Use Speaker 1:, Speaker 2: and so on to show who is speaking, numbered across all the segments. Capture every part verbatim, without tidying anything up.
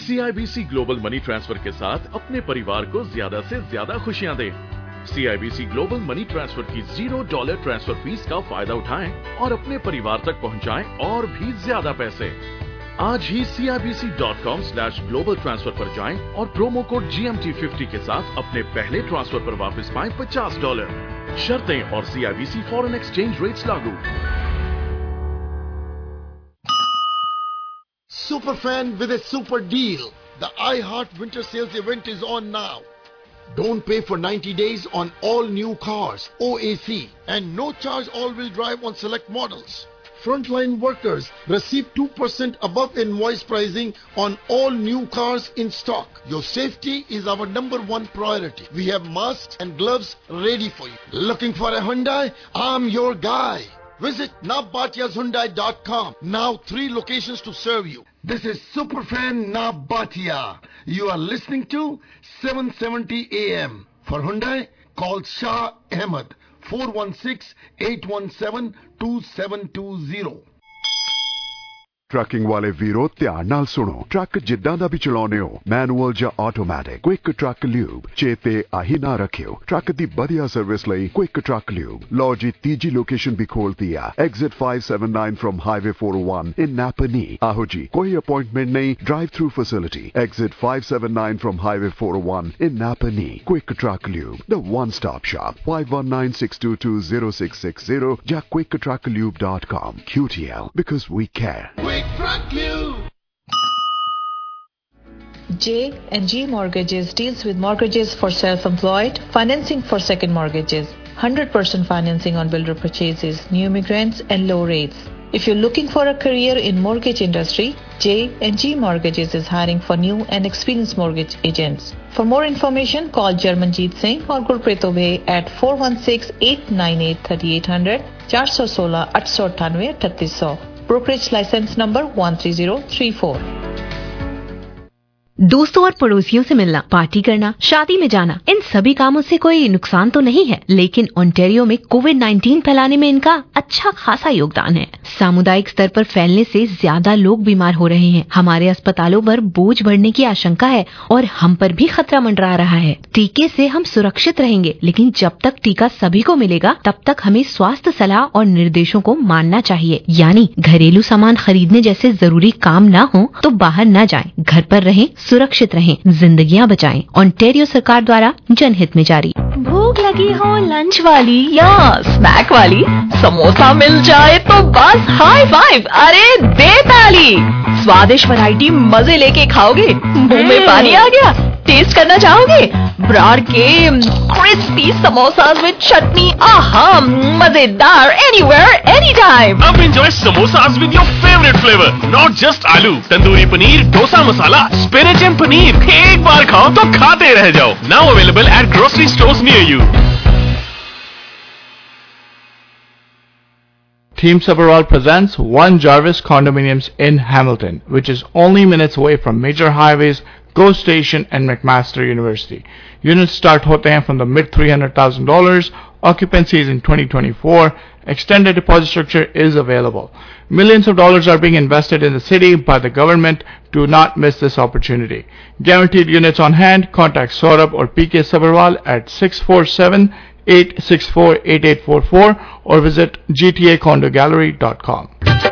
Speaker 1: सीआईबीसी global money transfer के साथ अपने परिवार को ज्यादा से ज्यादा खुशियां दें। सीआईबीसी ग्लोबल मनी ट्रांसफर की जीरो डॉलर ट्रांसफर फीस का फायदा उठाएं और अपने परिवार तक पहुंचाएं और भी ज्यादा पैसे। आज ही C I B C dot com slash global transfer पर जाएं और promo code G M T fifty के साथ अपने पहले ट्रांसफर पर वापस पाएं पचास डॉलर। शर्तें और सीआईबीसी फॉरेन एक्सचेंज रेट्स लागू।
Speaker 2: Superfan with a super deal. The iHeart Winter Sales event is on now. Don't pay for ninety days on all new cars, O A C, and no charge all-wheel drive on select models. Frontline workers receive two percent above invoice pricing on all new cars in stock. Your safety is our number one priority. We have masks and gloves ready for you. Looking for a Hyundai? I'm your guy. Visit Nabatias Hyundai dot com. Now three locations to serve you. This is Superfan Nabatia. You are listening to seven seventy A M. For Hyundai, call Shah Ahmed four one six, eight one seven, two seven two zero.
Speaker 3: Trucking वाले वीरो ध्यान नाल सुनो। Truck जिद्दां दा भी चलाउने हो, manual ਜਾਂ ਆਟੋਮੈਟਿਕ, क्विक ट्रक ल्यूब चेते आही ना रखियो। ट्रक दी बढ़िया सर्विस ਲਈ क्विक ट्रक ल्यूब। लो जी तीजी लोकेशन भी खोलती है, exit five seventy-nine from highway four oh one in Napanee. आहो जी, कोई अपॉइंटमेंट नहीं, drive through facility, exit five seventy-nine from highway four oh one in Napanee. Quick truck lube, the one stop shop, five one nine, six two two, zero six six zero ਜਾਂ quick truck lube dot com. Q T L, because we care.
Speaker 4: J and G Mortgages deals with mortgages for self-employed, financing for second mortgages, one hundred percent financing on builder purchases, new immigrants and low rates. If you're looking for a career in mortgage industry, J and G Mortgages is hiring for new and experienced mortgage agents. For more information, call Jarmanjeet Singh or Gurpreet Obey at four one six, eight nine eight, three eight zero zero, four one six, eight eight nine, three eight zero zero. Brokerage license number one three zero three four.
Speaker 5: दोस्तों और पड़ोसियों से मिलना, party करना, शादी में जाना, इन सभी कामों से कोई नुकसान तो नहीं है, लेकिन ओंटारियो में कोविड नाइन्टीन फैलाने में इनका अच्छा खासा योगदान है। सामुदायिक स्तर पर फैलने से ज्यादा लोग बीमार हो रहे हैं। हमारे अस्पतालों पर बोझ बढ़ने की आशंका है और हम पर भी खतरा मंडरा रहा है। टीके से हम सुरक्षित रहेंगे, लेकिन जब तक टीका सभी को मिलेगा तब तक हमें स्वास्थ्य सलाह और निर्देशों को मानना चाहिए। यानी घरेलू सामान खरीदने जैसे जरूरी काम न हो तो बाहर न जाएं, घर पर रहें, सुरक्षित रहें, जिंदगियां बचाएं। ओंटारियो सरकार द्वारा जनहित में जारी।
Speaker 6: भूख लगी हो लंच वाली या स्नैक वाली, समोसा मिल जाए तो बस हाई फाइव, अरे दे ताली। स्वादिष्ट वैरायटी मजे लेके खाओगे, मुंह में पानी आ गया। टेस्ट करना चाहोगे ब्राड के क्रिस्पी समोसास विद चटनी, आहा मजेदार, एनीवेयर एनी टाइम।
Speaker 7: अब enjoy samosas with your favourite flavour, not just aloo, tandoori paneer, dosa masala, spinach and paneer. एक बार खाओ तो खाते रह जाओ। Now available at grocery stores near you.
Speaker 8: Team Sabharwal presents One Jarvis Condominiums in Hamilton, which is only minutes away from major highways, Go Station and McMaster University. Units start hote hain from the mid three hundred thousand dollars. Occupancy is in twenty twenty-four. Extended deposit structure is available. Millions of dollars are being invested in the city by the government. Do not miss this opportunity. Guaranteed units on hand. Contact Saurabh or P K Sabharwal at six four seven, eight six four, eight eight four four or visit g t a condo gallery dot com.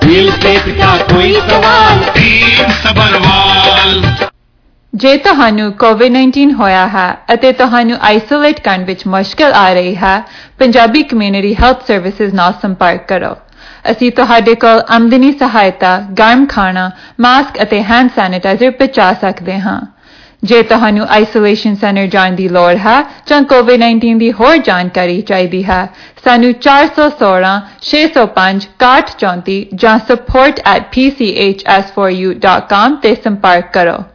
Speaker 9: ਜੇ ਤੁਹਾਨੂੰ Covid nineteen ਹੋਇਆ ਹੈ ਅਤੇ ਤੁਹਾਨੂੰ isolate ਕਰਨ ਵਿੱਚ ਮੁਸ਼ਕਲ ਆ ਰਹੀ ਹੈ, ਪੰਜਾਬੀ ਕਮਿਊਨਿਟੀ ਹੈਲਥ ਸਰਵਿਸਿਜ਼ ਨਾਲ ਸੰਪਰਕ ਕਰੋ। ਅਸੀਂ ਤੁਹਾਡੇ ਕੋਲ ਆਮਦਨੀ ਸਹਾਇਤਾ, ਗਰਮ ਖਾਣਾ, ਮਾਸਕ ਅਤੇ ਹੈਂਡ ਸੈਨੀਟਾਈਜ਼ਰ ਪਹੁੰਚਾ ਸਕਦੇ ਹਾਂ। ਜੇ ਤੁਹਾਨੂੰ ਆਈਸੋਲੇਸ਼ਨ ਸੈਂਟਰ ਜਾਣ ਦੀ ਲੋੜ ਹੈ ਜਾਂ ਕੋਵਿਡ ਨਾਈਨਟੀਨ ਦੀ ਹੋਰ ਜਾਣਕਾਰੀ ਚਾਹੀਦੀ ਹੈ, ਸਾਨੂੰ ਚਾਰ ਸੌ ਸੋਲਾਂ, ਛੇ ਸੌ ਪੰਜ, ਇਕਾਹਠ ਚੌਂਤੀ ਜਾਂ support at p c h s four u dot com ਤੇ ਸੰਪਰਕ ਕਰੋ।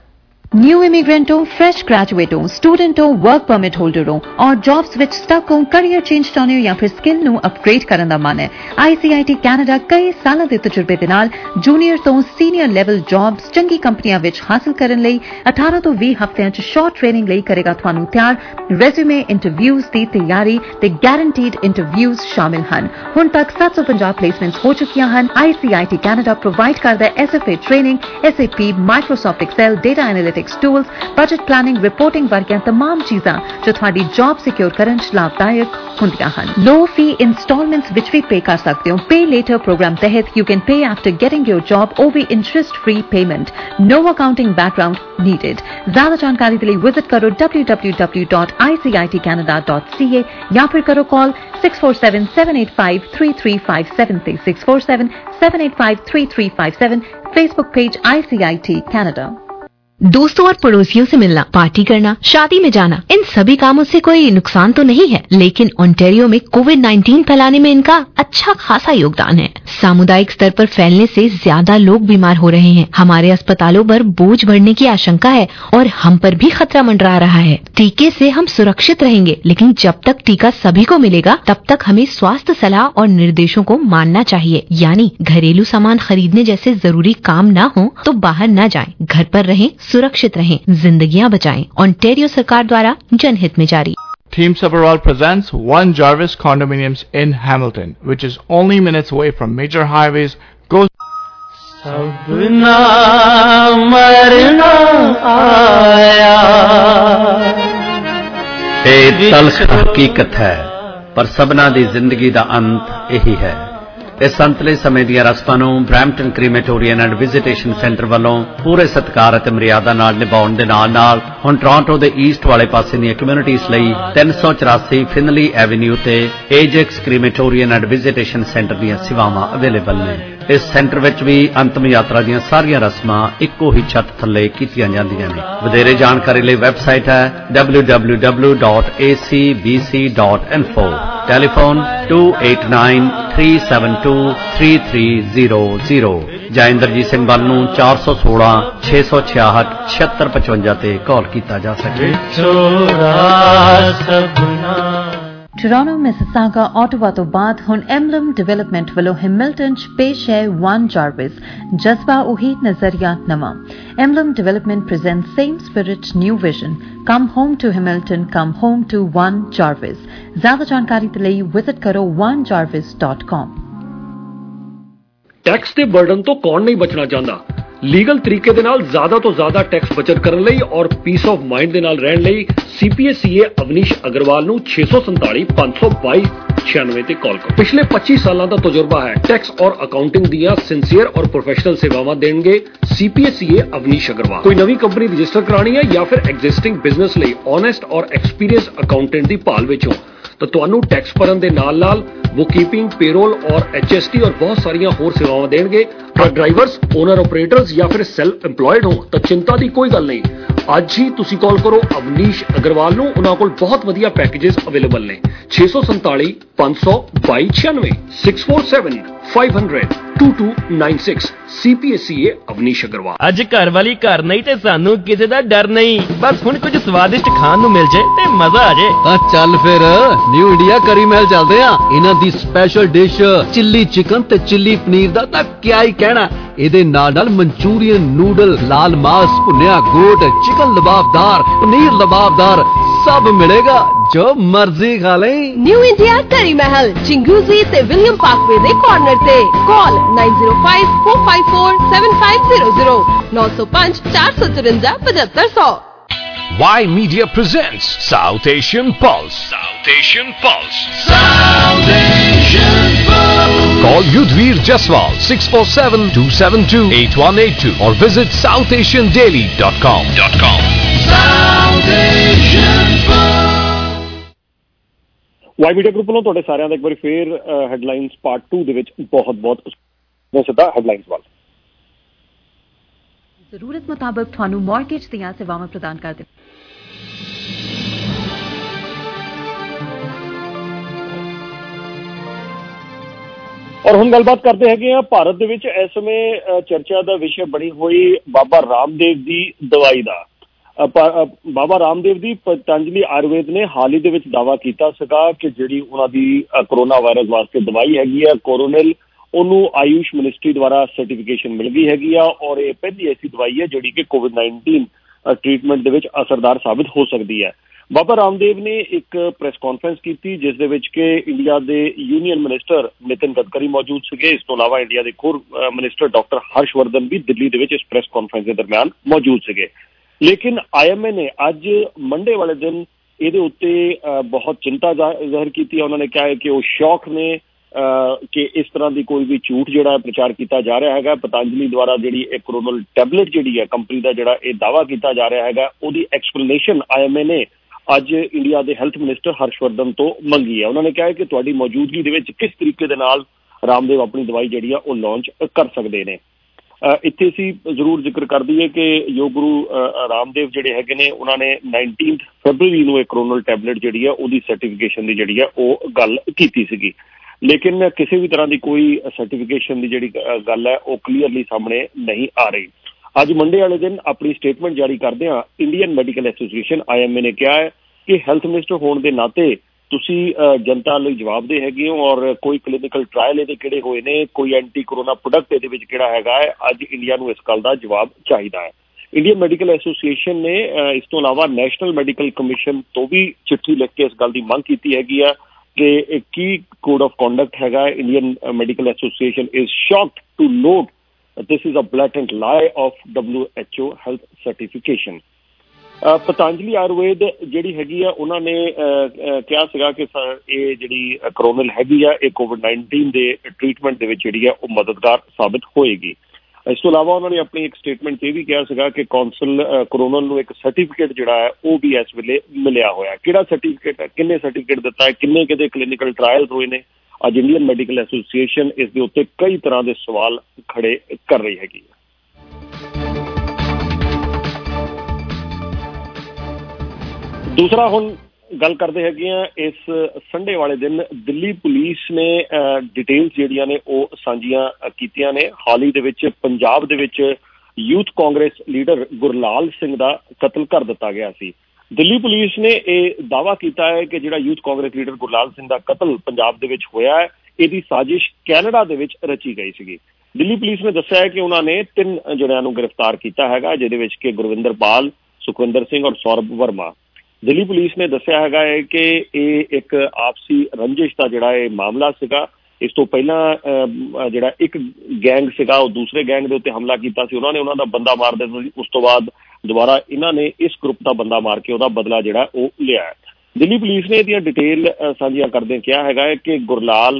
Speaker 10: न्यू इमिग्रेंटों, फ्रेश ग्रेजुएटों, स्टूडेंटों, वर्क परमिट होल्डरों और जॉब्स विच स्टक हो करियर चेंज चाਹੁੰਦੇ ਹੋ ਜਾਂ ਫਿਰ ਸਕਿੱਲ ਨੂੰ ਅਪਗ੍ਰੇਡ ਕਰਨ ਦਾ ਮਨ ਹੈ। I C I T Canada ਕਈ ਸਾਲਾਂ ਦੇ ਤਜਰਬੇ ਦੇ ਨਾਲ ਜੂਨੀਅਰ ਤੋਂ ਸੀਨੀਅਰ ਲੈਵਲ ਜੌਬਸ ਚੰਗੀ ਕੰਪਨੀਆਂ ਵਿੱਚ ਹਾਸਲ ਕਰਨ ਲਈ ਅਠਾਰਾਂ ਤੋਂ ਵੀਹ ਹਫ਼ਤਿਆਂ 'ਚ ਸ਼ਾਰਟ ਟ੍ਰੇਨਿੰਗ ਲਈ ਕਰੇਗਾ ਤੁਹਾਨੂੰ ਤਿਆਰ। ਰੈਜ਼ਿਊਮੇ, ਇੰਟਰਵਿਊਜ਼ ਦੀ ਤਿਆਰੀ ਤੇ ਗਾਰੰਟੀਡ ਇੰਟਰਵਿਊਜ਼ ਸ਼ਾਮਿਲ ਹਨ। ਹੁਣ ਤੱਕ ਸੱਤ ਸੌ ਪੰਜਾਹ ਪਲੇਸਮੈਂਟਸ ਹੋ ਚੁੱਕੀਆਂ ਹਨ। I C I T Canada provide ਕਰਦਾ ਹੈ S F A training, S A P, Microsoft Excel, data analytics tools, budget planning, reporting ਵਰਗੀਆਂ तमाम ਚੀਜ਼ਾਂ ਜੋ ਤੁਹਾਡੀ ਜੌਬ ਸਿਕਿਉਰ ਕਰਨ 'ਚ ਲਾਭਦਾਇਕ ਹੁੰਦੀਆਂ ਹਨ। ਲੋ ਫੀ ਇੰਸਟਾਲਮੈਂਟਸ ਵਿੱਚ ਵੀ ਪੇ ਕਰ ਸਕਦੇ ਹੋ। ਪੇ ਲੇਟਰ ਪ੍ਰੋਗਰਾਮ ਤਹਿਤ you can pay after getting your job, ਉਹ ਵੀ interest free payment. No accounting background needed. ਜ਼ਿਆਦਾ ਜਾਣਕਾਰੀ ਦੇ ਲਈ ਵਿਜ਼ਿਟ ਕਰੋ w w w dot i c i t canada dot c a ਜਾਂ ਫਿਰ ਕਰੋ call six four seven, seven eight five, three three five seven ਤੇ six four seven, seven eight five, three three five seven। Facebook page I C I T Canada।
Speaker 5: दोस्तों और पड़ोसियों से मिलना, party करना, शादी में जाना, इन सभी कामों से कोई नुकसान तो नहीं है, लेकिन ओंटारियो में कोविड नाइन्टीन फैलाने में इनका अच्छा खासा योगदान है। सामुदायिक स्तर पर फैलने से ज्यादा लोग बीमार हो रहे हैं। हमारे अस्पतालों पर बोझ बढ़ने की आशंका है और हम पर भी खतरा मंडरा रहा है। टीके से हम सुरक्षित रहेंगे, लेकिन जब तक टीका सभी को मिलेगा तब तक हमें स्वास्थ्य सलाह और निर्देशों को मानना चाहिए। यानी घरेलू सामान खरीदने जैसे जरूरी काम न हो तो बाहर न जाएं, घर पर रहें, सुरक्षित रहें, जिंदगियां बचाएं। ओंटारियो सरकार द्वारा जनहित में जारी।
Speaker 8: Team Sabharwal presents One Jarvis Condominiums in Hamilton, which is only minutes away from major highways. Go.
Speaker 11: सबना मरना आया।
Speaker 12: ਇਹ ਤਲਖ ਹਕੀਕਤ ਹੈ, ਪਰ ਸਭਨਾ ਦੀ ਜ਼ਿੰਦਗੀ ਦਾ ਅੰਤ ਇਹੀ ਹੈ। ਇਸ ਅੰਤਲੇ ਸਮੇਂ ਦੀਆਂ ਰਸਮਾਂ ਨੂੰ Brampton crematorium and visitation centre ਵੱਲੋਂ ਪੂਰੇ ਸਤਿਕਾਰ ਅਤੇ ਮਰਿਆਦਾ ਨਾਲ ਨਿਭਾਉਣ ਦੇ ਨਾਲ ਨਾਲ ਹੁਣ ਟੋਰਾਂਟੋ ਦੇ ਈਸਟ ਵਾਲੇ ਪਾਸੇ ਦੀਆਂ ਕਮਿਊਨਿਟੀਜ਼ ਲਈ ਤਿੰਨ ਸੌ ਚੁਰਾਸੀ ਫਿਨਲੀ ਐਵਨਿਊ ਤੇ Ajax crematorium and visitation centre ਦੀਆਂ ਸੇਵਾਵਾਂ ਅਵੇਲੇਬਲ ਨੇ। ਇਸ ਸੈਂਟਰ ਵਿੱਚ ਵੀ ਅੰਤਮ ਯਾਤਰਾ ਦੀਆਂ ਸਾਰੀਆਂ ਰਸਮਾਂ ਇੱਕੋ ਹੀ ਛੱਤ ਥੱਲੇ ਕੀਤੀਆਂ ਜਾਂਦੀਆਂ ਨੇ। ਵਧੇਰੇ ਜਾਣਕਾਰੀ ਲਈ ਵੈਬਸਾਈਟ ਹੈ w w w dot a c b c dot info। Telephone two eight nine, three seven two, three three zero zero ਜਾਂ ਇੰਦਰਜੀਤ ਸਿੰਘ ਵੱਲ ਨੂੰ ਚਾਰ ਸੌ ਸੋਲਾਂ, ਛੇ ਸੌ ਛਿਆਹਠ, ਛਿਅੱਤਰ ਪਚਵੰਜਾ ਤੇ ਕਾਲ ਕੀਤਾ ਜਾ ਸਕੇ।
Speaker 10: ਟੋਰਾਂਟੋ, ਮਿਸਿਸਾਗਾ, ਆਟੋਵਾ ਤੋਂ ਬਾਅਦ ਹੁਣ ਐਮਬਲਮ ਡਿਵੈਲਪਮੈਂਟ ਵੱਲੋਂ ਹੈਮਿਲਟਨ 'ਚ ਪੇਸ਼ ਹੈ ਵਨ ਜਾਰਵਿਸ। ਜਜ਼ਬਾ ਉਹੀ, ਨਜ਼ਰੀਆ ਨਵਾਂ। Emblem development present same spirit, new vision. Come home to Hamilton, come home to one Jarvis. ਜ਼ਿਆਦਾ ਜਾਣਕਾਰੀ ਦੇ ਲਈ ਵਿਜ਼ਿਟ ਕਰੋ one jarvis dot com।
Speaker 13: Tax ਦੇ ਬਰਡਨ ਤੋਂ ਕੌਣ ਨਹੀਂ ਬਚਣਾ ਚਾਹੁੰਦਾ। ਲੀਗਲ ਤਰੀਕੇ ਦੇ ਨਾਲ ਜ਼ਿਆਦਾ ਤੋਂ ਜ਼ਿਆਦਾ ਟੈਕਸ ਬਚਤ ਕਰਨ ਲਈ ਔਰ ਪੀਸ ਆਫ ਮਾਈਂਡ ਦੇ ਨਾਲ ਰਹਿਣ ਲਈ ਸੀਪੀਏ ਸੀਏ ਅਵਨੀਸ਼ ਅਗਰਵਾਲ ਨੂੰ ਛੇ ਸੌ ਸੰਤਾਲੀ, ਪੰਜ ਸੌ ਬਾਈ, ਛਿਆਨਵੇਂ ਤੇ ਕਾਲ ਕਰੋ। ਪਿਛਲੇ ਪੱਚੀ ਸਾਲਾਂ ਦਾ ਤਜਰਬਾ ਹੈ। ਟੈਕਸ ਔਰ ਅਕਾਊਂਟਿੰਗ ਦੀਆਂ ਸਿੰਸੀਅਰ ਔਰ ਪ੍ਰੋਫੈਸ਼ਨਲ ਸੇਵਾਵਾਂ ਦੇਣਗੇ ਸੀਪੀਏ ਸੀਏ ਅਵਨੀਸ਼ ਅਗਰਵਾਲ। ਕੋਈ ਨਵੀਂ ਕੰਪਨੀ ਰਜਿਸਟਰ ਕਰਾਣੀ ਹੈ ਜਾਂ ਫਿਰ ਐਗਜ਼ਿਸਟਿੰਗ ਬਿਜ਼ਨਸ ਲਈ ਓਨੈਸਟ ਔਰ ਐਕਸਪੀਰੀਅੰਸ ਅਕਾਊਂਟੈਂਟ ਦੀ ਭਾਲ ਵਿੱਚ ਹੋ ਤਾਂ ਤੁਹਾਨੂੰ ਟੈਕਸ ਭਰਨ ਦੇ ਨਾਲ ਨਾਲ ਬੁਕਕੀਪਿੰਗ, ਪੇਰੋਲ ਔਰ ਐਚ ਐਸ ਟੀ ਔਰ ਬਹੁਤ ਸਾਰੀਆਂ ਹੋਰ ਸੇਵਾਵਾਂ ਦੇਣਗੇ। ਟਰੱਕ ਡਰਾਈਵਰਸ, ਓਨਰ ਆਪਰੇਟਰਸ ਜਾਂ ਫਿਰ ਸੈਲਫ ਇੰਪਲੋਇਡ ਹੋ ਤਾਂ ਚਿੰਤਾ ਦੀ ਕੋਈ ਗੱਲ ਨਹੀਂ। ਅੱਜ ਹੀ ਤੁਸੀਂ ਕਾਲ ਕਰੋ ਅਵਨੀਸ਼ ਅਗਰਵਾਲ ਨੂੰ। ਉਹਨਾਂ ਕੋਲ ਬਹੁਤ ਵਧੀਆ ਪੈਕੇजेस ਅਵੇਲੇਬਲ ਨੇ। ਛੇ ਸੌ ਸੰਤਾਲੀ, ਪੰਜ ਸੌ ਬਾਈ, ਛਿਆਨਵੇਂ six four seven, five hundred, two two nine six। ਸੀਪੀਐਸਸੀਏ Avneesh Agarwal.
Speaker 14: ਅੱਜ ਘਰ ਵਾਲੀ ਘਰ ਨਹੀਂ ਤੇ ਸਾਨੂੰ ਕਿਸੇ ਦਾ ਡਰ ਨਹੀਂ। ਬਸ ਹੁਣ ਕੁਝ ਸਵਾਦਿਸ਼ਟ ਖਾਣ ਨੂੰ ਮਿਲ ਜੇ ਤੇ ਮਜ਼ਾ ਆ ਜੇ।
Speaker 15: ਤਾਂ ਚੱਲ ਫਿਰ ਨਿਊ ਇੰਡੀਆ ਕਰੀ ਮਹਿਲ ਚੱਲਦੇ ਆ। ਇਹਨਾਂ ਦੀ ਸਪੈਸ਼ਲ ਡਿਸ਼ ਚਿੱਲੀ ਚਿਕਨ ਤੇ ਚਿੱਲੀ ਪਨੀਰ ਦਾ ਤਾਂ ਕਿਆ ਹੀ ਕਹਿਣਾ। ਇਹਦੇ ਨਾਲ ਨਾਲ ਮਨਚੂਰੀਅਨ, ਨੂਡਲ, ਲਾਲ ਮਾਸ, ਭੁੰਨਿਆ ਗੋਟ, ਚਿਕਨ ਲਬਾਬਦਾਰ, ਪਨੀਰ ਲਬਾਬਦਾਰ ਸਭ ਮਿਲੇਗਾ। ਜੋ ਮਰਜ਼ੀ ਖਾ ਲੈ।
Speaker 16: ਨਿਊ ਇੰਡੀਆ ਕਰੀ ਮਹਿਲ, ਚਿੰਗੂਜ਼ੀ ਤੇ ਵਿਲੀਅਮ ਪਾਰਕਵੇ ਦੇ ਕਾਰਨਰ ਤੇ। Call nine zero five, four five four, seven five zero zero nine zero five, four four four, seven five zero zero।
Speaker 7: Y Media presents South Asian Pulse. South Asian Pulse.
Speaker 11: South Asian Pulse.
Speaker 7: Call Yudhvir Jaswal six four seven, two seven two, eight one eight two or visit south asian daily dot com.
Speaker 11: South Asian Pulse।
Speaker 13: Y media group ਵੱਲੋਂ ਤੁਹਾਡੇ ਸਾਰਿਆਂ ਦਾ ਇੱਕ ਵਾਰੀ ਫੇਰ headlines part two ਦੇ ਵਿੱਚ ਬਹੁਤ ਬਹੁਤ ਸਿੱਧਾ ਹੈਡਲਾਈਨਸ ਵੱਲ।
Speaker 10: ਜ਼ਰੂਰਤ ਮੁਤਾਬਕ ਤੁਹਾਨੂੰ ਮਾਰਗੇਜ ਦੀਆਂ ਸੇਵਾਵਾਂ ਪ੍ਰਦਾਨ ਕਰਦੇ।
Speaker 13: ਔਰ ਹੁਣ ਗੱਲਬਾਤ ਕਰਦੇ ਹੈਗੇ ਆ ਭਾਰਤ ਦੇ ਵਿੱਚ ਇਸ ਸਮੇਂ ਚਰਚਾ ਦਾ ਵਿਸ਼ਾ ਬਣੀ ਹੋਈ ਬਾਬਾ ਰਾਮਦੇਵ ਦੀ ਦਵਾਈ ਦਾ।
Speaker 17: ਬਾਬਾ ਰਾਮਦੇਵ ਦੀ ਪਤੰਜਲੀ ਆਯੁਰਵੇਦ ਨੇ ਹਾਲ ਹੀ ਦੇ ਵਿੱਚ ਦਾਅਵਾ ਕੀਤਾ ਸੀਗਾ ਕਿ ਜਿਹੜੀ ਉਹਨਾਂ ਦੀ ਕਰੋਨਾ ਵਾਇਰਸ ਵਾਸਤੇ ਦਵਾਈ ਹੈਗੀ ਆ ਕੋਰੋਨਿਲ, ਉਹਨੂੰ ਆਯੂਸ਼ ਮਿਨਿਸਟਰੀ ਦੁਆਰਾ ਸਰਟੀਫਿਕੇਸ਼ਨ ਮਿਲ ਗਈ ਹੈਗੀ ਆ ਔਰ ਇਹ ਪਹਿਲੀ ਐਸੀ ਦਵਾਈ ਹੈ ਜਿਹੜੀ ਕਿ ਕੋਵਿਡ ਨਾਈਨਟੀਨ ਟ੍ਰੀਟਮੈਂਟ ਦੇ ਵਿੱਚ ਅਸਰਦਾਰ ਸਾਬਿਤ ਹੋ ਸਕਦੀ ਹੈ। ਬਾਬਾ ਰਾਮਦੇਵ ਨੇ ਇੱਕ ਪ੍ਰੈਸ ਕਾਨਫਰੰਸ ਕੀਤੀ ਜਿਸ ਦੇ ਵਿੱਚ ਕਿ ਇੰਡੀਆ ਦੇ ਯੂਨੀਅਨ ਮਿਨਿਸਟਰ ਨਿਤਿਨ ਗਡਕਰੀ ਮੌਜੂਦ ਸੀਗੇ। ਇਸ ਤੋਂ ਇਲਾਵਾ ਇੰਡੀਆ ਦੇ ਹੋਰ ਮਿਨਿਸਟਰ ਡਾਕਟਰ ਹਰਸ਼ਵਰਧਨ ਵੀ ਦਿੱਲੀ ਦੇ ਵਿੱਚ ਇਸ ਪ੍ਰੈਸ ਕਾਨਫਰੰਸ ਦੇ ਦਰਮਿਆਨ ਮੌਜੂਦ ਸੀਗੇ। ਲੇਕਿਨ ਆਈ ਐਮ ਏ ਨੇ ਅੱਜ ਮੰਡੇ ਵਾਲੇ ਦਿਨ ਇਹਦੇ ਉੱਤੇ ਬਹੁਤ ਚਿੰਤਾ ਜ਼ਾਹਿਰ ਕੀਤੀ ਹੈ। ਉਹਨਾਂ ਨੇ ਕਿਹਾ ਹੈ ਕਿ ਉਹ ਸ਼ੌਕ ਨੇ ਕਿ ਇਸ ਤਰ੍ਹਾਂ ਦੀ ਕੋਈ ਵੀ ਝੂਠ ਜਿਹੜਾ ਪ੍ਰਚਾਰ ਕੀਤਾ ਜਾ ਰਿਹਾ ਹੈਗਾ। ਪਤੰਜਲੀ ਦੁਆਰਾ ਜਿਹੜੀ ਇਹ ਕੋਰੋਨਲ ਟੈਬਲੇਟ ਜਿਹੜੀ ਹੈ ਕੰਪਨੀ ਦਾ ਜਿਹੜਾ ਇਹ ਦਾਅਵਾ ਕੀਤਾ ਜਾ ਰਿਹਾ ਹੈਗਾ ਉਹਦੀ ਐਕਸਪਲੇਨੇਸ਼ਨ ਆਈ ਐਮ ਏ ਨੇ ਅੱਜ ਇੰਡੀਆ ਦੇ ਹੈਲਥ ਮਿਨਿਸਟਰ ਹਰਸ਼ਵਰਧਨ ਤੋਂ ਮੰਗੀ ਹੈ। ਉਹਨਾਂ ਨੇ ਕਿਹਾ ਹੈ ਕਿ ਤੁਹਾਡੀ ਮੌਜੂਦਗੀ ਦੇ ਵਿੱਚ ਕਿਸ ਤਰੀਕੇ ਦੇ ਨਾਲ ਰਾਮਦੇਵ ਆਪਣੀ ਦਵਾਈ ਜਿਹੜੀ ਆ ਉਹ ਲਾਂਚ ਕਰ ਸਕਦੇ ਨੇ। ਇੱਥੇ ਅਸੀਂ ਜ਼ਰੂਰ ਜ਼ਿਕਰ ਕਰ ਦਈਏ ਕਿ ਯੋਗ ਗੁਰੂ ਰਾਮਦੇਵ ਜਿਹੜੇ ਹੈਗੇ ਨੇ ਉਹਨਾਂ ਨੇ ਨਾਈਨਟੀਨਥ ਫਰਵਰੀ ਨੂੰ ਇਹ ਕੋਰੋਨਲ ਟੈਬਲੇਟ ਜਿਹੜੀ ਆ ਉਹਦੀ ਸਰਟੀਫਿਕੇਸ਼ਨ ਦੀ ਜਿਹੜੀ ਆ ਉਹ ਗੱਲ ਕੀਤੀ ਸੀਗੀ। ਲੇਕਿਨ ਕਿਸੇ ਵੀ ਤਰ੍ਹਾਂ ਦੀ ਕੋਈ ਸਰਟੀਫਿਕੇਸ਼ਨ ਦੀ ਜਿਹੜੀ ਗੱਲ ਹੈ ਉਹ ਕਲੀਅਰਲੀ ਸਾਹਮਣੇ ਨਹੀਂ ਆ ਰਹੀ। ਅੱਜ ਮੰਡੇ ਵਾਲੇ ਦਿਨ ਆਪਣੀ ਸਟੇਟਮੈਂਟ ਜਾਰੀ ਕਰਦਿਆਂ Indian medical association I M A ਨੇ ਕਿਹਾ ਹੈ ਕਿ ਹੈਲਥ ਮਿਨਿਸਟਰ ਹੋਣ ਦੇ ਨਾਤੇ ਤੁਸੀਂ ਜਨਤਾ ਲਈ ਜਵਾਬਦੇਹ ਹੈਗੇ ਹੋ ਔਰ ਕੋਈ ਕਲੀਨਿਕਲ ਟਰਾਇਲ ਇਹਦੇ ਕਿਹੜੇ ਹੋਏ ਨੇ, ਕੋਈ ਐਂਟੀ ਕਰੋਨਾ ਪ੍ਰੋਡਕਟ ਇਹਦੇ ਵਿੱਚ ਕਿਹੜਾ ਹੈਗਾ ਹੈ, ਅੱਜ ਇੰਡੀਆ ਨੂੰ ਇਸ ਗੱਲ ਦਾ ਜਵਾਬ ਚਾਹੀਦਾ ਹੈ। ਇੰਡੀਅਨ ਮੈਡੀਕਲ ਐਸੋਸੀਏਸ਼ਨ ਨੇ ਇਸ ਤੋਂ ਇਲਾਵਾ ਨੈਸ਼ਨਲ ਮੈਡੀਕਲ ਕਮਿਸ਼ਨ ਤੋਂ ਵੀ ਚਿੱਠੀ ਲਿਖ ਕੇ ਇਸ ਗੱਲ ਦੀ ਮੰਗ ਕੀਤੀ ਹੈਗੀ ਆ ਕਿ ਕੀ ਕੋਡ ਆਫ ਕੰਡਕਟ ਹੈਗਾ। Indian medical association is shocked to note this is a blatant lie of W H O health certification। Patanjali Ayurved ਜਿਹੜੀ ਹੈਗੀ ਆ ਉਹਨਾਂ ਨੇ ਕਿਹਾ ਸੀਗਾ ਕਿ ਇਹ ਜਿਹੜੀ ਕੋਰੋਨਲ ਹੈਗੀ ਆ ਇਹ ਕੋਵਿਡ ਨਾਈਨਟੀਨ ਦੇ ਟ੍ਰੀਟਮੈਂਟ ਦੇ ਵਿੱਚ ਜਿਹੜੀ ਆ ਉਹ ਮਦਦਗਾਰ ਸਾਬਿਤ ਹੋਏਗੀ। ਇਸ ਤੋਂ ਇਲਾਵਾ ਉਹਨਾਂ ਨੇ ਆਪਣੀ ਇੱਕ ਸਟੇਟਮੈਂਟ 'ਚ ਇਹ ਵੀ ਕਿਹਾ ਸੀਗਾ ਕਿ ਕੌਂਸਲ ਕੋਰੋਨਲ ਨੂੰ ਇੱਕ ਸਰਟੀਫਿਕੇਟ ਜਿਹੜਾ ਹੈ ਉਹ ਵੀ ਇਸ ਵੇਲੇ ਮਿਲਿਆ ਹੋਇਆ। ਕਿਹੜਾ ਸਰਟੀਫਿਕੇਟ ਹੈ, ਕਿੰਨੇ ਸਰਟੀਫਿਕੇਟ ਦਿੱਤਾ ਹੈ, ਕਿੰਨੇ ਕਿਹਦੇ ਕਲੀਨਿਕਲ ਟਰਾਇਲਸ ਹੋਏ ਨੇ, ਅੱਜ ਇੰਡੀਅਨ ਮੈਡੀਕਲ ਐਸੋਸੀਏਸ਼ਨ ਇਸ ਦੇ ਉੱਤੇ ਕਈ ਤਰ੍ਹਾਂ ਦੇ ਸਵਾਲ ਖੜੇ ਕਰ ਰਹੀ ਹੈਗੀ ਹੈ। ਦੂਸਰਾ ਹੁਣ ਗੱਲ ਕਰਦੇ ਹੈਗੇ ਆ ਇਸ ਸੰਡੇ ਵਾਲੇ ਦਿਨ ਦਿੱਲੀ ਪੁਲਿਸ ਨੇ ਡਿਟੇਲਸ ਜਿਹੜੀਆਂ ਨੇ ਉਹ ਸਾਂਝੀਆਂ ਕੀਤੀਆਂ ਨੇ। ਹਾਲ ਹੀ ਦੇ ਵਿੱਚ ਪੰਜਾਬ ਦੇ ਵਿੱਚ ਯੂਥ ਕਾਂਗਰਸ ਲੀਡਰ ਗੁਰਲਾਲ ਸਿੰਘ ਦਾ ਕਤਲ ਕਰ ਦਿੱਤਾ ਗਿਆ ਸੀ। ਦਿੱਲੀ ਪੁਲਿਸ ਨੇ ਇਹ ਦਾਅਵਾ ਕੀਤਾ ਹੈ ਕਿ ਜਿਹੜਾ ਯੂਥ ਕਾਂਗਰਸ ਲੀਡਰ ਗੁਰਲਾਲ ਸਿੰਘ ਦਾ ਕਤਲ ਪੰਜਾਬ ਦੇ ਵਿੱਚ ਹੋਇਆ ਹੈ ਇਹਦੀ ਸਾਜ਼ਿਸ਼ ਕੈਨੇਡਾ ਦੇ ਵਿੱਚ ਰਚੀ ਗਈ ਸੀਗੀ। ਦਿੱਲੀ ਪੁਲਿਸ ਨੇ ਦੱਸਿਆ ਹੈ ਕਿ ਉਹਨਾਂ ਨੇ ਤਿੰਨ ਜਣਿਆਂ ਨੂੰ ਗ੍ਰਿਫਤਾਰ ਕੀਤਾ ਹੈਗਾ ਜਿਹਦੇ ਵਿੱਚ ਕਿ ਗੁਰਵਿੰਦਰ ਪਾਲ, ਸੁਖਵਿੰਦਰ ਸਿੰਘ ਔਰ ਸੌਰਭ ਵਰਮਾ। ਦਿੱਲੀ ਪੁਲਿਸ ਨੇ ਦੱਸਿਆ ਹੈਗਾ ਹੈ ਕਿ ਇਹ ਇੱਕ ਆਪਸੀ ਰੰਜਿਸ਼ ਦਾ ਜਿਹੜਾ ਇਹ ਮਾਮਲਾ ਸੀਗਾ। ਇਸ ਤੋਂ ਪਹਿਲਾਂ ਜਿਹੜਾ ਇੱਕ ਗੈਂਗ ਸੀਗਾ ਉਹ ਦੂਸਰੇ ਗੈਂਗ ਦੇ ਉੱਤੇ ਹਮਲਾ ਕੀਤਾ ਸੀ, ਉਹਨਾਂ ਨੇ ਉਹਨਾਂ ਦਾ ਬੰਦਾ ਮਾਰ ਦਿੱਤਾ ਸੀ। ਉਸ ਤੋਂ ਬਾਅਦ ਦੁਬਾਰਾ ਇਹਨਾਂ ਨੇ ਇਸ ਗਰੁੱਪ ਦਾ ਬੰਦਾ ਮਾਰ ਕੇ ਉਹਦਾ ਬਦਲਾ ਜਿਹੜਾ ਉਹ ਲਿਆ ਹੈ। ਦਿੱਲੀ ਪੁਲਿਸ ਨੇ ਇਹਦੀਆਂ ਡਿਟੇਲ ਸਾਂਝੀਆਂ ਕਰਦੇ ਕਿਹਾ ਹੈਗਾ ਹੈ ਕਿ ਗੁਰਲਾਲ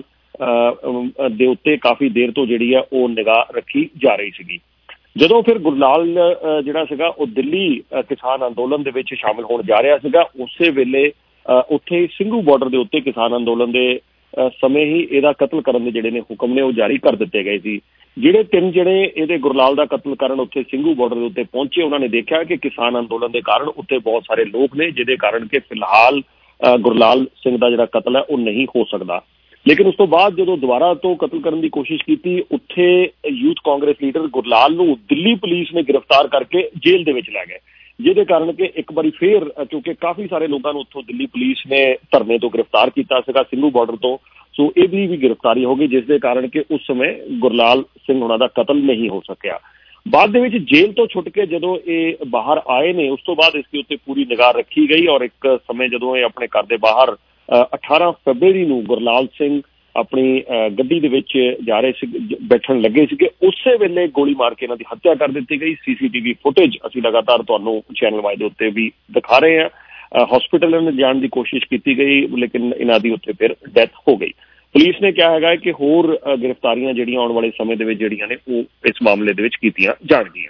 Speaker 17: ਦੇ ਉੱਤੇ ਕਾਫੀ ਦੇਰ ਤੋਂ ਜਿਹੜੀ ਆ ਉਹ ਨਿਗਾਹ ਰੱਖੀ ਜਾ ਰਹੀ ਸੀਗੀ। ਜਦੋਂ ਫਿਰ ਗੁਰਲਾਲ ਜਿਹੜਾ ਸੀਗਾ ਉਹ ਦਿੱਲੀ ਕਿਸਾਨ ਅੰਦੋਲਨ ਦੇ ਵਿੱਚ ਸ਼ਾਮਿਲ ਹੋਣ ਜਾ ਰਿਹਾ ਸੀਗਾ, ਉਸੇ ਵੇਲੇ ਉੱਥੇ ਸਿੰਘੂ ਬਾਰਡਰ ਦੇ ਉੱਤੇ ਕਿਸਾਨ ਅੰਦੋਲਨ ਦੇ ਸਮੇਂ ਹੀ ਇਹਦਾ ਕਤਲ ਕਰਨ ਦੇ ਜਿਹੜੇ ਨੇ ਹੁਕਮ ਨੇ ਉਹ ਜਾਰੀ ਕਰ ਦਿੱਤੇ ਗਏ ਸੀ। ਜਿਹੜੇ ਤਿੰਨ ਜਿਹੜੇ ਇਹਦੇ ਗੁਰਲਾਲ ਦਾ ਕਤਲ ਕਰਨ ਉੱਥੇ ਸਿੰਘੂ ਬਾਰਡਰ ਦੇ ਉੱਤੇ ਪਹੁੰਚੇ, ਉਹਨਾਂ ਨੇ ਦੇਖਿਆ ਕਿ ਕਿਸਾਨ ਅੰਦੋਲਨ ਦੇ ਕਾਰਨ ਉੱਥੇ ਬਹੁਤ ਸਾਰੇ ਲੋਕ ਨੇ ਜਿਹਦੇ ਕਾਰਨ ਕਿ ਫਿਲਹਾਲ ਗੁਰਲਾਲ ਸਿੰਘ ਦਾ ਜਿਹੜਾ ਕਤਲ ਹੈ ਉਹ ਨਹੀਂ ਹੋ ਸਕਦਾ। ਲੇਕਿਨ ਉਸ ਤੋਂ ਬਾਅਦ ਜਦੋਂ ਦੁਬਾਰਾ ਤੋਂ ਕਤਲ ਕਰਨ ਦੀ ਕੋਸ਼ਿਸ਼ ਕੀਤੀ, ਉੱਥੇ ਯੂਥ ਕਾਂਗਰਸ ਲੀਡਰ ਗੁਰਲਾਲ ਨੂੰ ਦਿੱਲੀ ਪੁਲਿਸ ਨੇ ਗ੍ਰਿਫਤਾਰ ਕਰਕੇ ਜੇਲ੍ਹ ਦੇ ਵਿੱਚ ਲੈ ਗਏ, ਜਿਹਦੇ ਕਾਰਨ ਕਿ ਇੱਕ ਵਾਰੀ ਫੇਰ ਕਿਉਂਕਿ ਕਾਫੀ ਸਾਰੇ ਲੋਕਾਂ ਨੂੰ ਉੱਥੋਂ ਦਿੱਲੀ ਪੁਲਿਸ ਨੇ ਧਰਨੇ ਤੋਂ ਗ੍ਰਿਫਤਾਰ ਕੀਤਾ ਸੀਗਾ ਸਿੰਘੂ ਬਾਰਡਰ ਤੋਂ, ਸੋ ਇਹਦੀ ਵੀ ਗ੍ਰਿਫਤਾਰੀ ਹੋ ਗਈ ਜਿਸ ਦੇ ਕਾਰਨ ਕਿ ਉਸ ਸਮੇਂ ਗੁਰਲਾਲ ਸਿੰਘ ਹੋਣਾ ਦਾ ਕਤਲ ਨਹੀਂ ਹੋ ਸਕਿਆ। ਬਾਅਦ ਦੇ ਵਿੱਚ ਜੇਲ੍ਹ ਤੋਂ ਛੁੱਟ ਕੇ ਜਦੋਂ ਇਹ ਬਾਹਰ ਆਏ ਨੇ ਉਸ ਤੋਂ ਬਾਅਦ ਇਸ ਦੇ ਉੱਤੇ ਪੂਰੀ ਨਿਗਾਹ ਰੱਖੀ ਗਈ ਔਰ ਇੱਕ ਸਮੇਂ ਜਦੋਂ ਇਹ ਆਪਣੇ ਘਰ ਦੇ ਬਾਹਰ ਅਠਾਰਾਂ ਫਰਵਰੀ ਨੂੰ ਗੁਰਲਾਲ ਸਿੰਘ ਆਪਣੀ ਗੱਡੀ ਦੇ ਵਿੱਚ ਜਾ ਰਹੇ ਸੀ, ਬੈਠਣ ਲੱਗੇ ਸੀਗੇ, ਉਸੇ ਵੇਲੇ ਗੋਲੀ ਮਾਰ ਕੇ ਇਹਨਾਂ ਦੀ ਹੱਤਿਆ ਕਰ ਦਿੱਤੀ ਗਈ। ਸੀਸੀਟੀਵੀ ਫੁਟੇਜ ਅਸੀਂ ਲਗਾਤਾਰ ਤੁਹਾਨੂੰ ਚੈਨਲ ਵਾਈ ਦੇ ਉੱਤੇ ਵੀ ਦਿਖਾ ਰਹੇ ਹਾਂ। ਹਸਪੀਟਲ ਜਾਣ ਦੀ ਕੋਸ਼ਿਸ਼ ਕੀਤੀ ਗਈ ਲੇਕਿਨ ਇਹਨਾਂ ਦੀ ਉੱਥੇ ਫਿਰ ਡੈਥ ਹੋ ਗਈ। ਪੁਲਿਸ ਨੇ ਕਿਹਾ ਹੈਗਾ ਕਿ ਹੋਰ ਗ੍ਰਿਫਤਾਰੀਆਂ ਜਿਹੜੀਆਂ ਆਉਣ ਵਾਲੇ ਸਮੇਂ ਦੇ ਵਿੱਚ ਜਿਹੜੀਆਂ ਨੇ ਉਹ ਇਸ ਮਾਮਲੇ ਦੇ ਵਿੱਚ ਕੀਤੀਆਂ ਜਾਣਗੀਆਂ।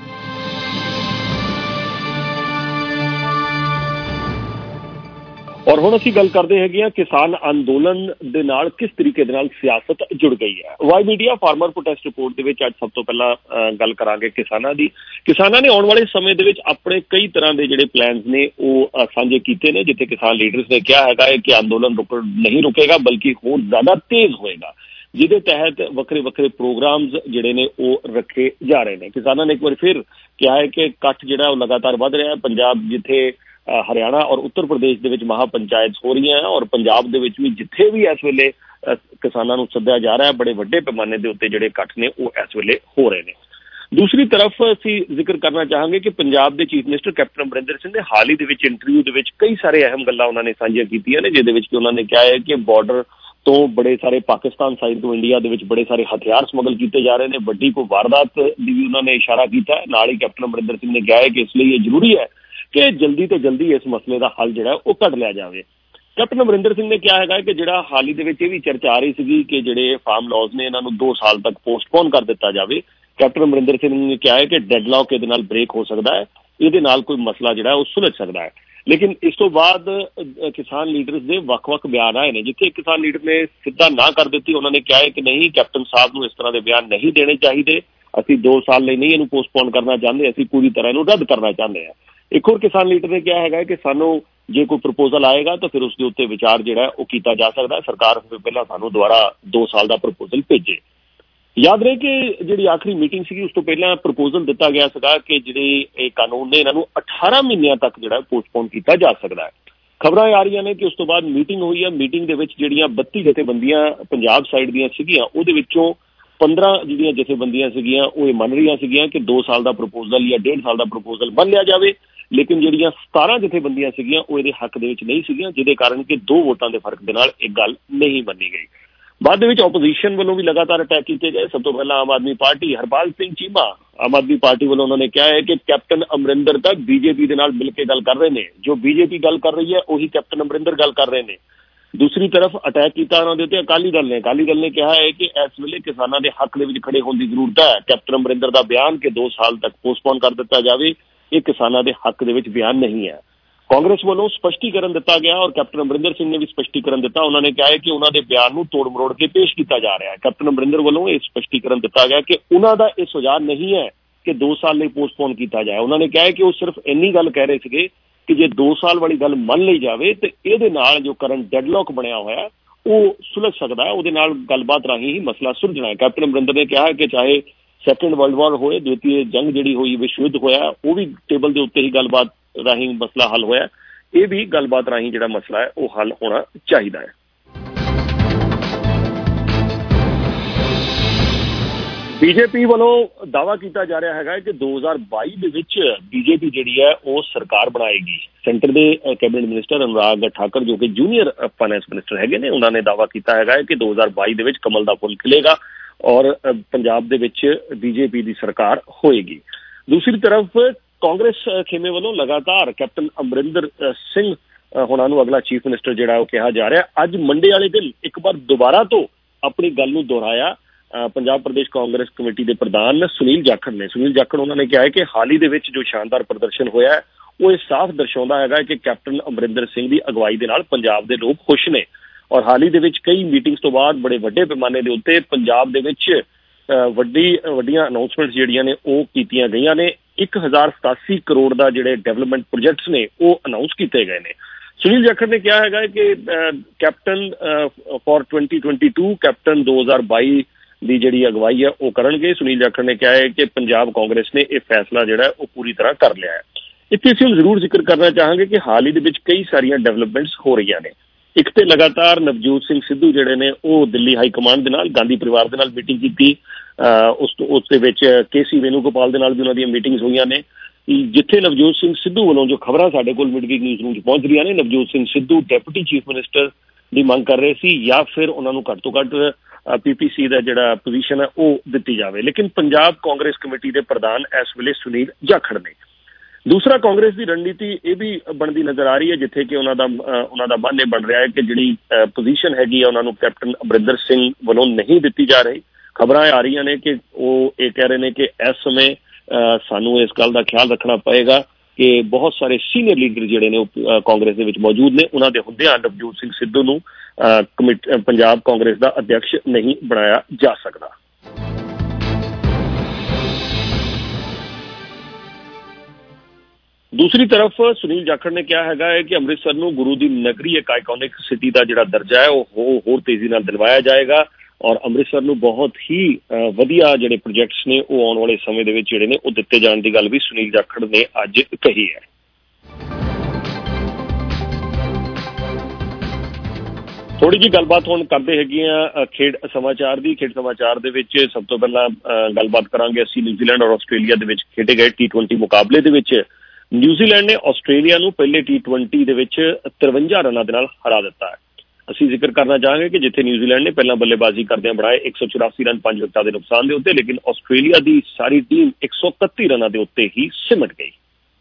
Speaker 17: ਔਰ ਹੁਣ ਅਸੀਂ ਗੱਲ ਕਰਦੇ ਹੈਗੇ ਹਾਂ ਕਿਸਾਨ ਅੰਦੋਲਨ ਦੇ ਨਾਲ ਕਿਸ ਤਰੀਕੇ ਦੇ ਨਾਲ ਸਿਆਸਤ ਜੁੜ ਗਈ ਹੈ। Y media farmer protest report ਦੇ ਵਿੱਚ ਅੱਜ ਸਭ ਤੋਂ ਪਹਿਲਾਂ ਗੱਲ ਕਰਾਂਗੇ ਕਿਸਾਨਾਂ ਦੀ। ਕਿਸਾਨਾਂ ਨੇ ਆਉਣ ਵਾਲੇ ਸਮੇਂ ਦੇ ਵਿੱਚ ਆਪਣੇ ਕਈ ਤਰ੍ਹਾਂ ਦੇ ਜਿਹੜੇ ਪਲਾਨਸ ਨੇ ਉਹ ਸਾਂਝੇ ਕੀਤੇ ਨੇ, ਜਿੱਥੇ ਕਿਸਾਨ ਲੀਡਰਸ ਨੇ ਕਿਹਾ ਹੈਗਾ ਹੈ ਕਿ ਅੰਦੋਲਨ ਰੁਕ ਨਹੀਂ ਰੁਕੇਗਾ ਬਲਕਿ ਹੋਰ ਜ਼ਿਆਦਾ ਤੇਜ਼ ਹੋਏਗਾ। ਜਿਹਦੇ ਤਹਿਤ ਵੱਖਰੇ ਵੱਖਰੇ ਪ੍ਰੋਗਰਾਮਸ ਜਿਹੜੇ ਨੇ ਉਹ ਰੱਖੇ ਜਾ ਰਹੇ ਨੇ। ਕਿਸਾਨਾਂ ਨੇ ਇੱਕ ਵਾਰ ਫਿਰ ਕਿਹਾ ਹੈ ਕਿ ਇਕੱਠ ਜਿਹੜਾ ਉਹ ਲਗਾਤਾਰ ਵੱਧ ਰਿਹਾ ਹੈ। ਪੰਜਾਬ ਜਿੱਥੇ ਹਰਿਆਣਾ ਔਰ ਉੱਤਰ ਪ੍ਰਦੇਸ਼ ਦੇ ਵਿੱਚ ਮਹਾ ਪੰਚਾਇਤ ਹੋ ਰਹੀਆਂ ਹੈ ਔਰ ਪੰਜਾਬ ਦੇ ਵਿੱਚ ਵੀ ਜਿੱਥੇ ਵੀ ਇਸ ਵੇਲੇ ਕਿਸਾਨਾਂ ਨੂੰ ਸੱਦਿਆ ਜਾ ਰਿਹਾ ਹੈ, ਬੜੇ ਵੱਡੇ ਪੈਮਾਨੇ ਦੇ ਉੱਤੇ ਜਿਹੜੇ ਇਕੱਠ ਨੇ ਉਹ ਇਸ ਵੇਲੇ ਹੋ ਰਹੇ ਨੇ। ਦੂਸਰੀ ਤਰਫ ਅਸੀਂ ਜ਼ਿਕਰ ਕਰਨਾ ਚਾਹਾਂਗੇ ਕਿ ਪੰਜਾਬ ਦੇ chief minister captain Amarinder Singh ਨੇ ਹਾਲ ਹੀ ਦੇ ਵਿੱਚ ਇੰਟਰਵਿਊ ਦੇ ਵਿੱਚ ਕਈ ਸਾਰੇ ਅਹਿਮ ਗੱਲਾਂ ਉਹਨਾਂ ਨੇ ਸਾਂਝੀਆਂ ਕੀਤੀਆਂ ਨੇ, ਜਿਹਦੇ ਵਿੱਚ ਕਿ ਉਹਨਾਂ ਨੇ ਕਿਹਾ ਹੈ ਕਿ ਬਾਰਡਰ ਤੋਂ ਬੜੇ ਸਾਰੇ ਪਾਕਿਸਤਾਨ ਸਾਈਡ ਤੋਂ ਇੰਡੀਆ ਦੇ ਵਿੱਚ ਬੜੇ ਸਾਰੇ ਹਥਿਆਰ ਸਮਗਲ ਕੀਤੇ ਜਾ ਰਹੇ ਨੇ। ਵੱਡੀ ਕੋਈ ਵਾਰਦਾਤ ਦੀ ਵੀ ਉਹਨਾਂ ਨੇ ਇਸ਼ਾਰਾ ਕੀਤਾ। ਨਾਲ ਹੀ ਕੈਪਟਨ ਅਮਰਿੰਦਰ ਸਿੰਘ ਨੇ ਕਿਹਾ ਹੈ ਕਿ ਇਸ ਲਈ ਇਹ ਜ਼ਰੂਰੀ ਹੈ ਕਿ ਜਲਦੀ ਤੋਂ ਜਲਦੀ ਇਸ ਮਸਲੇ ਦਾ ਹੱਲ ਜਿਹੜਾ ਉਹ ਕੱਢ ਲਿਆ ਜਾਵੇ। ਕੈਪਟਨ ਅਮਰਿੰਦਰ ਸਿੰਘ ਨੇ ਕਿਹਾ ਹੈਗਾ ਕਿ ਜਿਹੜਾ ਹਾਲ ਹੀ ਦੇ ਵਿੱਚ ਇਹ ਵੀ ਚਰਚਾ ਆ ਰਹੀ ਸੀਗੀ ਕਿ ਜਿਹੜੇ ਫਾਰਮ ਲਾਜ਼ ਨੇ ਇਹਨਾਂ ਨੂੰ ਦੋ ਸਾਲ ਤੱਕ ਪੋਸਟਪੋਨ ਕਰ ਦਿੱਤਾ ਜਾਵੇ। ਕੈਪਟਨ ਅਮਰਿੰਦਰ ਸਿੰਘ ਨੇ ਕਿਹਾ ਹੈ ਕਿ ਡੈਡਲੌਕ ਇਹਦੇ ਨਾਲ ਬ੍ਰੇਕ ਹੋ ਸਕਦਾ ਹੈ, ਇਹਦੇ ਨਾਲ ਕੋਈ ਮਸਲਾ ਜਿਹੜਾ ਉਹ ਸੁਲਝ ਸਕਦਾ ਹੈ। ਲੇਕਿਨ ਇਸ ਤੋਂ ਬਾਅਦ ਕਿਸਾਨ ਲੀਡਰਸ ਦੇ ਵੱਖ-ਵੱਖ ਬਿਆਨ ਆਏ ਨੇ, ਜਿੱਥੇ ਕਿਸਾਨ ਲੀਡਰ ਨੇ ਸਿੱਧਾ ਨਾ ਕਰ ਦਿੱਤੀ। ਉਹਨਾਂ ਨੇ ਕਿਹਾ ਹੈ ਕਿ ਨਹੀਂ, ਕੈਪਟਨ ਸਾਹਿਬ ਨੂੰ ਇਸ ਤਰ੍ਹਾਂ ਦੇ ਬਿਆਨ ਨਹੀਂ ਦੇਣੇ ਚਾਹੀਦੇ, ਅਸੀਂ ਦੋ ਸਾਲ ਲਈ ਨਹੀਂ ਇਹਨੂੰ ਪੋਸਟਪੋਨ ਕਰਨਾ ਚਾਹੁੰਦੇ, ਅਸੀਂ ਪੂਰੀ ਤਰ੍ਹਾਂ ਇਹਨੂੰ ਰੱਦ ਕਰਨਾ ਚਾਹੁੰਦੇ ਹਾਂ। ਇੱਕ ਹੋਰ ਕਿਸਾਨ ਲੀਡਰ ਨੇ ਕਿਹਾ ਹੈਗਾ ਕਿ ਸਾਨੂੰ ਜੇ ਕੋਈ ਪ੍ਰਪੋਜ਼ਲ ਆਏਗਾ ਤਾਂ ਫਿਰ ਉਸ ਦੇ ਉੱਤੇ ਵਿਚਾਰ ਜਿਹੜਾ ਉਹ ਕੀਤਾ ਜਾ ਸਕਦਾ, ਸਰਕਾਰ ਪਹਿਲਾਂ ਸਾਨੂੰ ਦੁਬਾਰਾ ਦੋ ਸਾਲ ਦਾ ਪ੍ਰਪੋਜ਼ਲ ਭੇਜੇ। ਯਾਦ ਰਹੇ ਕਿ ਜਿਹੜੀ ਆਖਰੀ ਮੀਟਿੰਗ ਸੀਗੀ ਉਸ ਤੋਂ ਪਹਿਲਾਂ ਪ੍ਰਪੋਜ਼ਲ ਦਿੱਤਾ ਗਿਆ ਸੀਗਾ ਕਿ ਜਿਹੜੇ ਇਹ ਕਾਨੂੰਨ ਨੇ ਇਹਨਾਂ ਨੂੰ ਅਠਾਰਾਂ ਮਹੀਨਿਆਂ ਤੱਕ ਜਿਹੜਾ ਪੋਸਟਪੋਨ ਕੀਤਾ ਜਾ ਸਕਦਾ ਹੈ। ਖਬਰਾਂ ਆ ਰਹੀਆਂ ਨੇ ਕਿ ਉਸ ਤੋਂ ਬਾਅਦ ਮੀਟਿੰਗ ਹੋਈ ਹੈ। ਮੀਟਿੰਗ ਦੇ ਵਿੱਚ ਜਿਹੜੀਆਂ ਬੱਤੀ ਜਥੇਬੰਦੀਆਂ ਪੰਜਾਬ ਸਾਈਡ ਦੀਆਂ ਸੀਗੀਆਂ ਉਹਦੇ ਵਿੱਚੋਂ ਪੰਦਰਾਂ ਜਿਹੜੀਆਂ ਜਥੇਬੰਦੀਆਂ ਸੀਗੀਆਂ ਉਹ ਇਹ ਮੰਨ ਰਹੀਆਂ ਸੀਗੀਆਂ ਕਿ ਦੋ ਸਾਲ ਦਾ ਪ੍ਰਪੋਜ਼ਲ ਜਾਂ ਡੇਢ ਸਾਲ ਦਾ ਪ੍ਰਪੋਜ਼ਲ ਮੰਨ ਲਿਆ ਜਾਵੇ। ਲੇਕਿਨ ਜਿਹੜੀਆਂ ਸਤਾਰਾਂ ਜਥੇਬੰਦੀਆਂ ਸੀਗੀਆਂ ਉਹ ਇਹਦੇ ਹੱਕ ਦੇ ਵਿੱਚ ਨਹੀਂ ਸੀਗੀਆਂ, ਜਿਹਦੇ ਕਾਰਨ ਕਿ ਦੋ ਵੋਟਾਂ ਦੇ ਫਰਕ ਦੇ ਨਾਲ ਇਹ ਗੱਲ ਨਹੀਂ ਮੰਨੀ ਗਈ। ਬਾਅਦ ਦੇ ਵਿੱਚ ਆਪੋਜੀਸ਼ਨ ਵੱਲੋਂ ਵੀ ਲਗਾਤਾਰ ਅਟੈਕ ਕੀਤੇ ਗਏ। ਸਭ ਤੋਂ ਪਹਿਲਾਂ ਆਮ ਆਦਮੀ ਪਾਰਟੀ, ਹਰਪਾਲ ਸਿੰਘ ਚੀਮਾ ਆਮ ਆਦਮੀ ਪਾਰਟੀ ਵੱਲੋਂ ਉਹਨਾਂ ਨੇ ਕਿਹਾ ਹੈ ਕਿ ਕੈਪਟਨ ਅਮਰਿੰਦਰ ਤਾਂ ਬੀਜੇਪੀ ਦੇ ਨਾਲ ਮਿਲ ਕੇ ਗੱਲ ਕਰ ਰਹੇ ਨੇ, ਜੋ ਬੀਜੇਪੀ ਗੱਲ ਕਰ ਰਹੀ ਹੈ ਉਹੀ ਕੈਪਟਨ ਅਮਰਿੰਦਰ ਗੱਲ ਕਰ ਰਹੇ ਨੇ। ਦੂਸਰੀ ਤਰਫ ਅਟੈਕ ਕੀਤਾ ਉਹਨਾਂ ਦੇ ਉੱਤੇ ਅਕਾਲੀ ਦਲ ਨੇ। ਅਕਾਲੀ ਦਲ ਨੇ ਕਿਹਾ ਹੈ ਕਿ ਇਸ ਵੇਲੇ ਕਿਸਾਨਾਂ ਦੇ ਹੱਕ ਦੇ ਵਿੱਚ ਖੜੇ ਹੋਣ ਦੀ ਜ਼ਰੂਰਤ ਹੈ। ਕੈਪਟਨ ਅਮਰਿੰਦਰ ਦਾ ਬਿਆਨ ਕਿ ਦੋ ਸਾਲ ਤੱਕ ਪੋਸਟਪੋਨ ਕਰ ਦਿੱਤਾ ਜਾਵੇ, ਇਹ ਕਿਸਾਨਾਂ ਦੇ ਹੱਕ ਦੇ ਵਿੱਚ ਬਿਆਨ ਨਹੀਂ ਹੈ। ਕਾਂਗਰਸ ਵੱਲੋਂ ਸਪਸ਼ਟੀਕਰਨ ਦਿੱਤਾ ਗਿਆ ਔਰ ਕੈਪਟਨ ਅਮਰਿੰਦਰ ਸਿੰਘ ਨੇ ਵੀ ਸਪਸ਼ਟੀਕਰਨ ਦਿੱਤਾ। ਉਹਨਾਂ ਨੇ ਕਿਹਾ ਹੈ ਕਿ ਉਹਨਾਂ ਦੇ ਬਿਆਨ ਨੂੰ ਤੋੜ ਮਰੋੜ ਕੇ ਪੇਸ਼ ਕੀਤਾ ਜਾ ਰਿਹਾ ਹੈ। ਕੈਪਟਨ ਅਮਰਿੰਦਰ ਵੱਲੋਂ ਇਹ ਸਪਸ਼ਟੀਕਰਨ ਦਿੱਤਾ ਗਿਆ ਕਿ ਉਹਨਾਂ ਦਾ ਇਹ ਸੁਝਾਅ ਨਹੀਂ ਹੈ ਕਿ ਦੋ ਸਾਲ ਲਈ ਪੋਸਟਪੋਨ ਕੀਤਾ ਜਾਏ। ਉਹਨਾਂ ਨੇ ਕਿਹਾ ਹੈ ਕਿ ਉਹ ਸਿਰਫ ਇੰਨੀ ਗੱਲ ਕਹਿ ਰਹੇ ਸੀਗੇ ਕਿ ਜੇ ਦੋ ਸਾਲ ਵਾਲੀ ਗੱਲ ਮੰਨ ਲਈ ਜਾਵੇ ਤੇ ਇਹਦੇ ਨਾਲ ਜੋ ਕਰੰਟ ਡੈਡਲੌਕ ਬਣਿਆ ਹੋਇਆ ਉਹ ਸੁਲਝ ਸਕਦਾ ਹੈ, ਉਹਦੇ ਨਾਲ ਗੱਲਬਾਤ ਰਾਹੀਂ ਹੀ ਮਸਲਾ ਸੁਲਝਣਾ ਹੈ। ਕੈਪਟਨ ਅਮਰਿੰਦਰ ਨੇ ਕਿਹਾ ਕਿ ਚਾਹੇ ਸੈਕੰਡ ਵਰਲਡ ਵਾਰ ਹੋਏ, ਦੂਜੀ ਜੰਗ ਜਿਹੜੀ ਹੋਈ, ਵਿਸ਼ਵ ਯੁੱਧ ਹੋਇਆ, ਉਹ ਵੀ ਟੇਬਲ ਦੇ ਉੱਤੇ ਹੀ ਗੱਲਬਾਤ ਰਾਹੀਂ ਮਸਲਾ ਹੱਲ ਹੋਇਆ, ਇਹ ਵੀ ਗੱਲਬਾਤ ਰਾਹੀਂ ਜਿਹੜਾ ਮਸਲਾ ਹੈ ਉਹ ਹੱਲ ਹੋਣਾ ਚਾਹੀਦਾ ਹੈ। ਬੀਜੇਪੀ ਵੱਲੋਂ ਦਾਅਵਾ ਕੀਤਾ ਜਾ ਰਿਹਾ ਹੈਗਾ ਕਿ ਦੋ ਹਜ਼ਾਰ ਬਾਈ ਦੇ ਵਿੱਚ ਬੀਜੇਪੀ ਜਿਹੜੀ ਹੈ ਉਹ ਸਰਕਾਰ ਬਣਾਏਗੀ। ਸੈਂਟਰ ਦੇ ਕੈਬਨਿਟ ਮਿਨਿਸਟਰ ਅਨੁਰਾਗ ਠਾਕੁਰ ਜੋ ਕਿ ਜੂਨੀਅਰ ਫਾਈਨੈਂਸ ਮਿਨਿਸਟਰ ਹੈਗੇ ਨੇ, ਉਹਨਾਂ ਨੇ ਦਾਅਵਾ ਕੀਤਾ ਹੈਗਾ ਕਿ ਦੋ ਹਜ਼ਾਰ ਬਾਈ ਦੇ ਵਿੱਚ ਕਮਲ ਦਾ ਫੁੱਲ ਖਿਲੇਗਾ ਔਰ ਪੰਜਾਬ ਦੇ ਵਿੱਚ ਬੀਜੇਪੀ ਦੀ ਸਰਕਾਰ ਹੋਏਗੀ। ਦੂਸਰੀ ਤਰਫ ਕਾਂਗਰਸ ਖੇਮੇ ਵੱਲੋਂ ਲਗਾਤਾਰ ਕੈਪਟਨ ਅਮਰਿੰਦਰ ਸਿੰਘ ਹੋਣਾ ਨੂੰ ਅਗਲਾ ਚੀਫ ਮਿਨਿਸਟਰ ਜਿਹੜਾ ਉਹ ਕਿਹਾ ਜਾ ਰਿਹਾ। ਅੱਜ ਮੰਡੇ ਵਾਲੇ ਦਿਨ ਇੱਕ ਵਾਰ ਦੁਬਾਰਾ ਤੋਂ ਆਪਣੀ ਗੱਲ ਨੂੰ ਦੁਹਰਾਇਆ ਪੰਜਾਬ ਪ੍ਰਦੇਸ਼ ਕਾਂਗਰਸ ਕਮੇਟੀ ਦੇ ਪ੍ਰਧਾਨ ਸੁਨੀਲ ਜਾਖੜ ਨੇ। ਸੁਨੀਲ ਜਾਖੜ ਉਹਨਾਂ ਨੇ ਕਿਹਾ ਹੈ ਕਿ ਹਾਲ ਹੀ ਦੇ ਵਿੱਚ ਜੋ ਸ਼ਾਨਦਾਰ ਪ੍ਰਦਰਸ਼ਨ ਹੋਇਆ ਹੈ ਉਹ ਇਹ ਸਾਫ਼ ਦਰਸਾਉਂਦਾ ਹੈਗਾ ਕਿ ਕੈਪਟਨ ਅਮਰਿੰਦਰ ਸਿੰਘ ਦੀ ਅਗਵਾਈ ਦੇ ਨਾਲ ਪੰਜਾਬ ਦੇ ਲੋਕ ਖੁਸ਼ ਨੇ ਔਰ ਹਾਲ ਹੀ ਦੇ ਵਿੱਚ ਕਈ ਮੀਟਿੰਗਸ ਤੋਂ ਬਾਅਦ ਬੜੇ ਵੱਡੇ ਪੈਮਾਨੇ ਦੇ ਉੱਤੇ ਪੰਜਾਬ ਦੇ ਵਿੱਚ ਵੱਡੀ ਵੱਡੀਆਂ ਅਨਾਉਂਸਮੈਂਟਸ ਜਿਹੜੀਆਂ ਨੇ ਉਹ ਕੀਤੀਆਂ ਗਈਆਂ ਨੇ। ਇੱਕ ਹਜ਼ਾਰ ਸਤਾਸੀ ਕਰੋੜ ਦਾ ਜਿਹੜੇ ਡਿਵੈਲਪਮੈਂਟ ਪ੍ਰੋਜੈਕਟਸ ਨੇ ਉਹ ਅਨਾਉਂਸ ਕੀਤੇ ਗਏ ਨੇ। ਸੁਨੀਲ ਜਾਖੜ ਨੇ ਕਿਹਾ ਹੈਗਾ ਕਿ captain for twenty twenty two captain ਦੋ ਹਜ਼ਾਰ ਬਾਈ ਦੀ ਜਿਹੜੀ ਅਗਵਾਈ ਹੈ ਉਹ ਕਰਨਗੇ। ਸੁਨੀਲ ਜਾਖੜ ਨੇ ਕਿਹਾ ਹੈ ਕਿ ਪੰਜਾਬ ਕਾਂਗਰਸ ਨੇ ਇਹ ਫੈਸਲਾ ਜਿਹੜਾ ਉਹ ਪੂਰੀ ਤਰ੍ਹਾਂ ਕਰ ਲਿਆ ਹੈ। ਇੱਥੇ ਅਸੀਂ ਜ਼ਰੂਰ ਜ਼ਿਕਰ ਕਰਨਾ ਚਾਹਾਂਗੇ ਕਿ ਹਾਲ ਹੀ ਦੇ ਵਿੱਚ ਕਈ ਸਾਰੀਆਂ ਡਿਵੈਲਪਮੈਂਟਸ ਹੋ ਰਹੀਆਂ ਨੇ। ਇੱਕ ਤੇ ਲਗਾਤਾਰ ਨਵਜੋਤ ਸਿੰਘ ਸਿੱਧੂ ਜਿਹੜੇ ਨੇ ਉਹ ਦਿੱਲੀ ਹਾਈ ਕਮਾਂਡ ਦੇ ਨਾਲ ਗਾਂਧੀ ਪਰਿਵਾਰ ਦੇ ਨਾਲ ਮੀਟਿੰਗ ਕੀਤੀ। ਉਸ ਉਸ ਦੇ ਵਿੱਚ ਕੇ ਸੀ ਵੇਨੂਗੋਪਾਲ ਦੇ ਨਾਲ ਵੀ ਉਹਨਾਂ ਦੀਆਂ ਮੀਟਿੰਗਸ ਹੋਈਆਂ ਨੇ, ਜਿੱਥੇ ਨਵਜੋਤ ਸਿੰਘ ਸਿੱਧੂ ਵੱਲੋਂ ਜੋ ਖਬਰਾਂ ਸਾਡੇ ਕੋਲ ਮਿਡਵੀਕ ਨਿਊਜ਼ ਰੂਮ 'ਚ ਪਹੁੰਚ ਰਹੀਆਂ ਨੇ, Navjot Singh Sidhu deputy chief minister ਦੀ ਮੰਗ ਕਰ ਰਹੇ ਸੀ ਜਾਂ ਫਿਰ ਉਹਨਾਂ ਨੂੰ ਘੱਟ ਤੋਂ ਘੱਟ ਪੀਪੀਸੀ ਦਾ ਜਿਹੜਾ ਪੋਜੀਸ਼ਨ ਹੈ ਉਹ ਦਿੱਤੀ ਜਾਵੇ। ਲੇਕਿਨ ਪੰਜਾਬ ਕਾਂਗਰਸ ਕਮੇਟੀ ਦੇ ਪ੍ਰਧਾਨ ਇਸ ਵੇਲੇ ਸੁਨੀਲ ਜਾਖੜ ਨੇ। ਦੂਸਰਾ ਕਾਂਗਰਸ ਦੀ ਰਣਨੀਤੀ ਇਹ ਵੀ ਬਣਦੀ ਨਜ਼ਰ ਆ ਰਹੀ ਹੈ, ਜਿੱਥੇ ਕਿ ਉਹਨਾਂ ਦਾ ਉਹਨਾਂ ਦਾ ਮਨ ਇਹ ਬਣ ਰਿਹਾ ਹੈ ਕਿ ਜਿਹੜੀ ਪੋਜੀਸ਼ਨ ਹੈਗੀ ਹੈ ਉਹਨਾਂ ਨੂੰ ਕੈਪਟਨ ਅਮਰਿੰਦਰ ਸਿੰਘ ਵੱਲੋਂ ਨਹੀਂ ਦਿੱਤੀ ਜਾ ਰਹੀ। ਖਬਰਾਂ ਆ ਰਹੀਆਂ ਨੇ ਕਿ ਉਹ ਇਹ ਕਹਿ ਰਹੇ ਨੇ ਕਿ ਇਸ ਸਮੇਂ ਸਾਨੂੰ ਇਸ ਗੱਲ ਦਾ ਖਿਆਲ ਰੱਖਣਾ ਪਏਗਾ ਕਿ ਬਹੁਤ ਸਾਰੇ ਸੀਨੀਅਰ ਲੀਡਰ ਜਿਹੜੇ ਨੇ ਉਹ ਕਾਂਗਰਸ ਦੇ ਵਿੱਚ ਮੌਜੂਦ ਨੇ, ਉਹਨਾਂ ਦੇ ਹੁੰਦਿਆਂ ਨਵਜੋਤ ਸਿੰਘ ਸਿੱਧੂ ਨੂੰ ਕਮੇਟੀ ਪੰਜਾਬ ਕਾਂਗਰਸ ਦਾ ਅਧਿਅਕਸ਼ ਨਹੀਂ ਬਣਾਇਆ ਜਾ ਸਕਦਾ। ਦੂਸਰੀ ਤਰਫ ਸੁਨੀਲ ਜਾਖੜ ਨੇ ਕਿਹਾ ਹੈਗਾ ਹੈ ਕਿ ਅੰਮ੍ਰਿਤਸਰ ਨੂੰ ਗੁਰੂ ਦੀ ਨਗਰੀ ਇੱਕ ਆਈਕੋਨਿਕ ਸਿਟੀ ਦਾ ਜਿਹੜਾ ਦਰਜਾ ਹੈ ਉਹ ਹੋਰ ਤੇਜ਼ੀ ਨਾਲ ਦਿਲਵਾਇਆ ਜਾਏਗਾ। ਔਰ ਅੰਮ੍ਰਿਤਸਰ ਨੂੰ ਬਹੁਤ ਹੀ ਵਧੀਆ ਜਿਹੜੇ ਪ੍ਰੋਜੈਕਟਸ ਨੇ ਉਹ ਆਉਣ ਵਾਲੇ ਸਮੇਂ ਦੇ ਵਿੱਚ ਜਿਹੜੇ ਨੇ ਉਹ ਦਿੱਤੇ ਜਾਣ ਦੀ ਗੱਲ ਵੀ ਸੁਨੀਲ ਜਾਖੜ ਨੇ ਅੱਜ ਕਹੀ ਹੈ। ਥੋੜੀ ਜਿਹੀ ਗੱਲਬਾਤ ਹੁਣ ਕਰਦੇ ਹੈਗੇ ਆ ਖੇਡ ਸਮਾਚਾਰ ਦੀ। ਖੇਡ ਸਮਾਚਾਰ ਦੇ ਵਿੱਚ ਸਭ ਤੋਂ ਪਹਿਲਾਂ ਗੱਲਬਾਤ ਕਰਾਂਗੇ ਅਸੀਂ ਨਿਊਜ਼ੀਲੈਂਡ ਔਰ ਆਸਟ੍ਰੇਲੀਆ ਦੇ ਵਿੱਚ ਖੇਡੇ ਗਏ ਟੀ ਟਵੈਂਟੀ ਮੁਕਾਬਲੇ ਦੇ ਵਿੱਚ ਨਿਊਜ਼ੀਲੈਂਡ ਨੇ ਆਸਟ੍ਰੇਲੀਆ ਨੂੰ ਪਹਿਲੇ ਟੀ ਟਵੈਂਟੀ ਦੇ ਵਿੱਚ ਤਰਵੰਜਾ ਰਨਾਂ ਦੇ ਨਾਲ ਹਰਾ ਦਿੱਤਾ ਹੈ। ਅਸੀਂ ਜ਼ਿਕਰ ਕਰਨਾ ਚਾਹਾਂਗੇ ਕਿ ਜਿੱਥੇ ਨਿਊਜ਼ੀਲੈਂਡ ਨੇ ਪਹਿਲਾਂ ਬੱਲੇਬਾਜ਼ੀ ਕਰਦਿਆਂ ਬਣਾਏ ਇੱਕ ਸੌ ਚੁਰਾਸੀ ਰਨ ਪੰਜ ਵਿਕਟਾਂ ਦੇ ਨੁਕਸਾਨ ਦੇ ਉੱਤੇ, ਲੇਕਿਨ ਆਸਟ੍ਰੇਲੀਆ ਦੀ ਸਾਰੀ ਟੀਮ ਇੱਕ ਸੌ ਇਕੱਤੀ ਰਨਾਂ ਦੇ ਉੱਤੇ ਹੀ ਸਿਮਟ ਗਈ।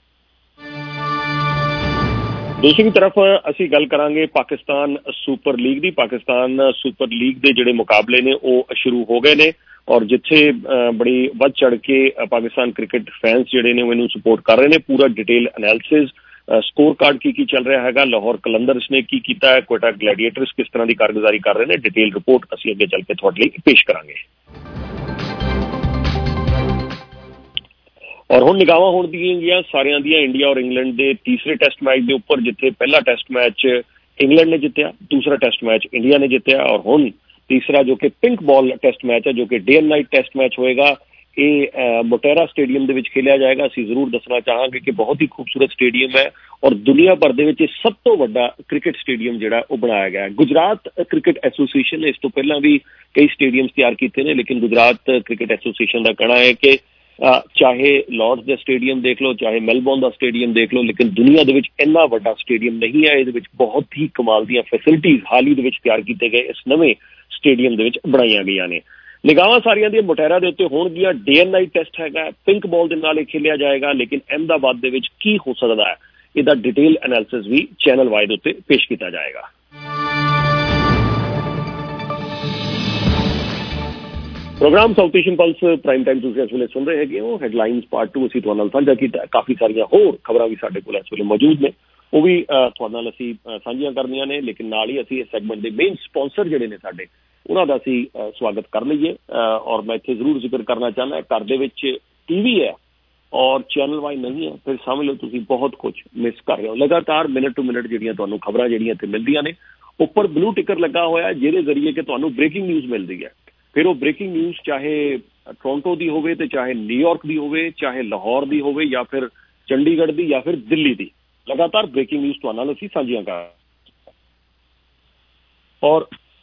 Speaker 17: ਦੂਸਰੀ ਤਰਫ ਅਸੀਂ ਗੱਲ ਕਰਾਂਗੇ ਪਾਕਿਸਤਾਨ ਸੁਪਰ ਲੀਗ ਦੀ। ਪਾਕਿਸਤਾਨ ਸੁਪਰ ਲੀਗ ਦੇ ਜਿਹੜੇ ਮੁਕਾਬਲੇ ਨੇ ਉਹ ਸ਼ੁਰੂ ਹੋ ਗਏ ਨੇ ਔਰ ਜਿੱਥੇ ਬੜੀ ਵੱਧ ਚੜ ਕੇ ਪਾਕਿਸਤਾਨ ਕ੍ਰਿਕਟ ਫੈਨਸ ਜਿਹੜੇ ਨੇ ਉਹ ਇਹਨੂੰ ਸਪੋਰਟ ਕਰ ਰਹੇ ਨੇ। ਪੂਰਾ ਡਿਟੇਲ ਐਨਾਲਿਸਿਸ, ਸਕੋਰ ਕਾਰਡ ਕੀ ਕੀ ਚੱਲ ਰਿਹਾ ਹੈਗਾ, ਲਾਹੌਰ ਕਲੰਦਰਸ ਨੇ ਕੀ ਕੀਤਾ ਹੈ, ਕੁਇਟਾ ਗਲੈਡੀਏਟਰਸ ਕਿਸ ਤਰ੍ਹਾਂ ਦੀ ਕਾਰਗੁਜ਼ਾਰੀ ਕਰ ਰਹੇ ਨੇ, ਡਿਟੇਲ ਰਿਪੋਰਟ ਅਸੀਂ ਅੱਗੇ ਚੱਲ ਕੇ ਤੁਹਾਡੇ ਲਈ ਪੇਸ਼ ਕਰਾਂਗੇ। ਔਰ ਹੁਣ ਨਿਗਾਹਾਂ ਹੋਣ ਦੀਆਂ ਗਈਆਂ ਸਾਰਿਆਂ ਦੀਆਂ ਇੰਡੀਆ ਔਰ ਇੰਗਲੈਂਡ ਦੇ ਤੀਸਰੇ ਟੈਸਟ ਮੈਚ ਦੇ ਉੱਪਰ, ਜਿੱਥੇ ਪਹਿਲਾ ਟੈਸਟ ਮੈਚ ਇੰਗਲੈਂਡ ਨੇ ਜਿੱਤਿਆ, ਦੂਸਰਾ ਟੈਸਟ ਮੈਚ ਇੰਡੀਆ ਨੇ ਜਿੱਤਿਆ ਔਰ ਹੁਣ ਤੀਸਰਾ ਜੋ ਕਿ ਪਿੰਕ ਬਾਲ ਟੈਸਟ ਮੈਚ ਹੈ, ਜੋ ਕਿ day and night test match ਹੋਏਗਾ, ਇਹ ਮੋਟੇਰਾ ਸਟੇਡੀਅਮ ਦੇ ਵਿੱਚ ਖੇਲਿਆ ਜਾਏਗਾ। ਅਸੀਂ ਜ਼ਰੂਰ ਦੱਸਣਾ ਚਾਹਾਂਗੇ ਕਿ ਬਹੁਤ ਹੀ ਖੂਬਸੂਰਤ ਸਟੇਡੀਅਮ ਹੈ ਔਰ ਦੁਨੀਆ ਭਰ ਦੇ ਵਿੱਚ ਸਭ ਤੋਂ ਵੱਡਾ ਕ੍ਰਿਕਟ ਸਟੇਡੀਅਮ ਜਿਹੜਾ ਉਹ ਬਣਾਇਆ ਗਿਆ ਹੈ। ਗੁਜਰਾਤ ਕ੍ਰਿਕਟ ਐਸੋਸੀਏਸ਼ਨ ਨੇ ਇਸ ਤੋਂ ਪਹਿਲਾਂ ਵੀ ਕਈ ਸਟੇਡੀਅਮਸ ਤਿਆਰ ਕੀਤੇ ਨੇ, ਲੇਕਿਨ ਗੁਜਰਾਤ ਕ੍ਰਿਕਟ ਐਸੋਸੀਏਸ਼ਨ ਦਾ ਕਹਿਣਾ ਹੈ ਕਿ ਚਾਹੇ ਲਾਰਡਸ ਦਾ ਸਟੇਡੀਅਮ ਦੇਖ ਲਓ, ਚਾਹੇ ਮੈਲਬੌਰਨ ਦਾ ਸਟੇਡੀਅਮ ਦੇਖ ਲਓ, ਲੇਕਿਨ ਦੁਨੀਆ ਦੇ ਵਿੱਚ ਇੰਨਾ ਵੱਡਾ ਸਟੇਡੀਅਮ ਨਹੀਂ ਹੈ। ਇਹਦੇ ਵਿੱਚ ਬਹੁਤ ਹੀ ਕਮਾਲ ਦੀਆਂ ਫੈਸਿਲਿਟੀਜ਼ ਹਾਲ ਹੀ ਦੇ ਵਿੱਚ ਤਿਆਰ ਕੀਤੇ ਗਏ ਇਸ ਨਵੇਂ ਸਟੇਡੀਅਮ ਦੇ ਵਿੱਚ ਬਣਾਈਆਂ ਗਈਆਂ ਨੇ। ਨਿਗਾਹਾਂ ਸਾਰੀਆਂ ਦੀਆਂ ਮੋਟੇਰਾ ਦੇ ਉੱਤੇ ਹੋਣਗੀਆਂ। ਡੇ ਐਂਡ ਨਾਈਟ ਟੈਸਟ ਹੈਗਾ, ਪਿੰਕ ਬਾਲ ਦੇ ਨਾਲ ਇਹ ਖੇਲਿਆ ਜਾਏਗਾ, ਲੇਕਿਨ ਅਹਿਮਦਾਬਾਦ ਦੇ ਵਿੱਚ ਕੀ ਹੋ ਸਕਦਾ ਹੈ ਇਹਦਾ ਡਿਟੇਲ ਐਨਾਲਿਸਿਸ ਵੀ ਚੈਨਲ ਵਾਈ ਦੇ ਉੱਤੇ ਪੇਸ਼ ਕੀਤਾ ਜਾਏਗਾ। Program South Asian Pulse prime time ਤੁਸੀਂ ਇਸ ਵੇਲੇ ਸੁਣ ਰਹੇ ਹੈਗੇ ਹੋ। ਹੈਡਲਾਈਨਸ ਪਾਰਟ ਟੂ ਅਸੀਂ ਤੁਹਾਡੇ ਨਾਲ ਸਾਂਝਾ ਕੀਤਾ। ਕਾਫੀ ਸਾਰੀਆਂ ਹੋਰ ਖਬਰਾਂ ਵੀ ਸਾਡੇ ਕੋਲ ਇਸ ਵੇਲੇ ਮੌਜੂਦ ਨੇ, ਉਹ ਵੀ ਤੁਹਾਡੇ ਨਾਲ ਅਸੀਂ ਸਾਂਝੀਆਂ ਕਰਨੀਆਂ ਨੇ, ਲੇਕਿਨ ਨਾਲ ਹੀ ਅਸੀਂ ਇਸ ਸੈਗਮੈਂਟ ਦੇ ਮੇਨ ਸਪਾਂਸਰ ਜਿਹੜੇ ਨੇ ਸਾਡੇ ਉਹਨਾਂ ਦਾ ਅਸੀਂ ਸਵਾਗਤ ਕਰ ਲਈਏ। ਔਰ ਮੈਂ ਇੱਥੇ ਜ਼ਰੂਰ ਜ਼ਿਕਰ ਕਰਨਾ ਚਾਹੁੰਦਾ, ਘਰ ਦੇ ਵਿੱਚ ਟੀ ਵੀ ਹੈ ਔਰ ਚੈਨਲ ਵਾਈ ਨਹੀਂ ਹੈ, ਫਿਰ ਸਮਝ ਲਓ ਤੁਸੀਂ ਬਹੁਤ ਕੁਝ ਮਿਸ ਕਰ ਰਹੇ ਹੋ। ਲਗਾਤਾਰ ਮਿੰਟ ਟੂ ਮਿੰਟ ਜਿਹੜੀਆਂ ਤੁਹਾਨੂੰ ਖਬਰਾਂ ਜਿਹੜੀਆਂ ਇੱਥੇ ਮਿਲਦੀਆਂ ਨੇ, ਉੱਪਰ ਬਲੂ ਟਿਕਰ ਲੱਗਾ ਹੋਇਆ ਜਿਹਦੇ ਜ਼ਰੀਏ ਕਿ ਤੁਹਾਨੂੰ ਬ੍ਰੇਕਿੰਗ ਨਿਊਜ਼ ਮਿਲਦੀ ਹੈ। ਫਿਰ ਉਹ ਬ੍ਰੇਕਿੰਗ ਨਿਊਜ਼ ਚਾਹੇ ਟੋਰਾਂਟੋ ਦੀ ਹੋਵੇ ਤੇ ਚਾਹੇ ਨਿਊਯਾਰਕ ਦੀ ਹੋਵੇ, ਚਾਹੇ ਲਾਹੌਰ ਦੀ ਹੋਵੇ ਜਾਂ ਫਿਰ ਚੰਡੀਗੜ੍ਹ ਦੀ ਜਾਂ ਫਿਰ ਦਿੱਲੀ ਦੀ, ਲਗਾਤਾਰ ਬ੍ਰੇਕਿੰਗ ਨਿਊਜ਼ ਤੁਹਾਨੂੰ ਨਾਲ ਅਸੀਂ ਸਾਂਝੀਆਂ ਕਰ। ਔਰ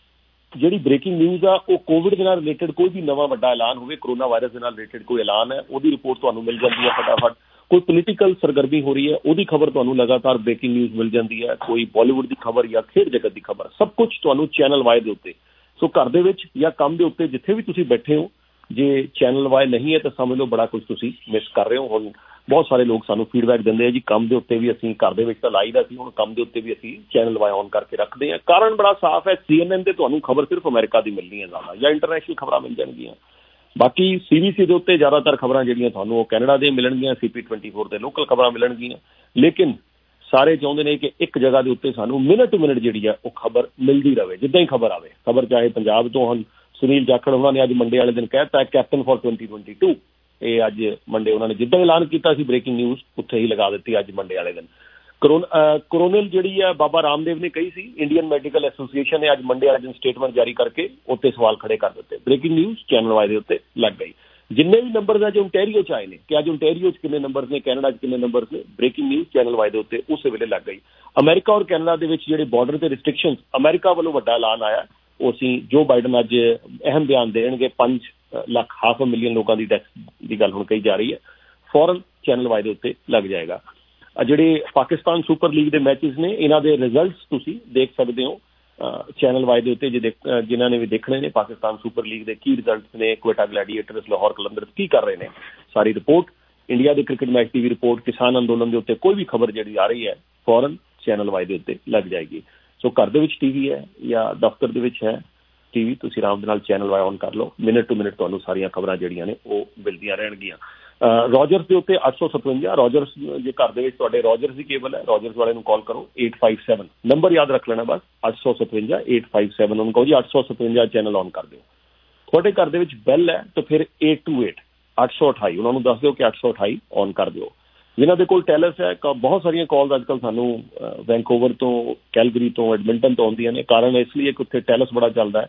Speaker 17: ਜਿਹੜੀ ਬ੍ਰੇਕਿੰਗ ਨਿਊਜ਼ ਆ ਉਹ ਕੋਵਿਡ ਦੇ ਨਾਲ ਰਿਲੇਟਡ ਕੋਈ ਵੀ ਨਵਾਂ ਵੱਡਾ ਐਲਾਨ ਹੋਵੇ, ਕਰੋਨਾ ਵਾਇਰਸ ਦੇ ਨਾਲ ਰਿਲੇਟਡ ਕੋਈ ਐਲਾਨ ਹੈ, ਉਹਦੀ ਰਿਪੋਰਟ ਤੁਹਾਨੂੰ ਮਿਲ ਜਾਂਦੀ ਹੈ ਫਟਾਫਟ। ਕੋਈ ਪੋਲੀਟੀਕਲ ਸਰਗਰਮੀ ਹੋ ਰਹੀ ਹੈ, ਉਹਦੀ ਖਬਰ ਤੁਹਾਨੂੰ ਲਗਾਤਾਰ ਬ੍ਰੇਕਿੰਗ ਨਿਊਜ਼ ਮਿਲ ਜਾਂਦੀ ਹੈ। ਕੋਈ ਬਾਲੀਵੁੱਡ ਦੀ ਖਬਰ ਜਾਂ ਖੇਡ ਜਗਤ ਦੀ ਖਬਰ, ਸਭ ਕੁਝ ਤੁਹਾਨੂੰ ਚੈਨਲ ਵਾਈ ਦੇ ਉੱਤੇ। ਸੋ ਘਰ ਦੇ ਵਿੱਚ ਜਾਂ ਕੰਮ ਦੇ ਉੱਤੇ ਜਿੱਥੇ ਵੀ ਤੁਸੀਂ ਬੈਠੇ ਹੋ, ਜੇ ਚੈਨਲ ਵਾਈ ਨਹੀਂ ਹੈ ਤਾਂ ਸਮਝ ਲਓ ਬੜਾ ਕੁਝ ਤੁਸੀਂ ਮਿਸ ਕਰ ਰਹੇ ਹੋ। ਹੁਣ ਬਹੁਤ ਸਾਰੇ ਲੋਕ ਸਾਨੂੰ ਫੀਡਬੈਕ ਦਿੰਦੇ ਆ ਜੀ ਕੰਮ ਦੇ ਉੱਤੇ ਵੀ ਅਸੀਂ ਘਰ ਦੇ ਵਿੱਚ ਤਾਂ ਲਾਈਦਾ ਸੀ, ਹੁਣ ਕੰਮ ਦੇ ਉੱਤੇ ਵੀ ਅਸੀਂ ਚੈਨਲ ਵਾਈ ਔਨ ਕਰਕੇ ਰੱਖਦੇ ਹਾਂ। ਕਾਰਨ ਬੜਾ ਸਾਫ਼ ਹੈ, ਸੀ ਐਨ ਐਨ ਤੇ ਤੁਹਾਨੂੰ ਖਬਰ ਸਿਰਫ ਅਮਰੀਕਾ ਦੀ ਮਿਲਣੀ ਹੈ ਜ਼ਿਆਦਾ, ਜਾਂ ਇੰਟਰਨੈਸ਼ਨਲ ਖਬਰਾਂ ਮਿਲ ਜਾਣਗੀਆਂ। ਬਾਕੀ ਸੀ ਬੀ ਸੀ ਦੇ ਉੱਤੇ ਜ਼ਿਆਦਾਤਰ ਖਬਰਾਂ ਜਿਹੜੀਆਂ ਤੁਹਾਨੂੰ ਉਹ ਕੈਨੇਡਾ ਦੀਆਂ ਮਿਲਣਗੀਆਂ, ਸੀ ਪੀ ਟਵੈਂਟੀ ਫੋਰ ਦੇ ਲੋਕਲ ਖਬਰਾਂ ਮਿਲਣਗੀਆਂ। ਲੇਕਿਨ ਸਾਰੇ ਚਾਹੁੰਦੇ ਨੇ ਕਿ ਇੱਕ ਜਗ੍ਹਾ ਦੇ ਉੱਤੇ ਸਾਨੂੰ ਮਿੰਟ ਟੂ ਮਿੰਟ ਜਿਹੜੀ ਆ ਉਹ ਖਬਰ ਮਿਲਦੀ ਰਹੇ, ਜਿੱਦਾਂ ਹੀ ਖਬਰ ਆਵੇ। ਖਬਰ ਚਾਹੇ ਪੰਜਾਬ ਤੋਂ, ਹੁਣ ਸੁਨੀਲ ਜਾਖੜ ਉਹਨਾਂ ਨੇ ਅੱਜ ਮੰਡੇ ਵਾਲੇ ਦਿਨ ਕਹਿ ਦਿੱਤਾ captain for twenty twenty two, ਇਹ ਅੱਜ ਮੰਡੇ ਉਹਨਾਂ ਨੇ ਜਿੱਦਾਂ ਐਲਾਨ ਕੀਤਾ ਸੀ ਬ੍ਰੇਕਿੰਗ ਨਿਊਜ਼ ਉੱਥੇ ਹੀ ਲਗਾ ਦਿੱਤੀ ਅੱਜ ਮੰਡੇ ਵਾਲੇ ਦਿਨ। ਕਰੋਨਾ ਕਰੋਨਲ ਜਿਹੜੀ ਆ ਬਾਬਾ ਰਾਮਦੇਵ ਨੇ ਕਹੀ ਸੀ, ਇੰਡੀਅਨ ਮੈਡੀਕਲ ਐਸੋਸੀਏਸ਼ਨ ਨੇ ਅੱਜ ਮੰਡੇ ਵਾਲੇ ਦਿਨ ਸਟੇਟਮੈਂਟ ਜਾਰੀ ਕਰਕੇ ਉੱਤੇ ਸਵਾਲ ਖੜੇ ਕਰ ਦਿੱਤੇ। ਬ੍ਰੇਕਿੰਗ ਨਿਊਜ਼ ਚੈਨਲ ਵਾਈ ਦੇ ਉੱਤੇ ਲੱਗ ਗਈ। ਜਿੰਨੇ ਵੀ ਨੰਬਰ ਅੱਜ ਓਨਟਾਰੀਓ ਚ ਆਏ ਨੇ ਕਿ ਅੱਜ ਓਨਟਾਰੀਓ ਚ ਕਿੰਨੇ ਨੰਬਰ ਨੇ, ਕੈਨੇਡਾ ਚ ਕਿੰਨੇ ਨੰਬਰ ਨੇ, ਬ੍ਰੇਕਿੰਗ ਨਿਊਜ਼ ਚੈਨਲ ਵਾਈ ਦੇ ਉੱਤੇ ਉਸੇ ਵੇਲੇ ਲੱਗ ਗਈ। ਅਮਰੀਕਾ ਔਰ ਕੈਨੇਡਾ ਦੇ ਵਿੱਚ ਜਿਹੜੇ ਬਾਰਡਰ ਤੇ ਰਿਸਟ੍ਰਿਕਸ਼ਨ, ਅਮਰੀਕਾ ਵੱਲੋਂ ਵੱਡਾ ਐਲਾਨ ਆਇਆ, ਉਹ ਅਸੀਂ ਜੋ ਬਾਈਡਨ ਅੱਜ ਅਹਿਮ ਬਿਆਨ ਦੇਣਗੇ। ਪੰਜ ਲੱਖ ਹਾਫ ਮਿਲੀਅਨ ਲੋਕਾਂ ਦੀ ਡੈਥ ਦੀ ਗੱਲ ਹੁਣ ਕਹੀ ਜਾ ਰਹੀ ਹੈ, ਫੌਰਨ ਚੈਨਲ ਵਾਈ ਦੇ ਉੱਤੇ ਲੱਗ ਜਾਏਗਾ। ਜਿਹੜੇ ਪਾਕਿਸਤਾਨ ਸੁਪਰ ਲੀਗ ਦੇ ਮੈਚਿਸ ਨੇ, ਇਹਨਾਂ ਦੇ ਰਿਜ਼ਲਟਸ ਤੁਸੀਂ ਦੇਖ ਸਕਦੇ ਹੋ ਚੈਨਲ ਵਾਈ ਦੇ ਉੱਤੇ, ਜੇ ਜਿਨ੍ਹਾਂ ਨੇ ਵੀ ਦੇਖਣੇ ਨੇ ਪਾਕਿਸਤਾਨ ਸੁਪਰ ਲੀਗ ਦੇ ਕੀ ਰਿਜ਼ਲਟਸ ਨੇ, ਕੁਇਟਾ ਗਲੈਡੀਏਟਰਸ, ਲਾਹੌਰ ਕਲੰਦਰਸ ਕੀ ਕਰ ਰਹੇ ਨੇ, ਸਾਰੀ ਰਿਪੋਰਟ। ਇੰਡੀਆ ਦੇ ਕ੍ਰਿਕਟ ਮੈਚ ਦੀ ਵੀ ਰਿਪੋਰਟ, ਕਿਸਾਨ ਅੰਦੋਲਨ ਦੇ ਉੱਤੇ ਕੋਈ ਵੀ ਖਬਰ ਜਿਹੜੀ ਆ ਰਹੀ ਹੈ ਫੌਰਨ ਚੈਨਲ ਵਾਈ ਦੇ ਉੱਤੇ ਲੱਗ ਜਾਏਗੀ। ਸੋ ਘਰ ਦੇ ਵਿੱਚ ਟੀ ਵੀ ਹੈ ਜਾਂ ਦਫ਼ਤਰ ਦੇ ਵਿੱਚ ਹੈ ਟੀ ਵੀ, ਤੁਸੀਂ ਆਰਾਮ ਦੇ ਨਾਲ ਚੈਨਲ ਵਾਈ ਔਨ ਕਰ ਲਓ, ਮਿੰਟ ਟੂ ਮਿੰਟ ਤੁਹਾਨੂੰ ਸਾਰੀਆਂ ਖਬਰਾਂ ਜਿਹੜੀਆਂ ਨੇ ਉਹ ਮਿਲਦੀਆਂ ਰਹਿਣਗੀਆਂ। ਰੋਜਰਸ ਦੇ ਉੱਤੇ ਅੱਠ ਸੌ ਸਤਵੰਜਾ, ਰੋਜਰਸ ਜੇ ਘਰ ਦੇ ਵਿੱਚ ਤੁਹਾਡੇ ਰੋਜਰਸ ਦੀ ਕੇਬਲ ਹੈ, ਰੋਜਰਸ ਵਾਲੇ ਨੂੰ ਕਾਲ ਕਰੋ ਏਟ ਫਾਈਵ ਸੈਵਨ, ਨੰਬਰ ਯਾਦ ਰੱਖ ਲੈਣਾ ਬਸ ਅੱਠ ਸੌ ਸਤਵੰਜਾ ਏਟ ਫਾਈਵ ਸੈਵਨ, ਉਹਨੂੰ ਕਹੋ ਜੀ ਅੱਠ ਸੌ ਸਤਵੰਜਾ ਚੈਨਲ ਔਨ ਕਰ ਦਿਓ। ਤੁਹਾਡੇ ਘਰ ਦੇ ਵਿੱਚ ਬੈਲ ਹੈ ਤਾਂ ਫਿਰ ਏਟ ਟੂ ਏਟ ਅੱਠ ਸੌ ਅਠਾਈ, ਉਹਨਾਂ ਨੂੰ ਦੱਸ ਦਿਓ ਕਿ ਅੱਠ ਸੌ ਅਠਾਈ ਔਨ ਕਰ ਦਿਓ। ਜਿਨ੍ਹਾਂ ਦੇ ਕੋਲ ਟੈਲਸ ਹੈ, ਬਹੁਤ ਸਾਰੀਆਂ ਕਾਲਸ ਅੱਜ ਕੱਲ੍ਹ ਸਾਨੂੰ ਵੈਨਕੂਵਰ ਤੋਂ, ਕੈਲਗਰੀ ਤੋਂ, ਐਡਮਿੰਟਨ ਤੋਂ ਆਉਂਦੀਆਂ ਨੇ। ਕਾਰਨ ਇਸ ਲਈ ਕਿ ਉੱਥੇ ਟੈਲਸ ਬੜਾ ਚੱਲਦਾ ਹੈ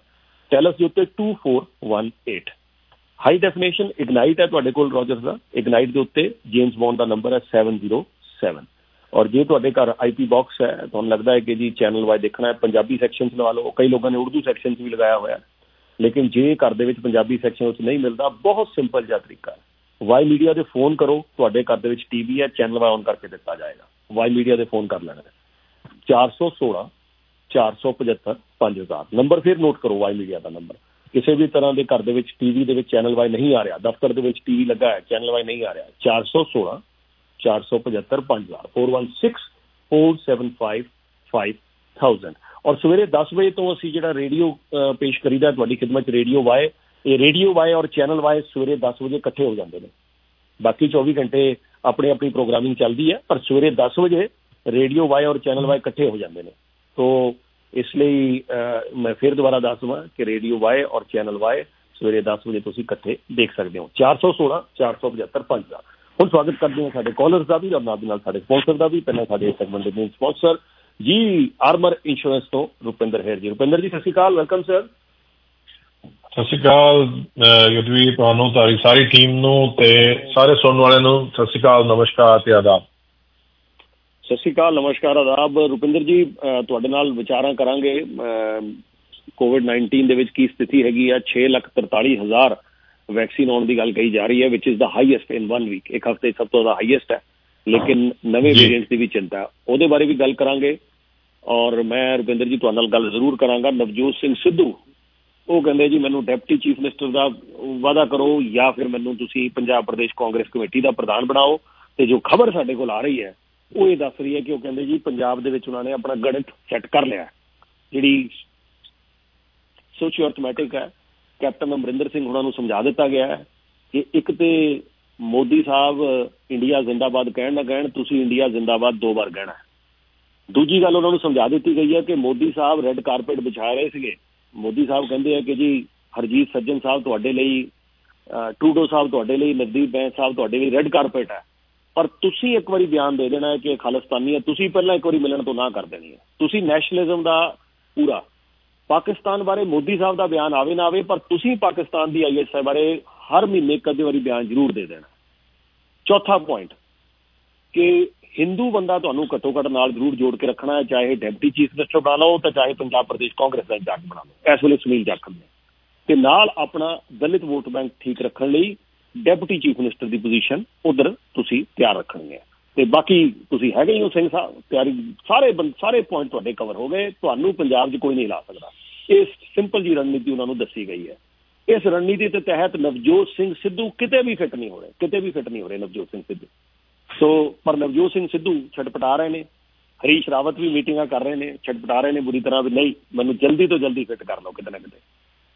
Speaker 17: ਟੈਲਸ ਦੇ ਉੱਤੇ two four one eight. High definition Ignite ਹੈ ਤੁਹਾਡੇ ਕੋਲ ਰੋਜਰਸ ਦਾ, ਇਗਨਾਈਟ ਦੇ ਉੱਤੇ ਜੇਮਸ ਬੌਂਡ ਦਾ ਨੰਬਰ ਹੈ ਸੈਵਨ ਜ਼ੀਰੋ ਸੈਵਨ। ਔਰ ਜੇ ਤੁਹਾਡੇ ਘਰ ਆਈ ਪੀ ਬਾਕਸ ਹੈ, ਤੁਹਾਨੂੰ ਲੱਗਦਾ ਹੈ ਕਿ ਜੀ ਚੈਨਲ ਵਾਈਜ਼ ਦੇਖਣਾ ਹੈ, ਪੰਜਾਬੀ ਸੈਕਸ਼ਨ 'ਚ ਲਵਾ ਲਓ। ਕਈ ਲੋਕਾਂ ਨੇ ਉਰਦੂ ਸੈਕਸ਼ਨ 'ਚ ਵੀ ਲਗਾਇਆ ਹੋਇਆ, ਲੇਕਿਨ ਜੇ ਘਰ ਦੇ ਵਿੱਚ ਪੰਜਾਬੀ ਸੈਕਸ਼ਨ ਵਿੱਚ ਨਹੀਂ ਮਿਲਦਾ, ਬਹੁਤ ਸਿੰਪਲ ਜਿਹਾ ਤਰੀਕਾ ਹੈ, ਵਾਈ ਮੀਡੀਆ ਦੇ ਫੋਨ ਕਰੋ, ਤੁਹਾਡੇ ਘਰ ਦੇ ਵਿੱਚ ਟੀ ਵੀ ਹੈ, ਚੈਨਲ ਵਾਈ ਔਨ ਕਰਕੇ ਦਿੱਤਾ ਜਾਏਗਾ। ਵਾਈ ਮੀਡੀਆ ਦੇ ਫੋਨ ਕਰ ਲੈਣਾ ਚਾਰ ਸੌ ਸੋਲਾਂ ਚਾਰ ਸੌ ਪਝੱਤਰ ਪੰਜ ਹਜ਼ਾਰ ਨੰਬਰ ਫਿਰ ਨੋਟ ਕਰੋ, ਵਾਈ ਮੀਡੀਆ ਦਾ ਨੰਬਰ। ਕਿਸੇ ਵੀ ਤਰ੍ਹਾਂ ਦੇ ਘਰ ਦੇ ਵਿੱਚ ਟੀ ਵੀ ਦੇ ਵਿੱਚ ਚੈਨਲ ਵਾਈ ਨਹੀਂ ਆ ਰਿਹਾ, ਦਫ਼ਤਰ ਦੇ ਵਿੱਚ ਟੀ ਵੀ ਲੱਗਾ ਹੈ, ਚੈਨਲ ਵਾਈ ਨਹੀਂ ਆ ਰਿਹਾ, ਚਾਰ ਸੌ ਸੋਲਾਂ ਚਾਰ ਸੌ ਪਝੱਤਰ ਪੰਜ ਹਜ਼ਾਰ four one six four seven five five thousand. ਔਰ ਸਵੇਰੇ ਦਸ ਵਜੇ ਤੋਂ ਅਸੀਂ ਜਿਹੜਾ ਰੇਡੀਓ ਪੇਸ਼ ਕਰੀਦਾ ਤੁਹਾਡੀ ਖਿਦਮਤ 'ਚ, ਰੇਡੀਓ ਵਾਏ, ਇਹ ਰੇਡੀਓ ਵਾਏ ਔਰ ਚੈਨਲ ਵਾਏ ਸਵੇਰੇ ਦਸ ਵਜੇ ਇਕੱਠੇ ਹੋ ਜਾਂਦੇ ਨੇ। ਬਾਕੀ ਚੌਵੀ ਘੰਟੇ ਆਪਣੀ ਆਪਣੀ ਪ੍ਰੋਗਰਾਮਿੰਗ ਚੱਲਦੀ ਹੈ, ਪਰ ਸਵੇਰੇ ਦਸ ਵਜੇ ਰੇਡੀਓ ਵਾਏ ਔਰ ਚੈਨਲ ਵਾਏ ਇਕੱਠੇ ਹੋ ਜਾਂਦੇ ਨੇ। ਤੋ ਇਸ ਲਈ ਮੈਂ ਫਿਰ ਦੁਬਾਰਾ ਦੱਸ ਦੇਵਾਂ ਕਿ ਰੇਡੀਓ ਵਾਏ ਔਰ ਚੈਨਲ ਵਾਏ ਸਵੇਰੇ ਦਸ ਵਜੇ ਤੁਸੀਂ ਇਕੱਠੇ ਦੇਖ ਸਕਦੇ ਹੋ। ਚਾਰ ਸੌ ਸੋਲਾਂ ਚਾਰ ਸੌ ਪਝੱਤਰ ਪੰਜ ਹਜ਼ਾਰ। ਹੁਣ ਸਵਾਗਤ ਕਰਦੇ ਹਾਂ ਸਾਡੇ ਕਾਲਰਸ ਦਾ ਵੀ ਔਰ ਨਾਲ ਦੀ ਨਾਲ ਸਾਡੇ ਸਪਾਂਸਰ ਦਾ ਵੀ। ਪਹਿਲਾਂ ਸਾਡੇ ਸੈਗਮੈਂਟ ਦੇ main sponsor G Armour insurance ਤੋਂ ਰੁਪਿੰਦਰ ਹੈਰ ਜੀ। ਰੁਪਿੰਦਰ ਜੀ ਸਤਿ ਸ਼੍ਰੀ ਅਕਾਲ, ਵੈਲਕਮ ਸਰ।
Speaker 18: ਸਤਿ ਸ਼੍ਰੀ ਅਕਾਲ ਯਦਵੀਰ, ਤੁਹਾਨੂੰ, ਤੁਹਾਡੀ ਸਾਰੀ ਟੀਮ ਨੂੰ ਤੇ ਸਾਰੇ ਸੁਣਨ ਵਾਲਿਆਂ ਨੂੰ ਸਤਿ ਸ਼੍ਰੀ ਅਕਾਲ, ਨਮਸਕਾਰ ਤੇ ਆਦਾਬ।
Speaker 17: ਸਤਿ ਸ਼੍ਰੀ ਅਕਾਲ, ਨਮਸਕਾਰ, ਆਦਾਬ। ਰੁਪਿੰਦਰ ਜੀ ਤੁਹਾਡੇ ਨਾਲ ਵਿਚਾਰਾਂ ਕਰਾਂਗੇ ਕੋਵਿਡ ਨਾਈਨਟੀਨ ਦੇ ਵਿੱਚ ਕੀ ਸਥਿਤੀ ਹੈਗੀ ਆ। ਛੇ ਲੱਖ ਤਰਤਾਲੀ ਹਜ਼ਾਰ ਵੈਕਸੀਨ ਆਉਣ ਦੀ ਗੱਲ ਕਹੀ ਜਾ ਰਹੀ ਹੈ, which is the highest in one week. ਇੱਕ ਹਫ਼ਤੇ ਸਭ ਤੋਂ ਜ਼ਿਆਦਾ ਹਾਈਐਸਟ ਹੈ, ਲੇਕਿਨ ਨਵੇਂ ਵੇਰੀਐਂਟਸ ਦੀ ਵੀ ਚਿੰਤਾ ਹੈ, ਉਹਦੇ ਬਾਰੇ ਵੀ ਗੱਲ ਕਰਾਂਗੇ। ਔਰ ਮੈਂ ਰੁਪਿੰਦਰ ਜੀ ਤੁਹਾਡੇ ਨਾਲ ਗੱਲ ਜ਼ਰੂਰ ਕਰਾਂਗਾ। ਨਵਜੋਤ ਸਿੰਘ ਸਿੱਧੂ ਉਹ ਕਹਿੰਦੇ ਜੀ ਮੈਨੂੰ ਡਿਪਟੀ ਚੀਫ ਮਿਨਿਸਟਰ ਦਾ ਵਾਅਦਾ ਕਰੋ ਜਾਂ ਫਿਰ ਮੈਨੂੰ ਤੁਸੀਂ ਪੰਜਾਬ ਪ੍ਰਦੇਸ਼ ਕਾਂਗਰਸ ਕਮੇਟੀ ਦਾ ਪ੍ਰਧਾਨ ਬਣਾਓ। ਤੇ ਜੋ ਖਬਰ ਸਾਡੇ ਕੋਲ ਆ ਰਹੀ ਹੈ ਉਹ ਇਹ ਦੱਸ ਰਹੀ ਹੈ ਕਿ ਉਹ ਕਹਿੰਦੇ ਜੀ ਪੰਜਾਬ ਦੇ ਵਿੱਚ ਉਹਨਾਂ ਨੇ ਆਪਣਾ ਗਣਿਤ ਸੈੱਟ ਕਰ ਲਿਆ, ਜਿਹੜੀ ਸੋਸ਼ੀਓ ਅਰਥਮੈਟਿਕ ਹੈ। ਕੈਪਟਨ ਅਮਰਿੰਦਰ ਸਿੰਘ ਉਹਨਾਂ ਨੂੰ ਸਮਝਾ ਦਿੱਤਾ ਗਿਆ ਹੈ ਕਿ ਇੱਕ ਤੇ ਮੋਦੀ ਸਾਹਿਬ ਇੰਡੀਆ ਜ਼ਿੰਦਾਬਾਦ ਕਹਿਣ ਨਾ ਕਹਿਣ, ਤੁਸੀਂ ਇੰਡੀਆ ਜ਼ਿੰਦਾਬਾਦ ਦੋ ਵਾਰ ਕਹਿਣਾ। ਦੂਜੀ ਗੱਲ ਉਹਨਾਂ ਨੂੰ ਸਮਝਾ ਦਿੱਤੀ ਗਈ ਹੈ ਕਿ ਮੋਦੀ ਸਾਹਿਬ ਰੈੱਡ ਕਾਰਪੇਟ ਵਿਛਾ ਰਹੇ ਸੀਗੇ। ਮੋਦੀ ਸਾਹਿਬ ਕਹਿੰਦੇ ਆ ਕਿ ਜੀ ਹਰਜੀਤ ਸੱਜਣ ਸਾਹਿਬ ਤੁਹਾਡੇ ਲਈ, ਟਰੂਡੋ ਸਾਹਿਬ ਤੁਹਾਡੇ ਲਈ, ਨਵਦੀਪ ਬੈਂਸ ਸਾਹਿਬ ਤੁਹਾਡੇ ਲਈ ਰੈੱਡ ਕਾਰਪੇਟ ਹੈ, ਪਰ ਤੁਸੀਂ ਇੱਕ ਵਾਰੀ ਬਿਆਨ ਦੇ ਦੇਣਾ ਹੈ ਕਿ ਖਾਲਿਸਤਾਨੀ ਹੈ, ਤੁਸੀਂ ਪਹਿਲਾਂ ਇੱਕ ਵਾਰੀ ਮਿਲਣ ਤੋਂ ਨਾ ਕਰ ਦੇਣੀ ਹੈ। ਤੁਸੀਂ ਨੈਸ਼ਨਲਿਜ਼ਮ ਦਾ ਪੂਰਾ, ਪਾਕਿਸਤਾਨ ਬਾਰੇ ਮੋਦੀ ਸਾਹਿਬ ਦਾ ਬਿਆਨ ਆਵੇ ਨਾ ਆਵੇ, ਪਰ ਤੁਸੀਂ ਪਾਕਿਸਤਾਨ ਦੀ ਆਈ ਐਸ ਆਈ ਬਾਰੇ ਹਰ ਮਹੀਨੇ ਕਦੇ ਵਾਰੀ ਬਿਆਨ ਜ਼ਰੂਰ ਦੇ ਦੇਣਾ। ਚੌਥਾ ਪੁਆਇੰਟ ਕਿ ਹਿੰਦੂ ਬੰਦਾ ਤੁਹਾਨੂੰ ਘੱਟੋ ਘੱਟ ਨਾਲ ਜ਼ਰੂਰ ਜੋੜ ਕੇ ਰੱਖਣਾ ਹੈ, ਚਾਹੇ ਡਿਪਟੀ ਚੀਫ ਮਿਨਿਸਟਰ ਬਣਾ ਲਓ ਤੇ ਚਾਹੇ ਪੰਜਾਬ ਪ੍ਰਦੇਸ਼ ਕਾਂਗਰਸ ਦਾ ਇੰਚਾਰਜ ਬਣਾ ਲਓ। ਇਸ ਵੇਲੇ ਸੁਨੀਲ ਜਾਖੜ ਨੇ, ਤੇ ਨਾਲ ਆਪਣਾ ਦਲਿਤ ਵੋਟ ਬੈਂਕ ਠੀਕ ਰੱਖਣ ਲਈ ਡਿਪਟੀ ਚੀਫ ਮਿਨਿਸਟਰ ਦੀ ਪੋਜੀਸ਼ਨ ਉਧਰ ਤੁਸੀਂ ਤਿਆਰ ਰੱਖਣੀ ਹੈ। ਤੇ ਬਾਕੀ ਤੁਸੀਂ ਹੈਗੇ ਹੀ ਹੋ ਸਿੰਘ ਸਾਹਿਬ, ਤਿਆਰੀ ਸਾਰੇ ਸਾਰੇ ਪੁਆਇੰਟ ਤੁਹਾਡੇ ਕਵਰ ਹੋ ਗਏ। ਤੁਹਾਨੂੰ ਪੰਜਾਬ 'ਚ ਕੋਈ ਨਹੀਂ ਲਾ ਸਕਦਾ। ਇਹ ਸਿੰਪਲ ਜੀ ਰਣਨੀਤੀ ਉਹਨਾਂ ਨੂੰ ਦੱਸੀ ਗਈ ਹੈ। ਇਸ ਰਣਨੀਤੀ ਦੇ ਤਹਿਤ ਨਵਜੋਤ ਸਿੰਘ ਸਿੱਧੂ ਕਿਤੇ ਵੀ ਫਿੱਟ ਨਹੀਂ ਹੋ ਰਹੇ, ਕਿਤੇ ਵੀ ਫਿੱਟ ਨਹੀਂ ਹੋ ਰਹੇ ਨਵਜੋਤ ਸਿੰਘ ਸਿੱਧੂ। ਸੋ ਪਰ ਨਵਜੋਤ ਸਿੰਘ ਸਿੱਧੂ ਛਟਪਟਾ ਰਹੇ ਨੇ, ਹਰੀਸ਼ ਰਾਵਤ ਵੀ ਮੀਟਿੰਗਾਂ ਕਰ ਰਹੇ ਨੇ, ਛਟਪਟਾ ਰਹੇ ਨੇ ਬੁਰੀ ਤਰ੍ਹਾਂ ਵੀ ਨਹੀਂ ਮੈਨੂੰ ਜਲਦੀ ਤੋਂ ਜਲਦੀ ਫਿੱਟ ਕਰ ਲਓ ਕਿਤੇ ਨਾ ਕਿਤੇ।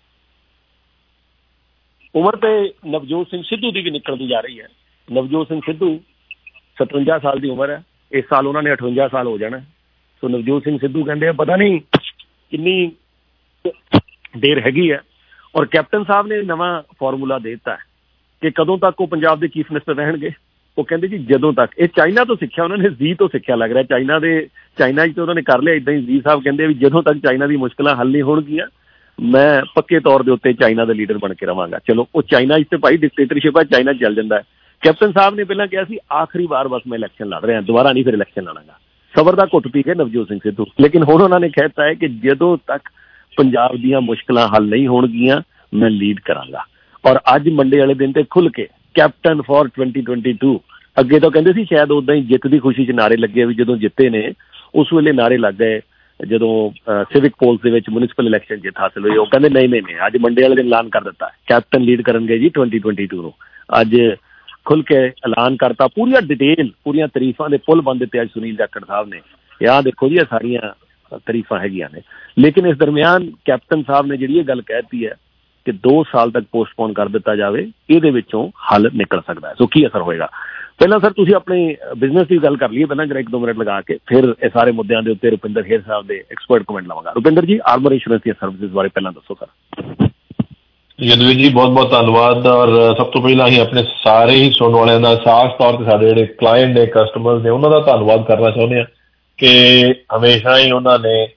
Speaker 17: ਉਮਰ ਤੇ ਨਵਜੋਤ ਸਿੰਘ ਸਿੱਧੂ ਦੀ ਵੀ ਨਿਕਲਦੀ ਜਾ ਰਹੀ ਹੈ। ਨਵਜੋਤ ਸਿੰਘ ਸਿੱਧੂ ਸਤਵੰਜਾ ਸਾਲ ਦੀ ਉਮਰ ਹੈ, ਇਸ ਸਾਲ ਉਹਨਾਂ ਨੇ ਅਠਵੰਜਾ ਸਾਲ ਹੋ ਜਾਣਾ। ਸੋ ਨਵਜੋਤ ਸਿੰਘ ਸਿੱਧੂ ਕਹਿੰਦੇ ਆ ਪਤਾ ਨਹੀਂ ਕਿੰਨੀ ਦੇਰ ਹੈਗੀ ਹੈ। ਔਰ ਕੈਪਟਨ ਸਾਹਿਬ ਨੇ ਨਵਾਂ ਫਾਰਮੂਲਾ ਦੇ ਦਿੱਤਾ ਹੈ ਕਿ ਕਦੋਂ ਤੱਕ ਉਹ ਪੰਜਾਬ ਦੇ ਚੀਫ ਮਿਨਿਸਟਰ ਰਹਿਣਗੇ। ਉਹ ਕਹਿੰਦੇ ਜੀ ਜਦੋਂ ਤੱਕ, ਇਹ ਚਾਈਨਾ ਤੋਂ ਸਿੱਖਿਆ ਉਹਨਾਂ ਨੇ, ਜ਼ੀ ਤੋਂ ਸਿੱਖਿਆ ਲੱਗ ਰਿਹਾ। ਚਾਈਨਾ ਦੇ ਚਾਈਨਾ 'ਚ ਉਹਨਾਂ ਨੇ ਕਰ ਲਿਆ ਇੱਦਾਂ ਹੀ। ਜ਼ੀ ਸਾਹਿਬ ਕਹਿੰਦੇ ਵੀ ਜਦੋਂ ਤੱਕ ਚਾਈਨਾ ਦੀ ਮੁਸ਼ਕਿਲਾਂ ਹੱਲ ਨਹੀਂ ਹੋਣਗੀਆਂ ਮੈਂ ਪੱਕੇ ਤੌਰ ਦੇ ਉੱਤੇ ਚਾਈਨਾ ਦਾ ਲੀਡਰ ਬਣ ਕੇ ਰਵਾਂਗਾ। ਚਲੋ ਉਹ ਚਾਈਨਾ 'ਚ ਤੇ ਭਾਈ ਡਿਕਟੇਟਰਸ਼ਿਪ ਹੈ, ਚਾਈਨਾ 'ਚ ਚੱਲ ਜਾਂਦਾ ਹੈ। ਕੈਪਟਨ ਸਾਹਿਬ ਨੇ ਪਹਿਲਾਂ ਕਿਹਾ ਸੀ ਆਖਰੀ ਵਾਰ ਬਸ ਮੈਂ ਇਲੈਕਸ਼ਨ ਲੜ ਰਿਹਾ, ਦੁਬਾਰਾ ਨਹੀਂ ਫਿਰ ਇਲੈਕਸ਼ਨ ਲੜਾਂਗਾ। ਸਬਰ ਦਾ ਘੁੱਟ ਪੀ ਕੇ ਨਵਜੋਤ ਸਿੰਘ ਸਿੱਧੂ। ਲੇਕਿਨ ਹੁਣ ਉਹਨਾਂ ਨੇ ਕਹਿ ਦਿੱਤਾ ਹੈ ਕਿ ਜਦੋਂ ਤੱਕ ਪੰਜਾਬ ਦੀਆਂ ਮੁਸ਼ਕਿਲਾਂ ਹੱਲ ਨਹੀਂ ਹੋਣਗੀਆਂ ਮੈਂ ਲੀਡ ਕਰਾਂਗਾ। ਔਰ ਅੱਜ ਮੰਡੇ ਵਾਲੇ ਦਿਨ ਤੇ ਖੁੱਲ ਕੇ captain for twenty twenty two, ਅੱਗੇ ਤਾਂ ਕਹਿੰਦੇ ਸੀ ਸ਼ਾਇਦ ਉੱਦਾਂ ਹੀ ਜਿੱਤ ਦੀ ਖੁਸ਼ੀ 'ਚ ਨਾਰੇ ਲੱਗੇ ਵੀ ਜਦੋਂ ਜਿੱਤੇ ਨੇ ਉਸ ਵੇਲੇ ਨਾਰੇ ਲੱਗ ਗਏ ਜਦੋਂ ਸਿਵਿਕ ਪੋਲਸ ਦੇ ਵਿੱਚ ਮਿਊਨਿਸਪਲ ਇਲੈਕਸ਼ਨ ਜਿੱਤ ਹਾਸਿਲ ਹੋਈ। ਉਹ ਕਹਿੰਦੇ ਨਹੀਂ ਨਹੀਂ ਨਹੀਂ ਅੱਜ ਮੰਡੇ ਵਾਲੇ ਦਿਨ ਐਲਾਨ ਕਰ ਦਿੱਤਾ ਕੈਪਟਨ ਲੀਡ ਕਰਨਗੇ ਜੀ ਟਵੈਂਟੀ ਟਵੈਂਟੀ ਟੂ ਨੂੰ। ਅੱਜ ਖੁੱਲ ਕੇ ਐਲਾਨ ਕਰਤਾ, ਪੂਰੀਆਂ ਡਿਟੇਲ, ਪੂਰੀਆਂ ਤਾਰੀਫਾਂ ਦੇ ਪੁੱਲ ਬੰਦ ਦਿੱਤੇ ਅੱਜ ਸੁਨੀਲ ਜਾਖੜ ਸਾਹਿਬ ਨੇ। ਆਹ ਦੇਖੋ ਜੀ ਇਹ ਸਾਰੀਆਂ ਤਾਰੀਫਾਂ ਹੈਗੀਆਂ ਨੇ। ਲੇਕਿਨ ਇਸ ਦਰਮਿਆਨ ਕੈਪਟਨ ਸਾਹਿਬ ਨੇ ਜਿਹੜੀ ਇਹ ਗੱਲ ਕਹਿ ਦਿੱਤੀ ਹੈ ਕਿ ਦੋ ਸਾਲ ਤੱਕ ਪੋਸਟਪੋਨ ਕਰ ਦਿੱਤਾ ਜਾਵੇ, ਇਹਦੇ ਵਿੱਚੋਂ ਹੱਲ ਨਿਕਲ ਸਕਦਾ ਹੈ। ਸੋ ਕੀ ਅਸਰ ਹੋਏਗਾ? ਪਹਿਲਾਂ ਸਰ ਤੁਸੀਂ ਆਪਣੇ ਬਿਜ਼ਨਸ ਦੀ ਗੱਲ ਕਰ ਲਈਏ, ਪਹਿਲਾਂ ਜਰਾ ਇੱਕ ਦੋ ਮਿੰਟ ਲਗਾ ਕੇ ਫਿਰ ਇਹ ਸਾਰੇ ਮੁੱਦਿਆਂ ਦੇ ਉੱਤੇ ਰੁਪਿੰਦਰ ਹੇਰ ਸਾਹਿਬ ਦੇ ਐਕਸਪਰਟ ਕਮੈਂਟ ਲਵਾਂਗਾ। ਰੁਪਿੰਦਰ ਜੀ ਆਰਮਰ ਇੰਸ਼ੋਰੈਂਸ ਦੀਆਂ ਸਰਵਿਸਿਜ਼ ਬਾਰੇ ਪਹਿਲਾਂ ਦੱਸੋ ਸਰ।
Speaker 18: ਯਦਵੀਰ ਜੀ ਬਹੁਤ ਬਹੁਤ ਧੰਨਵਾਦ। ਔਰ ਸਭ ਤੋਂ ਪਹਿਲਾਂ ਅਸੀਂ ਆਪਣੇ ਸਾਰੇ ਹੀ ਸੁਣਨ ਵਾਲਿਆਂ ਦਾ, ਖਾਸ ਤੌਰ ਤੇ ਸਾਡੇ ਜਿਹੜੇ ਕਲਾਇੰਟ ਨੇ, ਕਸਟਮਰ ਨੇ, ਉਹਨਾਂ ਦਾ ਧੰਨਵਾਦ ਕਰਨਾ ਚਾਹੁੰਦੇ ਹਾਂ ਕਿ ਹਮੇਸ਼ਾ ਹੀ ਉਹਨਾਂ ਨੇ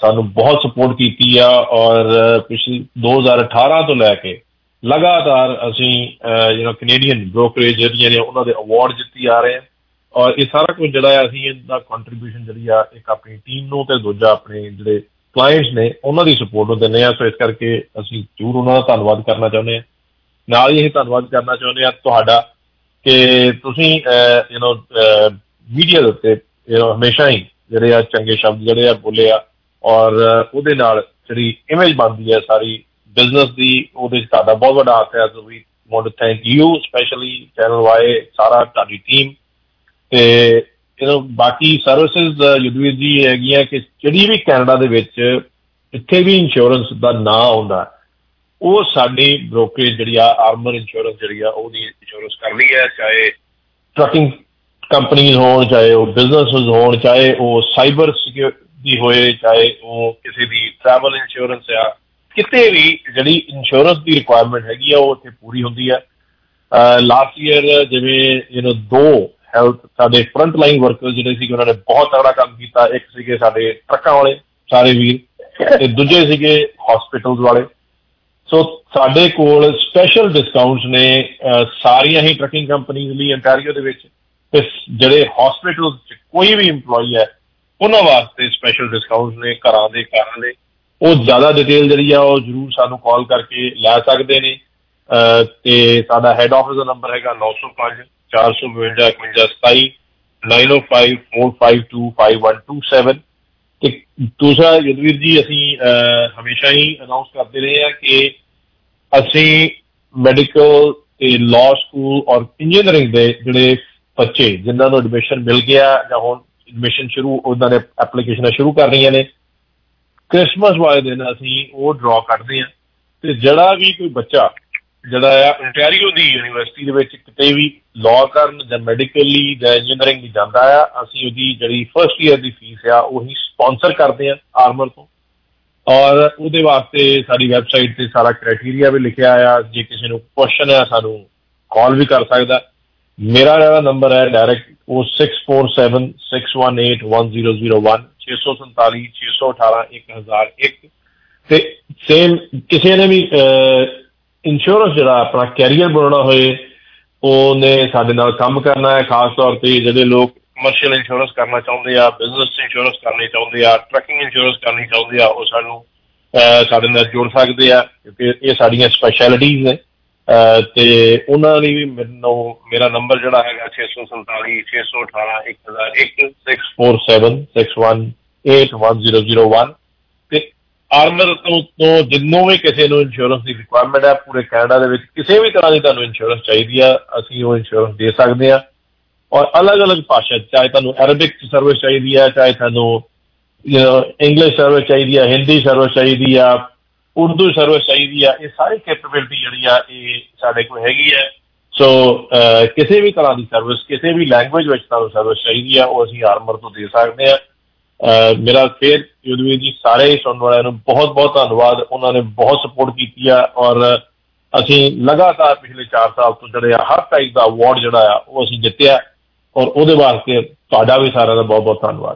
Speaker 18: ਸਾਨੂੰ ਬਹੁਤ ਸਪੋਰਟ ਕੀਤੀ ਆ ਔਰ ਪਿਛਲੇ ਦੋ ਹਜ਼ਾਰ ਅਠਾਰਾਂ ਤੋਂ ਲੈ ਕੇ ਲਗਾਤਾਰ ਅਸੀਂ ਯੂ ਨੋ ਕੈਨੇਡੀਅਨ ਬ੍ਰੋਕਰੇਜ ਜਿਹੜੀਆਂ ਨੇ ਉਹਨਾਂ ਦੇ ਅਵਾਰਡ ਜਿੱਤੀ ਆ ਰਹੇ ਹਾਂ ਔਰ ਇਹ ਸਾਰਾ ਕੁਝ ਜਿਹੜਾ ਆ ਅਸੀਂ ਇਹਦਾ ਕੰਟਰੀਬਿਊਸ਼ਨ ਜਿਹੜੀ ਆ ਇੱਕ ਆਪਣੀ ਟੀਮ ਨੂੰ ਤੇ ਦੂਜਾ ਆਪਣੇ ਜਿਹੜੇ ਕਲਾਇੰਟਸ ਨੇ ਉਹਨਾਂ ਦੀ ਸਪੋਰਟ ਨੂੰ ਦਿੰਦੇ ਹਾਂ। ਸੋ ਇਸ ਕਰਕੇ ਅਸੀਂ ਜ਼ਰੂਰ ਉਹਨਾਂ ਦਾ ਧੰਨਵਾਦ ਕਰਨਾ ਚਾਹੁੰਦੇ ਹਾਂ। ਨਾਲ ਹੀ ਇਹ ਧੰਨਵਾਦ ਕਰਨਾ ਚਾਹੁੰਦੇ ਹਾਂ ਤੁਹਾਡਾ ਕਿ ਤੁਸੀਂ ਯੂ ਨੋ ਮੀਡੀਆ ਦੇ ਉੱਤੇ ਹਮੇਸ਼ਾ ਹੀ ਜਿਹੜੇ ਆ ਚੰਗੇ ਸ਼ਬਦ ਜਿਹੜੇ ਆ ਬੋਲੇ ਆ ਔਰ ਉਹਦੇ ਨਾਲ ਜਿਹੜੀ ਇਮੇਜ ਬਣਦੀ ਹੈ ਸਾਰੀ ਬਿਜ਼ਨਸ ਦੀ ਉਹਦੇ 'ਚ ਤੁਹਾਡਾ ਬਹੁਤ ਵੱਡਾ ਹੱਥ ਹੈ। So we want to thank you specially channel ਵਾਏ ਸਾਰਾ ਤੁਹਾਡੀ ਟੀਮ ਤੇ ਯੂ ਨੋ ਬਾਕੀ ਸਰਵਿਸਿਜ਼ ਯੁਧਵੀਰ ਜੀ ਹੈਗੀਆਂ ਕਿ ਜਿਹੜੀ ਵੀ ਕੈਨੇਡਾ ਦੇ ਵਿੱਚ ਜਿੱਥੇ ਵੀ ਇੰਸ਼ੋਰੈਂਸ ਦਾ ਨਾਂ ਆਉਂਦਾ ਉਹ ਸਾਡੀ ਬ੍ਰੋਕਰੇਜ ਜਿਹੜੀ ਆ ਆਰਮਰ ਇੰਸ਼ੋਰੈਂਸ ਜਿਹੜੀ ਆ ਉਹਦੀ ਇੰਸ਼ੋਰੈਂਸ ਕਰਦੀ ਹੈ। ਚਾਹੇ ਟਰੱਕਿੰਗ ਕੰਪਨੀਜ਼ ਹੋਣ ਚਾਹੇ ਉਹ ਬਿਜ਼ਨਸਿਜ਼ ਹੋਣ ਚਾਹੇ ਉਹ ਸਾਈਬਰ ਸਿਕਿਉਰਿਟੀ ਹੋਏ ਚਾਹੇ ਉਹ ਕਿਸੇ ਦੀ ਟਰੈਵਲ ਇੰਸ਼ੋਰੈਂਸ ਆ ਕਿਤੇ ਵੀ ਜਿਹੜੀ ਇੰਸ਼ੋਰੈਂਸ ਦੀ ਰਿਕੁਆਇਰਮੈਂਟ ਹੈਗੀ ਆ ਉਹ ਉੱਥੇ ਪੂਰੀ ਹੁੰਦੀ ਹੈ। ਲਾਸਟ ਈਅਰ ਜਿਵੇਂ ਯੂ ਨੋ ਦੋ ਹੈਲਥ ਸਾਡੇ ਫਰੰਟ ਲਾਈਨ ਵਰਕਰ ਜਿਹੜੇ ਸੀ ਉਹਨਾਂ ਨੇ ਬਹੁਤ ਤਗੜਾ ਕੰਮ ਕੀਤਾ। ਇੱਕ ਸੀਗੇ ਸਾਡੇ ਟਰੱਕਾਂ ਵਾਲੇ ਸਾਰੇ ਵੀਰ ਤੇ ਦੂਜੇ ਸੀਗੇ ਹਸਪੀਟਲਸ ਵਾਲੇ। ਸੋ ਸਾਡੇ ਕੋਲ ਸਪੈਸ਼ਲ ਡਿਸਕਾਊਂਟਸ ਨੇ ਸਾਰੀਆਂ ਹੀ ਟਰੱਕਿੰਗ ਕੰਪਨੀਜ਼ ਲਈ ਅੰਟਾਰੀਓ ਦੇ ਵਿੱਚ ਤੇ ਜਿਹੜੇ ਹਸਪੀਟਲ 'ਚ ਕੋਈ ਵੀ ਇੰਪਲੋਈ ਹੈ ਉਹਨਾਂ ਵਾਸਤੇ ਸਪੈਸ਼ਲ ਡਿਸਕਾਊਂਟਸ ਨੇ ਘਰਾਂ ਦੇ ਕਾਰਾਂ ਦੇ। ਉਹ ਜ਼ਿਆਦਾ ਡਿਟੇਲ ਜਿਹੜੀ ਆ ਉਹ ਜ਼ਰੂਰ ਸਾਨੂੰ ਕਾਲ ਕਰਕੇ ਲੈ ਸਕਦੇ ਨੇ ਤੇ ਸਾਡਾ ਹੈਡ ਆਫਿਸ ਦਾ ਨੰਬਰ ਹੈਗਾ ਨੌ ਸੌ ਪੰਜ ਚਾਰ ਸੌ ਬਵੰਜਾ ਇਕਵੰਜਾ ਸਤਾਈ nine o five four five two five one two seven. ਤੇ ਦੂਸਰਾ ਯੁਧਵੀਰ ਜੀ ਅਸੀਂ ਹਮੇਸ਼ਾ ਹੀ ਅਨਾਊਂਸ ਕਰਦੇ ਰਹੇ ਹਾਂ ਕਿ ਅਸੀਂ ਮੈਡੀਕਲ ਤੇ ਲਾਅ ਸਕੂਲ ਔਰ ਇੰਜੀਨੀਅਰਿੰਗ ਦੇ ਜਿਹੜੇ ਬੱਚੇ ਜਿਨ੍ਹਾਂ ਨੂੰ ਐਡਮਿਸ਼ਨ ਮਿਲ ਗਿਆ ਜਾਂ ਹੁਣ ਐਡਮਿਸ਼ਨ ਸ਼ੁਰੂ ਉਹਨਾਂ ਨੇ ਐਪਲੀਕੇਸ਼ਨਾਂ ਸ਼ੁਰੂ ਕਰ ਰਹੀਆਂ ਨੇ ਕ੍ਰਿਸਮਸ ਵਾਲੇ ਦਿਨ ਅਸੀਂ ਉਹ ਡਰਾਅ ਕੱਢਦੇ ਹਾਂ। ਤੇ ਜਿਹੜਾ ਵੀ ਕੋਈ ਬੱਚਾ ਜਿਹੜਾ ਆ ontario ਦੀ ਯੂਨੀਵਰਸਿਟੀ ਦੇ ਵਿੱਚ ਕਿਤੇ ਵੀ ਲਾਅ ਕਰਨ ਜਾਂ ਮੈਡੀਕਲੀ ਜਾਂ ਇੰਜੀਨੀਅਰਿੰਗ ਲਈ ਜਾਂਦਾ ਆ ਅਸੀਂ ਉਹਦੀ ਜਿਹੜੀ ਫਸਟ ਈਅਰ ਦੀ ਫੀਸ ਆ ਉਹੀ ਸਪਾਂਸਰ ਕਰਦੇ ਹਾਂ ਆਰਮਰ ਤੋਂ ਔਰ ਉਹਦੇ ਵਾਸਤੇ ਸਾਡੀ ਵੈਬਸਾਈਟ ਤੇ ਸਾਰਾ ਕ੍ਰਾਈਟੀਰੀਆ ਵੀ ਲਿਖਿਆ ਆ। ਜੇ ਕਿਸੇ ਨੂੰ ਕੁਐਸਚਨ ਹੈ ਸਾਨੂੰ ਕਾਲ ਵੀ ਕਰ ਸਕਦਾ। ਮੇਰਾ ਜਿਹੜਾ ਨੰਬਰ ਹੈ ਡਾਇਰੈਕਟ ਉਹ six four seven six one eight one zero zero one ਛੇ ਸੌ ਸੰਤਾਲੀ ਛੇ ਸੌ ਅਠਾਰਾਂ ਇੱਕ ਹਜ਼ਾਰ ਇੱਕ। ਤੇ ਸੇਮ ਕਿਸੇ ਨੇ ਵੀ ਇੰਸ਼ੋਰੈਂਸ ਜਿਹੜਾ ਆਪਣਾ ਕੈਰੀਅਰ ਬਣਾਉਣਾ ਹੋਏ ਉਹਨੇ ਸਾਡੇ ਨਾਲ ਕੰਮ ਕਰਨਾ ਹੈ। ਖਾਸ ਤੌਰ ਤੇ ਜਿਹੜੇ ਲੋਕ ਕਮਰਸ਼ੀਅਲ ਇੰਸ਼ੋਰੈਂਸ ਕਰਨਾ ਚਾਹੁੰਦੇ ਆ ਬਿਜ਼ਨਸ ਇੰਸ਼ੋਰੈਂਸ ਕਰਨੀ ਚਾਹੁੰਦੇ ਆ ਟਰੱਕਿੰਗ ਇੰਸ਼ੋਰੈਂਸ ਕਰਨੀ ਚਾਹੁੰਦੇ ਆ ਉਹ ਸਾਨੂੰ ਸਾਡੇ ਨਾਲ ਜੁੜ ਸਕਦੇ ਆ ਕਿਉਂਕਿ ਇਹ ਸਾਡੀਆਂ ਸਪੈਸ਼ੈਲਿਟੀਜ਼ ਨੇ। ਤੇ ਉਹਨਾਂ ਲਈ ਵੀ ਮੈਨੂੰ ਮੇਰਾ ਨੰਬਰ ਜਿਹੜਾ ਹੈਗਾ ਛੇ ਸੌ ਸੰਤਾਲੀ ਛੇ ਸੌ ਅਠਾਰਾਂ ਇੱਕ ਹਜ਼ਾਰ ਇੱਕ six four seven six one eight one zero zero one. ਤੇ ਆਰਮਰ ਤੋਂ ਤੋਂ ਜਿੰਨੋਂ ਵੀ ਕਿਸੇ ਨੂੰ ਇੰਸ਼ੋਰੈਂਸ ਦੀ ਰਿਕੁਆਇਰਮੈਂਟ ਹੈ ਪੂਰੇ ਕੈਨੇਡਾ ਦੇ ਵਿੱਚ ਕਿਸੇ ਵੀ ਤਰ੍ਹਾਂ ਦੀ ਤੁਹਾਨੂੰ ਇੰਸ਼ੋਰੈਂਸ ਚਾਹੀਦੀ ਆ ਅਸੀਂ ਉਹ ਇੰਸ਼ੋਰੈਂਸ ਦੇ ਸਕਦੇ ਹਾਂ ਔਰ ਅਲੱਗ ਅਲੱਗ ਭਾਸ਼ਾ ਚਾਹੇ ਤੁਹਾਨੂੰ ਅਰਬਿਕ ਸਰਵਿਸ ਚਾਹੀਦੀ ਆ ਚਾਹੇ ਤੁਹਾਨੂੰ ਇੰਗਲਿਸ਼ ਸਰਵਿਸ ਚਾਹੀਦੀ ਆ ਹਿੰਦੀ ਸਰਵਿਸ ਚਾਹੀਦੀ ਆ ਉਰਦੂ ਸਰਵਿਸ ਚਾਹੀਦੀ ਆ ਇਹ ਸਾਰੀ ਕੈਪੇਬਿਲਿਟੀ ਜਿਹੜੀ ਆ ਇਹ ਸਾਡੇ ਕੋਲ ਹੈਗੀ ਹੈ। ਸੋ ਕਿਸੇ ਵੀ ਤਰ੍ਹਾਂ ਦੀ ਸਰਵਿਸ ਕਿਸੇ ਵੀ ਲੈਂਗੁਏਜ ਵਿੱਚ ਤੁਹਾਨੂੰ ਸਰਵਿਸ ਚਾਹੀਦੀ ਆ ਉਹ ਅਸੀਂ ਆਰਮਰ ਤੋਂ ਦੇ ਸਕਦੇ ਹਾਂ। ਮੇਰਾ ਫਿਰ ਯੁਧਵੀਰ ਜੀ ਸਾਰੇ ਸੁਣਨ ਵਾਲਿਆਂ ਨੂੰ ਬਹੁਤ ਬਹੁਤ ਧੰਨਵਾਦ। ਉਹਨਾਂ ਨੇ ਬਹੁਤ ਸਪੋਰਟ ਕੀਤੀ ਆ ਔਰ ਅਸੀਂ ਲਗਾਤਾਰ ਪਿਛਲੇ ਚਾਰ ਸਾਲ ਤੋਂ ਜਿਹੜੇ ਆ ਹਰ ਟਾਈਪ ਦਾ ਅਵਾਰਡ ਜਿਹੜਾ ਆ ਉਹ ਅਸੀਂ ਜਿੱਤਿਆ ਔਰ ਉਹਦੇ ਵਾਸਤੇ ਤੁਹਾਡਾ ਵੀ ਸਾਰਿਆਂ ਦਾ ਬਹੁਤ ਬਹੁਤ ਧੰਨਵਾਦ।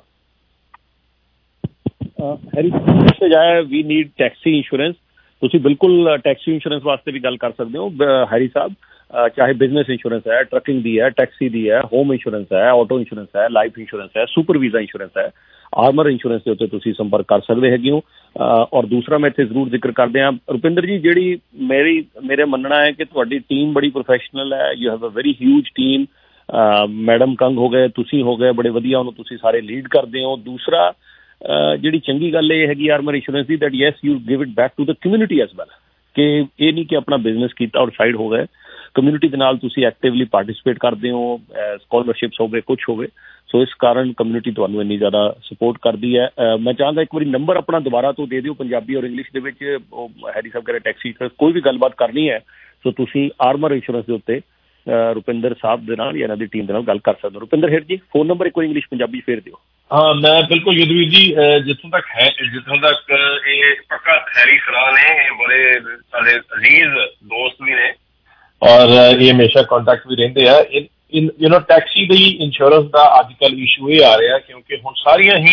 Speaker 17: ਹੈਰੀ ਮੈਸੇਜ ਆਇਆ ਵੀ ਨੀਡ ਟੈਕਸੀ ਇੰਸ਼ੋਰੈਂਸ। ਤੁਸੀਂ ਬਿਲਕੁਲ ਟੈਕਸੀ ਇੰਸ਼ੋਰੈਂਸ ਵਾਸਤੇ ਵੀ ਗੱਲ ਕਰ ਸਕਦੇ ਹੋ ਹੈਰੀ ਸਾਹਿਬ। ਚਾਹੇ ਬਿਜ਼ਨਸ ਇੰਸ਼ੋਰੈਂਸ ਹੈ ਟਰੱਕਿੰਗ ਦੀ ਹੈ ਟੈਕਸੀ ਦੀ ਹੈ ਹੋਮ ਇੰਸ਼ੋਰੈਂਸ ਹੈ ਆਟੋ ਇੰਸ਼ੋਰੈਂਸ ਹੈ ਲਾਈਫ ਇੰਸ਼ੋਰੈਂਸ ਹੈ ਸੁਪਰ ਵੀਜ਼ਾ ਇੰਸ਼ੋਰੈਂਸ ਹੈ ਆਰਮਰ ਇੰਸ਼ੋਰੈਂਸ ਦੇ ਉੱਤੇ ਤੁਸੀਂ ਸੰਪਰਕ ਕਰ ਸਕਦੇ ਹੈਗੇ ਹੋ। ਔਰ ਦੂਸਰਾ ਮੈਂ ਇੱਥੇ ਜ਼ਰੂਰ ਜ਼ਿਕਰ ਕਰਦੇ ਹਾਂ ਰੁਪਿੰਦਰ ਜੀ ਜਿਹੜੀ ਮੇਰੀ ਮੇਰੇ ਮੰਨਣਾ ਹੈ ਕਿ ਤੁਹਾਡੀ ਟੀਮ ਬੜੀ ਪ੍ਰੋਫੈਸ਼ਨਲ ਹੈ। You have a very huge team. Madam Kang ਹੋ ਗਏ ਤੁਸੀਂ ਹੋ ਗਏ ਬੜੇ ਵਧੀਆ ਉਹਨੂੰ ਤੁਸੀਂ ਸਾਰੇ ਲੀਡ ਕਰਦੇ ਹੋ। ਦੂਸਰਾ ਜਿਹੜੀ ਚੰਗੀ ਗੱਲ ਇਹ ਹੈਗੀ ਆਰਮਰ ਇੰਸ਼ੋਰੈਂਸ ਦੀ that yes you give it back to the community as well ਕਿ ਇਹ ਨਹੀਂ ਕਿ ਆਪਣਾ ਬਿਜ਼ਨਸ ਕੀਤਾ ਔਰ ਸਾਈਡ ਹੋ ਗਏ ਕਮਿਊਨਿਟੀ ਦੇ ਨਾਲ ਤੁਸੀਂ ਐਕਟਿਵਲੀ ਪਾਰਟੀਸਪੇਟ ਕਰਦੇ ਹੋ ਸਕੋਲਰਸ਼ਿਪਸ ਹੋਵੇ ਕੁਛ ਹੋਵੇ। ਸੋ ਇਸ ਕਾਰਨ ਕਮਿਊਨਿਟੀ ਤੁਹਾਨੂੰ ਇੰਨੀ ਜ਼ਿਆਦਾ ਸਪੋਰਟ ਕਰਦੀ ਹੈ। ਮੈਂ ਚਾਹੁੰਦਾ ਇੱਕ ਵਾਰੀ ਨੰਬਰ ਆਪਣਾ ਦੁਬਾਰਾ ਤੋਂ ਦੇ ਦਿਓ ਪੰਜਾਬੀ ਔਰ ਇੰਗਲਿਸ਼ ਦੇ ਵਿੱਚ ਹੈਰੀ ਸਾਹਿਬ ਕਰੇ ਟੈਕਸੀ ਕੋਈ ਵੀ ਗੱਲਬਾਤ ਕਰਨੀ ਹੈ ਸੋ ਤੁਸੀਂ ਆਰਮਰ ਇੰਸ਼ੋਰੈਂਸ ਦੇ ਉੱਤੇ ਰੁਪਿੰਦਰ ਸਾਹਿਬ ਦੇ ਨਾਲ ਜਾਂ ਇਹਨਾਂ ਦੀ ਟੀਮ ਦੇ ਨਾਲ ਗੱਲ ਕਰ ਸਕਦੇ ਹੋ। ਰੁਪਿੰਦਰ ਹੇਰ ਜੀ ਫੋਨ ਨੰਬਰ ਇੱਕ ਵਾਰੀ ਇੰਗਲਿਸ਼ ਪੰਜਾਬੀ ਫੇਰ ਦਿਓ।
Speaker 18: ਹਾਂ ਮੈਂ ਬਿਲਕੁਲ ਯੁਧਵੀਰ ਜੀ ਜਿੱਥੋਂ ਤੱਕ ਹੈ ਜਿੱਥੋਂ ਤੱਕ ਇਹ ਪੱਕਾ ਹੈਰੀ ਸਰਾਹ ਨੇ ਇਹ ਬੜੇ ਸਾਡੇ ਅਜ਼ੀਜ਼ ਦੋਸਤ ਵੀ ਨੇ ਔਰ ਇਹ ਹਮੇਸ਼ਾ ਕੰਟੈਕਟ ਵੀ ਰਹਿੰਦੇ ਆ। ਯੂ ਨੋ ਟੈਕਸੀ ਦੀ ਇੰਸ਼ੋਰੈਂਸ ਦਾ ਅੱਜ ਕੱਲ੍ਹ ਇਸ਼ੂ ਇਹ ਆ ਰਿਹਾ ਕਿਉਂਕਿ ਹੁਣ ਸਾਰੀਆਂ ਹੀ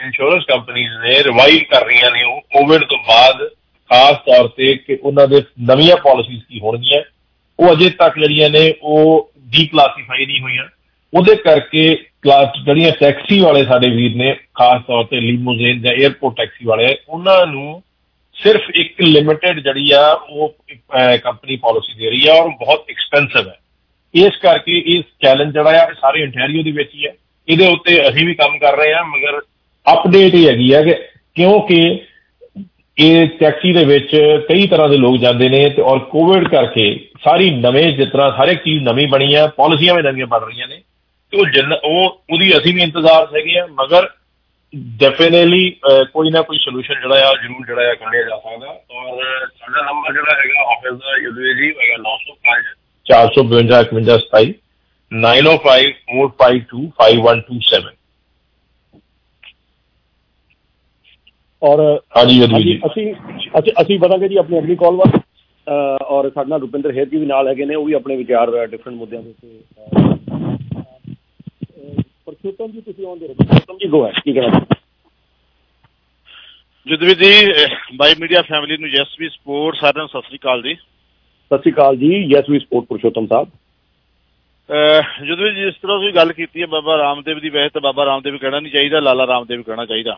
Speaker 18: ਇੰਸ਼ੋਰੈਂਸ ਕੰਪਨੀਆਂ ਨੇ ਰਿਵਾਈਵ ਕਰ ਰਹੀਆਂ ਨੇ ਉਹ ਕੋਵਿਡ ਤੋਂ ਬਾਅਦ, ਖਾਸ ਤੌਰ ਤੇ ਕਿ ਉਹਨਾਂ ਦੇ ਨਵੀਆਂ ਪਾਲਿਸੀਜ਼ ਕੀ ਹੋਣਗੀਆਂ, ਉਹ ਅਜੇ ਤੱਕ ਜਿਹੜੀਆਂ ਨੇ ਉਹ ਡੀਕਲਾਸੀਫਾਈ ਨਹੀਂ ਹੋਈਆਂ। ਉਹਦੇ ਕਰਕੇ ਕਲਾਸ ਜਿਹੜੀਆਂ ਟੈਕਸੀ ਵਾਲੇ ਸਾਡੇ ਵੀਰ ਨੇ, ਖਾਸ ਤੌਰ ਤੇ ਲੀਮੋਜ਼ੀਨ ਜਾਂ ਏਅਰਪੋਰਟ ਟੈਕਸੀ ਵਾਲੇ, ਉਹਨਾਂ ਨੂੰ ਸਿਰਫ ਇੱਕ ਲਿਮਿਟਡ ਜਿਹੜੀ ਆ ਉਹ ਕੰਪਨੀ ਪਾਲਿਸੀ ਦੇ ਰਹੀ ਆ ਔਰ ਬਹੁਤ ਐਕਸਪੈਂਸਿਵ ਹੈ। ਇਸ ਕਰਕੇ ਇਸ ਚੈਲੰਜ ਜਿਹੜਾ ਆ ਸਾਰੇ ontario ਦੇ ਵਿੱਚ ਹੀ ਹੈ। ਇਹਦੇ ਉੱਤੇ ਅਸੀਂ ਵੀ ਕੰਮ ਕਰ ਰਹੇ ਹਾਂ, ਮਗਰ ਅਪਡੇਟ ਇਹ ਹੈਗੀ ਹੈ ਕਿ ਕਿਉਂਕਿ ਇਹ ਟੈਕਸੀ ਦੇ ਵਿੱਚ ਕਈ ਤਰ੍ਹਾਂ ਦੇ ਲੋਕ ਜਾਂਦੇ ਨੇ ਤੇ ਔਰ ਕੋਵਿਡ ਕਰਕੇ ਸਾਰੀ ਨਵੇਂ ਜਿਸ ਤਰ੍ਹਾਂ ਹਰ ਇੱਕ ਚੀਜ਼ ਨਵੀਂ ਬਣੀ ਆ, ਪਾਲਿਸੀਆਂ ਵੀ ਨਵੀਆਂ ਬਣ ਰਹੀਆਂ ਨੇ ਤੇ ਉਹ ਜਿੰਨ ਉਹ ਉਹਦੀ ਅਸੀਂ ਵੀ ਇੰਤਜ਼ਾਰ ਹੈਗੇ ਆ, ਮਗਰ ਡੈਫੀਨੇਟਲੀ ਕੋਈ ਨਾ ਕੋਈ ਸੋਲੂਸ਼ਨ ਜਿਹੜਾ ਆ ਜ਼ਰੂਰ ਜਿਹੜਾ ਆ ਕੱਢਿਆ ਜਾ ਸਕਦਾ। ਔਰ ਸਾਡਾ ਨੰਬਰ ਜਿਹੜਾ ਹੈਗਾ ਆਫਿਸ ਦਾ ਯੂਜ਼ਰ ਜੀ ਹੈਗਾ ਨੌ ਸੌ ਪੰਜ ਚਾਰ ਸੌ ਬਵੰਜਾ ਇਕਵੰਜਾ ਸਤਾਈ nine o five four five two five one two seven.
Speaker 17: ਔਰ ਹਾਂਜੀ ਅਸੀਂ ਅਸੀਂ ਅਸੀਂ ਵਧਾਂਗੇ ਜੀ ਆਪਣੀ ਅਗਲੀ ਕਾਲ ਵੱਲ। ਔਰ ਸਾਡੇ ਨਾਲ ਰੁਪਿੰਦਰ ਹੇਰ ਜੀ ਵੀ ਨਾਲ ਹੈਗੇ ਨੇ, ਉਹ ਵੀ ਆਪਣੇ ਵਿਚਾਰ ਡਿਫਰੈਂਟ ਮੁੱਦਿਆਂ ਦੇ ਉੱਤੇ। ਪਰਸ਼ੋਤਮ ਜੀ ਤੁਸੀਂ ਆਉਂਦੇ ਰਹੋ। ਪਰਸ਼ੋਤਮ ਜੀ ਗੋ ਹੈ, ਕੀ ਕਹਿਣਾ?
Speaker 19: ਜੁਦਵੀ ਜੀ, ਬਾਈ ਮੀਡੀਆ ਫੈਮਿਲੀ ਨੂੰ ਯੈਸ ਵੀ ਸਪੋਰਟ, ਸਾਰਿਆਂ ਨੂੰ ਸਤਿ ਸ੍ਰੀ ਅਕਾਲ ਜੀ।
Speaker 17: ਸਤਿ ਸ੍ਰੀ ਅਕਾਲ ਜੀ, yes we support Parshotam sahib.
Speaker 19: ਜਦੋਂ ਵੀ ਜਿਸ ਤਰ੍ਹਾਂ ਤੁਸੀਂ ਗੱਲ ਕੀਤੀ ਹੈ ਬਾਬਾ ਰਾਮਦੇਵ ਦੀ, ਵੈਸੇ ਤਾਂ ਬਾਬਾ ਰਾਮਦੇਵ ਕਹਿਣਾ ਨਹੀਂ ਚਾਹੀਦਾ, ਲਾਲਾ ਰਾਮਦੇਵ ਕਹਿਣਾ ਚਾਹੀਦਾ।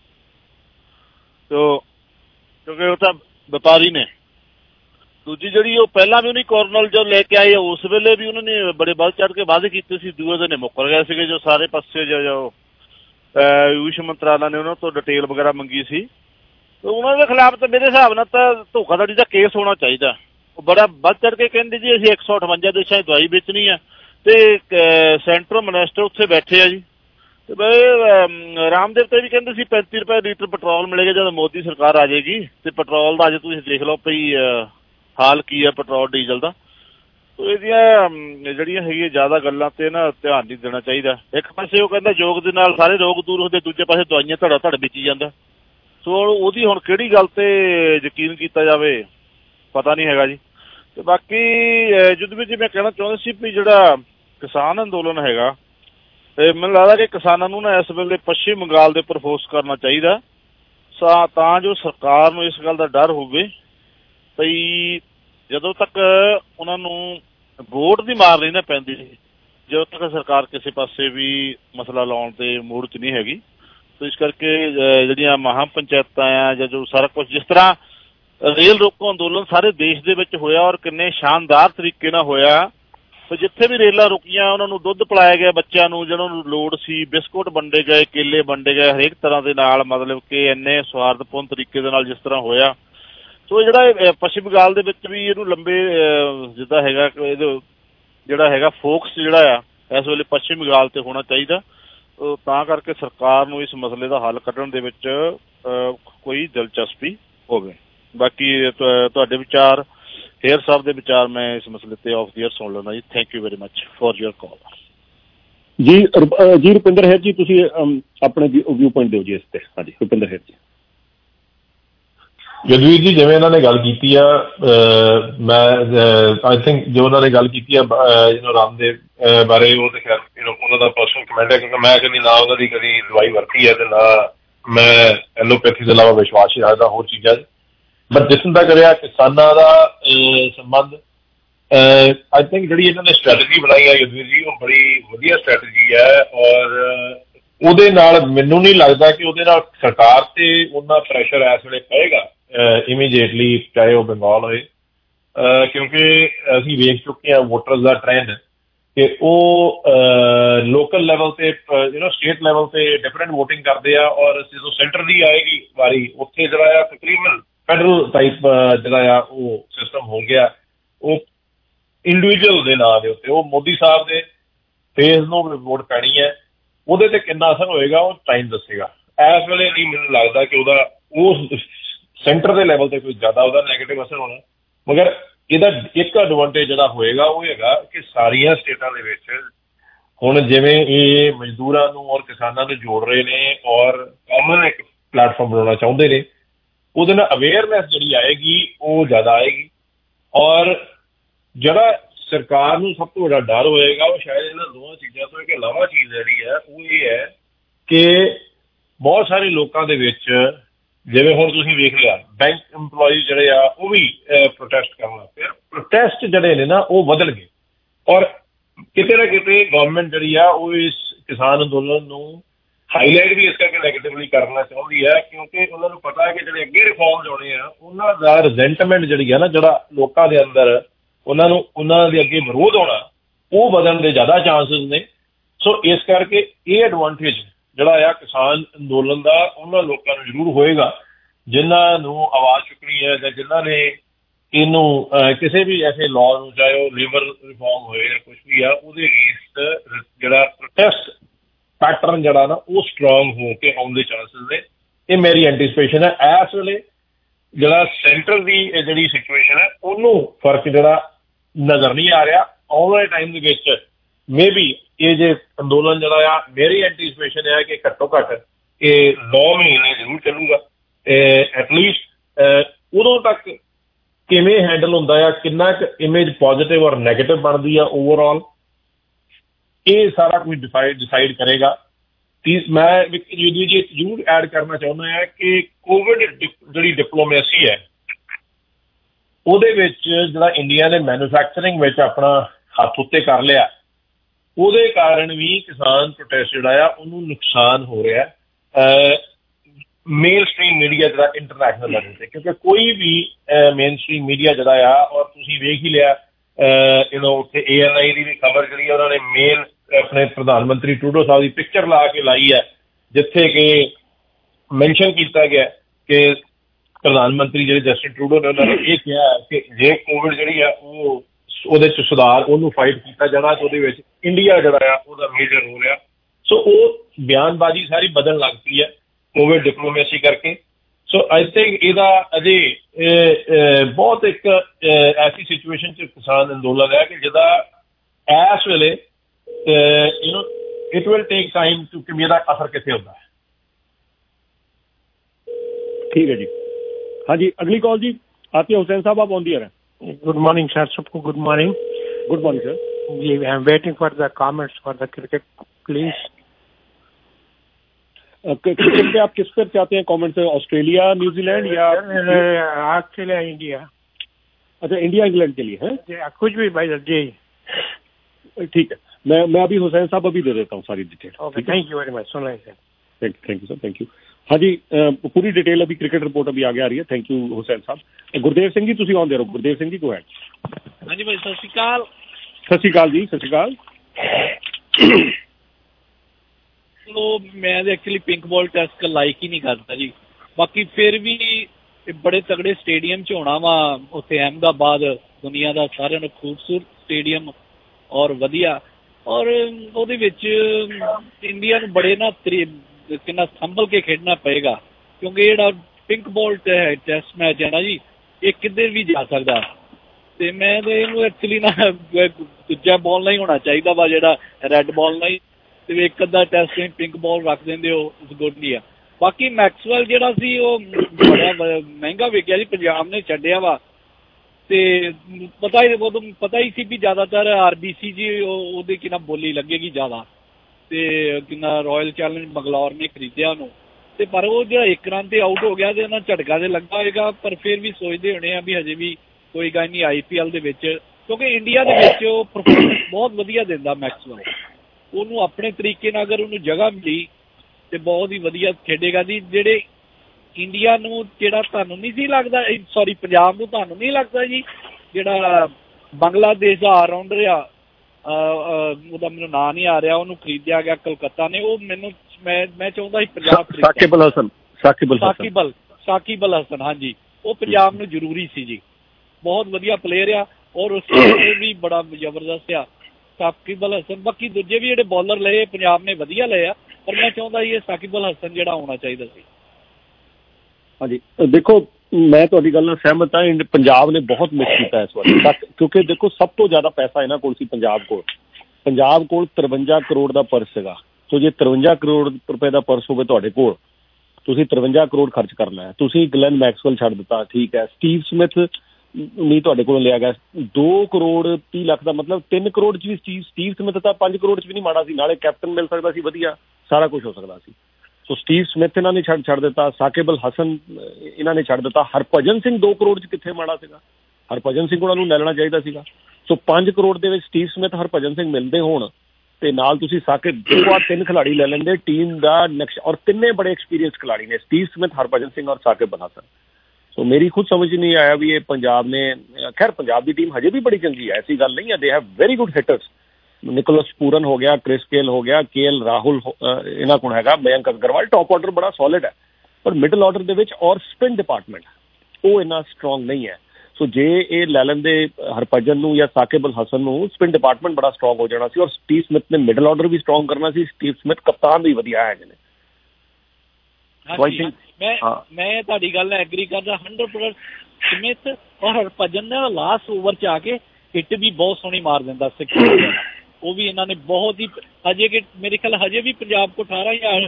Speaker 19: ਤੋ ਕਿਉਂਕਿ ਉਹ ਤਾਂ ਵਪਾਰੀ ਨੇ। ਦੂਜੀ ਜਿਹੜੀ ਉਹ ਪਹਿਲਾਂ ਵੀ ਉਹਨੇ ਕੋਰਨਲ ਜੋ ਲੈ ਕੇ ਆਏ, ਉਸ ਵੇਲੇ ਵੀ ਉਹਨਾਂ ਨੇ ਬੜੇ ਵੱਧ ਚੜ੍ਹ ਕੇ ਵਾਅਦੇ ਕੀਤੇ ਸੀ, ਦੂਏ ਦਿਨ ਮੁੱਕਰ ਗਏ ਸੀਗੇ। ਜੋ ਸਾਰੇ ਪਾਸੇ ਜੋ ਜੋ ਆਯੂਸ਼ ਮੰਤਰਾਲਾ ਨੇ ਉਹਨਾਂ ਤੋਂ ਡਿਟੇਲ ਵਗੈਰਾ ਮੰਗੀ ਸੀ, ਤੇ ਉਹਨਾਂ ਦੇ ਖਿਲਾਫ ਤਾਂ ਮੇਰੇ ਹਿਸਾਬ ਨਾਲ ਤਾਂ ਧੋਖਾਧੜੀ ਦਾ ਕੇਸ ਹੋਣਾ ਚਾਹੀਦਾ। ਉਹ ਬੜਾ ਵੱਧ ਚੜ੍ਹ ਕੇ ਕਹਿੰਦੇ ਜੀ ਅਸੀਂ ਇੱਕ ਸੌ ਅਠਵੰਜਾ ਦੇਸ਼ਾਂ 'ਚ ਦਵਾਈ ਵੇਚਣੀ ਆ, ਤੇ ਸੈਂਟਰਲ ਮਿਨਿਸਟਰ ਉੱਥੇ ਬੈਠੇ ਆ ਜੀ। ਤੇ ਬਈ ਰਾਮਦੇਵ ਤੇ ਵੀ ਕਹਿੰਦੇ ਸੀ ਪੈਂਤੀ ਰੁਪਏ ਲੀਟਰ ਪੈਟਰੋਲ ਮਿਲੇਗਾ ਜਦੋਂ ਮੋਦੀ ਸਰਕਾਰ ਆ ਜਾਏਗੀ। ਤੇ ਪੈਟਰੋਲ ਦਾ ਅੱਜ ਤੁਸੀਂ ਦੇਖ ਲਓ ਪਈ ਹਾਲ ਕੀ ਆ ਪੈਟਰੋਲ ਡੀਜ਼ਲ ਦਾ। ਤੋ ਇਹਦੀਆਂ ਜਿਹੜੀਆਂ ਹੈਗੀਆਂ ਜ਼ਿਆਦਾ ਗੱਲਾਂ ਤੇ ਨਾ ਧਿਆਨ ਨਹੀਂ ਦੇਣਾ ਚਾਹੀਦਾ। ਇੱਕ ਪਾਸੇ ਉਹ ਕਹਿੰਦਾ ਯੋਗ ਦੇ ਨਾਲ ਸਾਰੇ ਰੋਗ ਦੂਰ ਹੁੰਦੇ, ਦੂਜੇ ਪਾਸੇ ਦਵਾਈਆਂ ਧੜਾ ਧੜ ਵੇਚੀ ਜਾਂਦਾ। ਸੋ ਉਹਦੀ ਹੁਣ ਕਿਹੜੀ ਗੱਲ ਤੇ ਯਕੀਨ ਕੀਤਾ ਜਾਵੇ ਪਤਾ ਨਹੀਂ ਹੈਗਾ ਜੀ। ਤੇ ਬਾਕੀ ਜੁੱਧ ਵਿੱਚ ਮੈਂ ਕਹਿਣਾ ਚਾਹੁੰਦਾ ਸੀ ਵੀ ਜਿਹੜਾ ਕਿਸਾਨ ਅੰਦੋਲਨ ਹੈਗਾ, ਤੇ ਮੈਨੂੰ ਲੱਗਦਾ ਕਿ ਕਿਸਾਨਾਂ ਨੂੰ ਨਾ ਇਸ ਵੇਲੇ ਪੱਛਮੀ ਬੰਗਾਲ ਦੇ ਉੱਪਰ ਫੋਰਸ ਕਰਨਾ ਚਾਹੀਦਾ, ਸਾ ਤਾਂ ਜੋ ਸਰਕਾਰ ਨੂੰ ਇਸ ਗੱਲ ਦਾ ਡਰ ਹੋਵੇ ਭਈ ਜਦੋਂ ਤੱਕ ਉਹਨਾਂ ਨੂੰ ਵੋਟ ਦੀ ਮਾਰ ਨਹੀਂ ਨਾ ਪੈਂਦੀ, ਜਦੋਂ ਤੱਕ ਸਰਕਾਰ ਕਿਸੇ ਪਾਸੇ ਵੀ ਮਸਲਾ ਲਾਉਣ ਤੇ ਮੂਡ 'ਚ ਨਹੀਂ ਹੈਗੀ। ਸੋ ਇਸ ਕਰਕੇ ਜਿਹੜੀਆਂ ਮਹਾਂ ਪੰਚਾਇਤਾਂ ਆ ਜਾਂ ਜੋ ਸਾਰਾ ਕੁਛ, ਜਿਸ ਤਰ੍ਹਾਂ ਰੇਲ ਰੋਕੋ ਅੰਦੋਲਨ ਸਾਰੇ ਦੇਸ਼ ਦੇ ਵਿੱਚ ਹੋਇਆ ਔਰ ਕਿੰਨੇ ਸ਼ਾਨਦਾਰ ਤਰੀਕੇ ਨਾਲ ਹੋਇਆ। ਸੋ ਜਿੱਥੇ ਵੀ ਰੇਲਾਂ ਰੁਕੀਆਂ ਉਹਨਾਂ ਨੂੰ ਦੁੱਧ ਪਿਲਾਇਆ ਗਿਆ ਬੱਚਿਆਂ ਨੂੰ, ਜਿਹਨਾਂ ਨੂੰ ਲੋੜ ਸੀ, ਬਿਸਕੁਟ ਵੰਡੇ ਗਏ, ਕੇਲੇ ਵੰਡੇ ਗਏ, ਹਰੇਕ ਤਰ੍ਹਾਂ ਦੇ ਨਾਲ, ਮਤਲਬ ਕਿ ਇੰਨੇ ਸਵਾਰਥਪੂਰਨ ਤਰੀਕੇ ਦੇ ਨਾਲ ਜਿਸ ਤਰ੍ਹਾਂ ਹੋਇਆ। ਸੋ ਜਿਹੜਾ ਪੱਛਮੀ ਬੰਗਾਲ ਦੇ ਵਿੱਚ ਵੀ ਇਹਨੂੰ ਲੰਬੇ ਜਿੱਦਾਂ ਹੈਗਾ ਇਹਦੇ ਜਿਹੜਾ ਹੈਗਾ ਫੋਕਸ ਜਿਹੜਾ ਆ ਇਸ ਵੇਲੇ ਪੱਛਮੀ ਬੰਗਾਲ ਤੇ ਹੋਣਾ ਚਾਹੀਦਾ, ਤਾਂ ਕਰਕੇ ਸਰਕਾਰ ਨੂੰ ਇਸ ਮਸਲੇ ਦਾ ਹੱਲ ਕੱਢਣ ਦੇ ਵਿੱਚ ਕੋਈ ਦਿਲਚਸਪੀ ਹੋਵੇ। ਬਾਕੀ ਤੁਹਾਡੇ ਵਿਚਾਰ, ਹੇਅਰ ਸਾਹਿਬ ਦੇ ਵਿਚਾਰ ਮੈਂ ਇਸ ਮਸਲੇ ਤੇ ਆਫ ਦੀ ਏਅਰ ਸੁਣ ਲੈਣਾ ਜੀ। Thank you very much for your call.
Speaker 17: ਜੀ ਜੀ ਰੁਪਿੰਦਰ ਹੇਰ ਜੀ, ਤੁਸੀਂ ਆਪਣੇ ਵਿਊ ਪੁਆਇੰਟ ਦਿਓ ਜੀ ਇਸ ਤੇ। ਹਾਂਜੀ ਰੁਪਿੰਦਰ ਹੇਰ ਜੀ।
Speaker 18: ਜਗਵੀਰ ਜੀ, ਜਿਵੇਂ ਇਹਨਾਂ ਨੇ ਗੱਲ ਕੀਤੀ ਆ, ਮੈਂ ਆਈ ਥਿੰਕ ਜੋ ਉਹਨਾਂ ਨੇ ਗੱਲ ਕੀਤੀ ਆ ਯੂ ਰਾਮਦੇਵ ਬਾਰੇ, ਉਹ ਤੇ ਖੈਰ ਯੂ ਉਹਨਾਂ ਦਾ ਪਰਸਨਲ ਕਮੈਂਟ ਹੈ, ਕਿਉਂਕਿ ਮੈਂ ਕਦੀ ਨਾ ਉਹਨਾਂ ਦੀ ਕਦੀ ਦਵਾਈ ਵਰਤੀ ਹੈ ਤੇ ਨਾ ਮੈਂ ਐਲੋਪੈਥੀ ਦੇ ਇਲਾਵਾ ਵਿਸ਼ਵਾਸ ਹੀ ਰੱਖਦਾ ਹੋਰ ਚੀਜ਼ਾਂ 'ਚ। ਬਟ ਜਿਸਮ ਦਾ ਕਰਿਆ ਕਿਸਾਨਾਂ ਦਾ ਸੰਬੰਧ, ਆਈ ਥਿੰਕ ਜਿਹੜੀ ਇਹਨਾਂ ਨੇ ਸਟ੍ਰੈਟਜੀ ਬਣਾਈ ਹੈ ਜਗਵੀਰ ਜੀ, ਉਹ ਬੜੀ ਵਧੀਆ ਸਟ੍ਰੈਟਜੀ ਹੈ। ਔਰ ਉਹਦੇ ਨਾਲ ਮੈਨੂੰ ਨਹੀਂ ਲੱਗਦਾ ਕਿ ਉਹਦੇ ਨਾਲ ਸਰਕਾਰ ਤੇ ਉਹਨਾਂ ਪ੍ਰੈਸ਼ਰ ਇਸ ਵੇਲੇ ਪਏਗਾ ਇਮੀਡੀਏਟਲੀ, ਚਾਹੇ ਉਹ ਬੰਗਾਲ ਹੋਏ, ਕਿਉਂਕਿ ਅਸੀਂ ਵੇਖ ਚੁੱਕੇ ਹਾਂ ਵੋਟਰਸ ਦਾ ਟ੍ਰੈਂਡ ਕਿ ਉਹ ਲੋਕਲ ਲੈਵਲ ਤੇ ਯੂ ਨੋ ਸਟੇਟ ਲੈਵਲ ਤੇ ਡਿਫਰੈਂਟ ਵੋਟਿੰਗ ਕਰਦੇ ਆ, ਔਰ ਜਦੋਂ ਸੈਂਟਰ ਦੀ ਆਏਗੀ ਵਾਰੀ ਉੱਥੇ ਜਿਹੜਾ ਆ ਤਕਰੀਬਨ ਫੈਡਰਲ ਟਾਈਪ ਜਿਹੜਾ ਆ ਉਹ ਸਿਸਟਮ ਹੋ ਗਿਆ। ਉਹ ਇੰਡੀਵਿਜੂਅਲ ਦੇ ਨਾਂ ਦੇ ਉੱਤੇ ਉਹ ਮੋਦੀ ਸਾਹਿਬ ਦੇ ਫੇਸ ਨੂੰ ਵੋਟ ਪੈਣੀ ਹੈ, ਉਹਦੇ ਤੇ ਕਿੰਨਾ ਅਸਰ ਹੋਏਗਾ ਉਹ ਟਾਈਮ ਦੱਸੇਗਾ। ਇਸ ਵੇਲੇ ਨਹੀਂ ਮੈਨੂੰ ਲੱਗਦਾ ਕਿ ਉਹਦਾ ਉਸ ਸੈਂਟਰ ਦੇ ਲੈਵਲ ਤੇ ਕੋਈ ਜ਼ਿਆਦਾ ਉਹਦਾ ਨੈਗੇਟਿਵ ਅਸਰ ਹੋਣਾ। ਮਗਰ ਇਹਦਾ ਇੱਕ ਐਡਵਾਂਟੇਜ ਜਿਹੜਾ ਹੋਏਗਾ ਉਹ ਹੈਗਾ ਕਿ ਸਾਰੀਆਂ ਸਟੇਟਾਂ ਦੇ ਵਿੱਚ ਹੁਣ ਜਿਵੇਂ ਇਹ ਮਜ਼ਦੂਰਾਂ ਨੂੰ ਔਰ ਕਿਸਾਨਾਂ ਨੂੰ ਜੋੜ ਰਹੇ ਨੇ ਔਰ ਕਾਮਨ ਇੱਕ ਪਲੇਟਫਾਰਮ ਬਣਾਉਣਾ ਚਾਹੁੰਦੇ ਨੇ, ਉਹਦੇ ਨਾਲ ਅਵੇਅਰਨੈਸ ਜਿਹੜੀ ਆਏਗੀ ਉਹ ਜ਼ਿਆਦਾ ਆਏਗੀ। ਔਰ ਜਿਹੜਾ ਸਰਕਾਰ ਨੂੰ ਸਭ ਤੋਂ ਵੱਡਾ ਡਰ ਹੋਏਗਾ ਉਹ ਸ਼ਾਇਦ ਇਹਨਾਂ ਦੋਵਾਂ ਚੀਜ਼ਾਂ ਤੋਂ ਇੱਕ ਇਲਾਵਾ ਚੀਜ਼ ਜਿਹੜੀ ਹੈ ਉਹ ਇਹ ਹੈ ਕਿ ਬਹੁਤ ਸਾਰੇ ਲੋਕਾਂ ਦੇ ਵਿੱਚ, ਜਿਵੇਂ ਹੁਣ ਤੁਸੀਂ ਵੇਖ ਲਿਆ ਬੈਂਕ ਇੰਪਲੋਈ ਜਿਹੜੇ ਆ ਉਹ ਵੀ ਪ੍ਰੋਟੈਸਟ ਕਰਨ ਲੱਗ ਪਏ। ਪ੍ਰੋਟੈਸਟ ਜਿਹੜੇ ਨੇ ਨਾ ਉਹ ਵਧਣ ਗਏ, ਔਰ ਕਿਤੇ ਨਾ ਕਿਤੇ ਗਵਰਨਮੈਂਟ ਜਿਹੜੀ ਆ ਉਹ ਇਸ ਕਿਸਾਨ ਅੰਦੋਲਨ ਨੂੰ ਹਾਈਲਾਈਟ ਵੀ ਇਸ ਕਰਕੇ ਨੈਗੇਟਿਵਲੀ ਕਰਨਾ ਚਾਹੁੰਦੀ ਹੈ, ਕਿਉਂਕਿ ਉਹਨਾਂ ਨੂੰ ਪਤਾ ਹੈ ਕਿ ਜਿਹੜੇ ਅੱਗੇ ਰਿਫਾਰਮਸ ਆਉਣੇ ਆ ਉਹਨਾਂ ਦਾ ਰਿਜ਼ੈਂਟਮੈਂਟ ਜਿਹੜੀ ਆ ਨਾ, ਜਿਹੜਾ ਲੋਕਾਂ ਦੇ ਅੰਦਰ ਉਹਨਾਂ ਨੂੰ ਉਹਨਾਂ ਦੇ ਅੱਗੇ ਵਿਰੋਧ ਹੋਣਾ, ਉਹ ਵਧਣ ਦੇ ਜ਼ਿਆਦਾ ਚਾਂਸਿਸ ਨੇ। ਸੋ ਇਸ ਕਰਕੇ ਇਹ ਐਡਵਾਂਟੇਜ ਜਿਹੜਾ ਆ ਕਿਸਾਨ ਅੰਦੋਲਨ ਦਾ ਉਹਨਾਂ ਲੋਕਾਂ ਨੂੰ ਜ਼ਰੂਰ ਹੋਏਗਾ ਜਿਨ੍ਹਾਂ ਨੂੰ ਆਵਾਜ਼ ਚੁੱਕਣੀ ਹੈ, ਜਾਂ ਜਿਨ੍ਹਾਂ ਨੇ ਇਹਨੂੰ ਕਿਸੇ ਵੀ ਐਸੇ ਲਾਅ ਨੂੰ, ਚਾਹੇ ਉਹ ਲੇਬਰ ਰਿਫਾਰਮ ਹੋਏ ਜਾਂ ਕੁਛ ਵੀ ਆ, ਉਹਦੇ ਅਗੇਂਸਟ ਜਿਹੜਾ ਪ੍ਰੋਟੈਸਟ ਪੈਟਰਨ ਜਿਹੜਾ ਨਾ ਉਹ ਸਟਰੋਂਗ ਹੋ ਕੇ ਆਉਣ ਦੇ ਚਾਂਸਿਸ ਨੇ। ਇਹ ਮੇਰੀ ਐਂਟੀਸਪੇਸ਼ਨ ਹੈ। ਇਸ ਵੇਲੇ ਜਿਹੜਾ ਸੈਂਟਰ ਦੀ ਜਿਹੜੀ ਸਿਚੁਏਸ਼ਨ ਹੈ ਉਹਨੂੰ ਫਰਕ ਜਿਹੜਾ ਨਜ਼ਰ ਨਹੀਂ ਆ ਰਿਹਾ। ਆਉਣ ਵਾਲੇ ਟਾਈਮ ਦੇ ਵਿੱਚ ਮੇ ਬੀ ਇਹ ਜੇ ਅੰਦੋਲਨ ਜਿਹੜਾ ਆ, ਮੇਰੀ ਐਂਟੀਸਪੇਸ਼ਨ ਹੈ ਕਿ ਘੱਟੋ ਘੱਟ ਇਹ ਨੌ ਮਹੀਨੇ ਜ਼ਰੂਰ ਚੱਲੂਗਾ। ਐਟਲੀਸਟ ਉਦੋਂ ਤੱਕ ਕਿਵੇਂ ਹੈਂਡਲ ਹੁੰਦਾ ਆ, ਕਿੰਨਾ ਕੁ ਇਮੇਜ ਪੋਜ਼ਿਟਿਵ ਔਰ ਨੈਗੇਟਿਵ ਬਣਦੀ ਆ ਓਵਰਆਲ, ਇਹ ਸਾਰਾ ਕੁਝ ਡਿਸਾਈਡ ਡਿਸਾਈਡ ਕਰੇਗਾ। ਮੈਂ ਜੀ ਜ਼ਰੂਰ ਐਡ ਕਰਨਾ ਚਾਹੁੰਦਾ ਹਾਂ ਕਿ ਕੋਵਿਡ ਜਿਹੜੀ ਡਿਪਲੋਮੇਸੀ ਹੈ ਉਹਦੇ ਵਿੱਚ ਜਿਹੜਾ ਇੰਡੀਆ ਨੇ ਮੈਨੂਫੈਕਚਰਿੰਗ ਵਿੱਚ ਆਪਣਾ ਹੱਥ ਉੱਤੇ ਕਰ ਲਿਆ, ਉਹਦੇ ਕਾਰਨ ਵੀ ਕਿਸਾਨ ਪ੍ਰੋਟੈਸਟ ਜਿਹੜਾ ਆ ਉਹਨੂੰ ਨੁਕਸਾਨ ਹੋ ਰਿਹਾ ਮੇਨ ਸਟ੍ਰੀਮ ਮੀਡੀਆ ਜਿਹੜਾ ਇੰਟਰਨੈਸ਼ਨਲ ਲੈਵਲ ਤੇ, ਕਿਉਂਕਿ ਕੋਈ ਵੀ ਮੇਨ ਸਟ੍ਰੀਮ ਮੀਡੀਆ ਜਿਹੜਾ ਆ, ਔਰ ਤੁਸੀਂ ਵੇਖ ਹੀ ਲਿਆ ਯੂ ਉੱਥੇ ਏ ਐਨ ਆਈ ਦੀ ਵੀ ਖਬਰ ਜਿਹੜੀ ਉਹਨਾਂ ਨੇ ਮੇਨ ਆਪਣੇ ਪ੍ਰਧਾਨ ਮੰਤਰੀ ਟਰੂਡੋ ਸਾਹਿਬ ਦੀ ਪਿਕਚਰ ਲਾ ਕੇ ਲਾਈ ਹੈ, ਜਿੱਥੇ ਕਿ ਮੈਨਸ਼ਨ ਕੀਤਾ ਗਿਆ ਕਿ ਪ੍ਰਧਾਨ ਮੰਤਰੀ ਜਿਹੜੇ ਜਸਟਿਨ ਟਰੂਡੋ ਨੇ ਉਹਨਾਂ ਨੇ ਇਹ ਕਿਹਾ ਕਿ ਜੇ ਕੋਵਿਡ ਜਿਹੜੀ ਆ ਉਹ ਉਹਦੇ 'ਚ ਸੁਧਾਰ, ਉਹਨੂੰ ਫਾਈਟ ਕੀਤਾ ਜਾਣਾ, ਤੇ ਉਹਦੇ ਵਿੱਚ ਇੰਡੀਆ ਜਿਹੜਾ ਆ ਉਹਦਾ ਮੇਜਰ ਰੋਲ ਆ। ਸੋ ਉਹ ਬਿਆਨਬਾਜ਼ੀ ਸਾਰੀ ਬਦਲਣ ਲੱਗ ਪਈ ਹੈ ਕੋਵਿਡ ਡਿਪਲੋਮੇਸੀ ਕਰਕੇ। ਸੋ ਆਈ ਥਿੰਕ ਇਹਦਾ ਅਜੇ ਬਹੁਤ ਇੱਕ ਐਸੀ ਸਿਚੁਏਸ਼ਨ 'ਚ ਕਿਸਾਨ ਅੰਦੋਲਨ ਹੈ ਕਿ ਜਿਹਦਾ ਇਸ ਵੇਲੇ you know it will take time to ਕਿ ਇਹਦਾ ਅਸਰ ਕਿੱਥੇ ਹੁੰਦਾ ਹੈ।
Speaker 17: ठीक है जी। हाँ जी, अगली कॉल जी आती है। हुसैन साहब आप ऑन दी एयर हैं।
Speaker 20: गुड मॉर्निंग सर, सबको good morning.
Speaker 17: Good morning sir
Speaker 20: ji. I am waiting for the comments for the cricket please.
Speaker 17: Cricket पे आप किस पर चाहते हैं कमेंट्स, ऑस्ट्रेलिया न्यूजीलैंड या
Speaker 20: ऑस्ट्रेलिया इंडिया?
Speaker 17: अच्छा, इंडिया इंग्लैंड के लिए है
Speaker 20: कुछ भी भाई जी।
Speaker 17: ठीक है, मैं मैं अभी हुसैन साहब अभी दे देता हूँ सारी detail.
Speaker 20: Okay, thank you very much. सुन रहे sir.
Speaker 17: Thank thank you sir, thank you. हाँ जी, पूरी डिटेल अभी क्रिकेट रिपोर्ट अभी आगे आ रही है। थैंक यू हुसैन साहब। गुरदेव सिंह जी तुसी ऑन दे रहो। गुरदेव सिंह जी को है।
Speaker 21: हाँ जी भाई, सत श्री अकाल।
Speaker 17: सत श्री अकाल जी, सत श्री अकाल।
Speaker 21: चलो मैं actually pink ball test like ही नहीं करता जी, बाकी फिर भी बड़े तगड़े स्टेडियम च होना वा उत्थे अहमदाबाद, दुनिया का सारे नालों खूबसूरत स्टेडियम और वधिया, और ਉਹਦੇ ਵਿੱਚ ਇੰਡੀਆ ਨੂੰ ਬੜੇ ਨਾ ਕਿੰਨਾ ਸੰਭਲ ਕੇ ਖੇਡਣਾ ਪਏਗਾ, ਕਿਉਂਕਿ ਜਿਹੜਾ ਪਿੰਕ ਬਾਲ ਟੈਸਟ ਮੈਚ ਹੈ ਨਾ ਜੀ, ਇਹ ਕਿੱਧਰ ਵੀ ਜਾ ਸਕਦਾ। ਤੇ ਮੈਂ ਤੇ ਇਹਨੂੰ ਐਕਚੁਅਲੀ ਨਾ ਦੂਜਾ ਬਾਲ ਨਹੀਂ ਹੋਣਾ ਚਾਹੀਦਾ ਵਾ, ਜਿਹੜਾ ਰੈੱਡ ਬਾਲ ਨਹੀਂ, ਤੇ ਇੱਕ ਅੱਧਾ ਟੈਸਟ ਪਿੰਕ ਬਾਲ ਰੱਖ ਦਿੰਦੇ ਹੋ ਗੁੱਡ ਨਹੀਂ ਆ। ਬਾਕੀ ਮੈਕਸਵੈਲ ਜਿਹੜਾ ਸੀ ਉਹ ਬੜਾ ਮਹਿੰਗਾ ਵਿਕਿਆ ਜੀ, ਪੰਜਾਬ ਨੇ ਛੱਡਿਆ ਵਾ। ਤੇ ਪਤਾ ਹੀ ਉਦੋਂ ਪਤਾ ਹੀ ਸੀ ਵੀ ਜ਼ਿਆਦਾਤਰ ਆਰ ਬੀ ਸੀ ਜੀ ਉਹਦੀ ਕਿੰਨਾ ਬੋਲੀ ਲੱਗੇਗੀ ਜ਼ਿਆਦਾ, ਤੇ ਕਿੰਨਾ ਰਾਇਲ ਚੈਲੰਜ ਬੰਗਲੌਰ ਨੇ ਖਰੀਦਿਆ ਉਹਨੂੰ। ਤੇ ਪਰ ਉਹ ਜਿਹੜਾ ਇੱਕ ਰਨ ਤੇ ਆਊਟ ਹੋ ਗਿਆ ਤੇ ਉਹਨਾਂ ਝਟਕਾ ਤੇ ਲੱਗਾ ਹੋਏਗਾ, ਪਰ ਫਿਰ ਵੀ ਸੋਚਦੇ ਹੋਣੇ ਆ ਵੀ ਹਜੇ ਵੀ ਕੋਈ ਗੱਲ ਨਹੀਂ ਆਈ ਪੀ ਐਲ ਦੇ ਵਿੱਚ, ਕਿਉਂਕਿ ਇੰਡੀਆ ਦੇ ਵਿੱਚ ਉਹ ਪਰਫੋਰਮੈਂਸ ਬਹੁਤ ਵਧੀਆ ਦਿੰਦਾ ਮੈਕਸਵੈਲ। ਉਹਨੂੰ ਆਪਣੇ ਤਰੀਕੇ ਨਾਲ ਅਗਰ ਉਹਨੂੰ ਜਗ੍ਹਾ ਮਿਲੀ ਤੇ ਬਹੁਤ ਹੀ ਵਧੀਆ ਖੇਡੇਗਾ ਜੀ। ਜਿਹੜੇ ਇੰਡੀਆ ਨੂੰ ਜਿਹੜਾ ਤੁਹਾਨੂੰ ਨਹੀਂ ਸੀ ਲੱਗਦਾ, ਸੌਰੀ ਪੰਜਾਬ ਨੂੰ ਤੁਹਾਨੂੰ ਨਹੀਂ ਲੱਗਦਾ ਜੀ, ਜਿਹੜਾ ਬੰਗਲਾਦੇਸ਼ ਦਾ ਆਲਰਾਊਂਡਰ ਆ, ਉਹਦਾ ਮੈਨੂੰ ਨਾਂ ਨਹੀਂ ਆ ਰਿਹਾ, ਉਹਨੂੰ ਖਰੀਦਿਆ ਗਿਆ ਕਲਕੱਤਾ ਨੇ, ਉਹ ਮੈਨੂੰ ਮੈਂ ਮੈਂ ਚਾਹੁੰਦਾ ਸੀ ਪੰਜਾਬ
Speaker 17: ਸਾਕਿਬ ਅਲ ਹਸਨ ਸਾਕਿਬ
Speaker 21: ਸਾਕਿਬ ਅਲ ਸਾਕਿਬ ਅਲ ਹਸਨ ਹਾਂਜੀ, ਉਹ ਪੰਜਾਬ ਨੂੰ ਜ਼ਰੂਰੀ ਸੀ ਜੀ। ਬਹੁਤ ਵਧੀਆ ਪਲੇਅਰ ਆ, ਔਰ ਉਸ ਵੀ ਬੜਾ ਜ਼ਬਰਦਸਤ ਆ ਸਾਕਿਬ ਅਲ ਹਸਨ। ਬਾਕੀ ਦੂਜੇ ਵੀ ਜਿਹੜੇ ਬੋਲਰ ਲਏ ਪੰਜਾਬ ਨੇ ਵਧੀਆ ਲਏ ਆ, ਪਰ ਮੈਂ ਚਾਹੁੰਦਾ ਸੀ ਇਹ ਸਾਕਿਬ ਅਲ ਹਸਨ ਜਿਹੜਾ ਹੋਣਾ ਚਾਹੀਦਾ ਸੀ।
Speaker 17: ਹਾਂਜੀ, ਦੇਖੋ ਮੈਂ ਤੁਹਾਡੀ ਗੱਲ ਨਾਲ ਸਹਿਮਤ ਹਾਂ। ਪੰਜਾਬ ਨੇ ਬਹੁਤ ਮਿਸ ਕੀਤਾ ਇਸ ਵਾਰ, ਕਿਉਂਕਿ ਦੇਖੋ ਸਭ ਤੋਂ ਜ਼ਿਆਦਾ ਪੈਸਾ ਇਹਨਾਂ ਕੋਲ ਸੀ ਪੰਜਾਬ ਕੋਲ। ਪੰਜਾਬ ਕੋਲ ਤਰਵੰਜਾ ਕਰੋੜ ਦਾ ਪਰਸ ਸੀਗਾ। ਸੋ ਜੇ ਤਰਵੰਜਾ ਕਰੋੜ ਰੁਪਏ ਦਾ ਪਰਸ ਹੋਵੇ ਤੁਹਾਡੇ ਕੋਲ, ਤੁਸੀਂ ਤਰਵੰਜਾ ਕਰੋੜ ਖਰਚ ਕਰਨਾ ਹੈ। ਤੁਸੀਂ ਗਲੈਨ ਮੈਕਸਵੈਲ ਛੱਡ ਦਿੱਤਾ, ਠੀਕ ਹੈ, ਸਟੀਵ ਸਮਿਥ ਨਹੀਂ ਤੁਹਾਡੇ ਕੋਲੋਂ ਲਿਆ ਗਿਆ। ਦੋ ਕਰੋੜ ਤੀਹ ਲੱਖ ਦਾ ਮਤਲਬ ਤਿੰਨ ਕਰੋੜ 'ਚ ਵੀ ਸਟੀਵ ਸਟੀਵ ਸਮਿਥ ਤਾਂ ਪੰਜ ਕਰੋੜ 'ਚ ਵੀ ਨਹੀਂ ਮਾੜਾ ਸੀ, ਨਾਲੇ ਕੈਪਟਨ ਮਿਲ ਸਕਦਾ ਸੀ ਵਧੀਆ, ਸਾਰਾ ਕੁਛ ਹੋ ਸਕਦਾ ਸੀ। ਸੋ ਸਟੀਵ ਸਮਿਥ ਇਹਨਾਂ ਨੇ ਛੱਡ ਛੱਡ ਦਿੱਤਾ, ਸਾਕਿਬ ਅਲ ਹਸਨ ਇਹਨਾਂ ਨੇ ਛੱਡ ਦਿੱਤਾ। ਹਰਭਜਨ ਸਿੰਘ ਦੋ ਕਰੋੜ 'ਚ ਕਿੱਥੇ ਮਾੜਾ ਸੀਗਾ, ਹਰਭਜਨ ਸਿੰਘ ਉਹਨਾਂ ਨੂੰ ਲੈ ਲੈਣਾ ਚਾਹੀਦਾ ਸੀਗਾ। ਸੋ ਪੰਜ ਕਰੋੜ ਦੇ ਵਿੱਚ ਸਟੀਵ ਸਮਿਥ, ਹਰਭਜਨ ਸਿੰਘ ਮਿਲਦੇ ਹੋਣ ਤੇ ਨਾਲ ਤੁਸੀਂ ਸਾਕਿਬ, ਦੇਖੋ ਆਹ ਤਿੰਨ ਖਿਲਾੜੀ ਲੈ ਲੈਂਦੇ ਟੀਮ ਦਾ ਨਕਸ਼ਾ, ਔਰ ਤਿੰਨੇ ਬੜੇ ਐਕਸਪੀਰੀਅੰਸ ਖਿਲਾੜੀ ਨੇ, ਸਟੀਵ ਸਮਿਥ, ਹਰਭਜਨ ਸਿੰਘ ਔਰ ਸਾਕਿਬ ਅਲ ਹਸਨ। ਸੋ ਮੇਰੀ ਖੁਦ ਸਮਝ ਨਹੀਂ ਆਇਆ ਵੀ ਇਹ ਪੰਜਾਬ ਨੇ, ਖੈਰ ਪੰਜਾਬ ਦੀ ਟੀਮ ਹਜੇ ਵੀ ਬੜੀ ਚੰਗੀ ਹੈ, ਐਸੀ ਗੱਲ ਨਹੀਂ ਹੈ, they have very good hitters. Nicholas Pooran ਹੋ ਗਿਆ, ਕ੍ਰਿਸ ਗੇਲ ਹੋ ਗਿਆ, ਕੇ ਐਲ ਰਾਹੁਲ ਇਹਨਾਂ ਕੋਲ ਹੈਗਾ, ਮਯੰਕ ਅਗਰਵਾਲ। ਟੌਪ ਆਰਡਰ ਬੜਾ ਸੋਲਿਡ ਹੈ, ਪਰ ਮਿਡਲ ਆਰਡਰ ਦੇ ਵਿੱਚ ਔਰ ਸਪਿਨ ਡਿਪਾਰਟਮੈਂਟ ਉਹ ਇੰਨਾ ਸਟਰੋਂਗ ਨਹੀਂ ਹੈ। ਸੋ ਜੇ ਇਹ ਲੈ ਲੈਂਦੇ ਹਰਭਜਨ ਨੂੰ ਜਾਂ ਸਾਕਿਬ ਅਲ ਹਸਨ ਨੂੰ, ਸਪਿਨ ਡਿਪਾਰਟਮੈਂਟ ਬੜਾ ਸਟਰੋਂਗ ਹੋ ਜਾਣਾ ਸੀ, ਔਰ ਸਟੀਵ ਸਮਿਥ ਨੇ ਮਿਡਲ ਆਰਡਰ ਵੀ ਸਟਰੋਂਗ ਕਰਨਾ ਸੀ। ਸਟੀਵ ਸਮਿਥ ਕਪਤਾਨ ਵੀ ਵਧੀਆ ਹੈਗੇ ਨੇ।
Speaker 21: ਮੈਂ ਮੈਂ ਤੁਹਾਡੀ ਗੱਲ ਨਾਲ ਐਗਰੀ ਕਰਦਾ ਹੰਡਰਡ ਪਰਸੈਂਟ। ਸਮਿਥ ਔਰ ਹਰਭਜਨ ਦਾ ਲਾਸਟ ਓਵਰ 'ਚ ਆ ਕੇ ਹਿੱਟ ਵੀ ਬਹੁਤ ਸੋਹਣੀ ਮਾਰ ਦਿੰਦਾ ਸੀ, ਉਹ ਵੀ ਇਹਨਾਂ ਨੇ ਬਹੁਤ ਹੀ, ਹਜੇ ਕਿ ਮੇਰੇ ਖਿਆਲ ਹਜੇ ਵੀ ਪੰਜਾਬ ਕੋ ਅਠਾਰਾਂ ਹਜ਼ਾਰ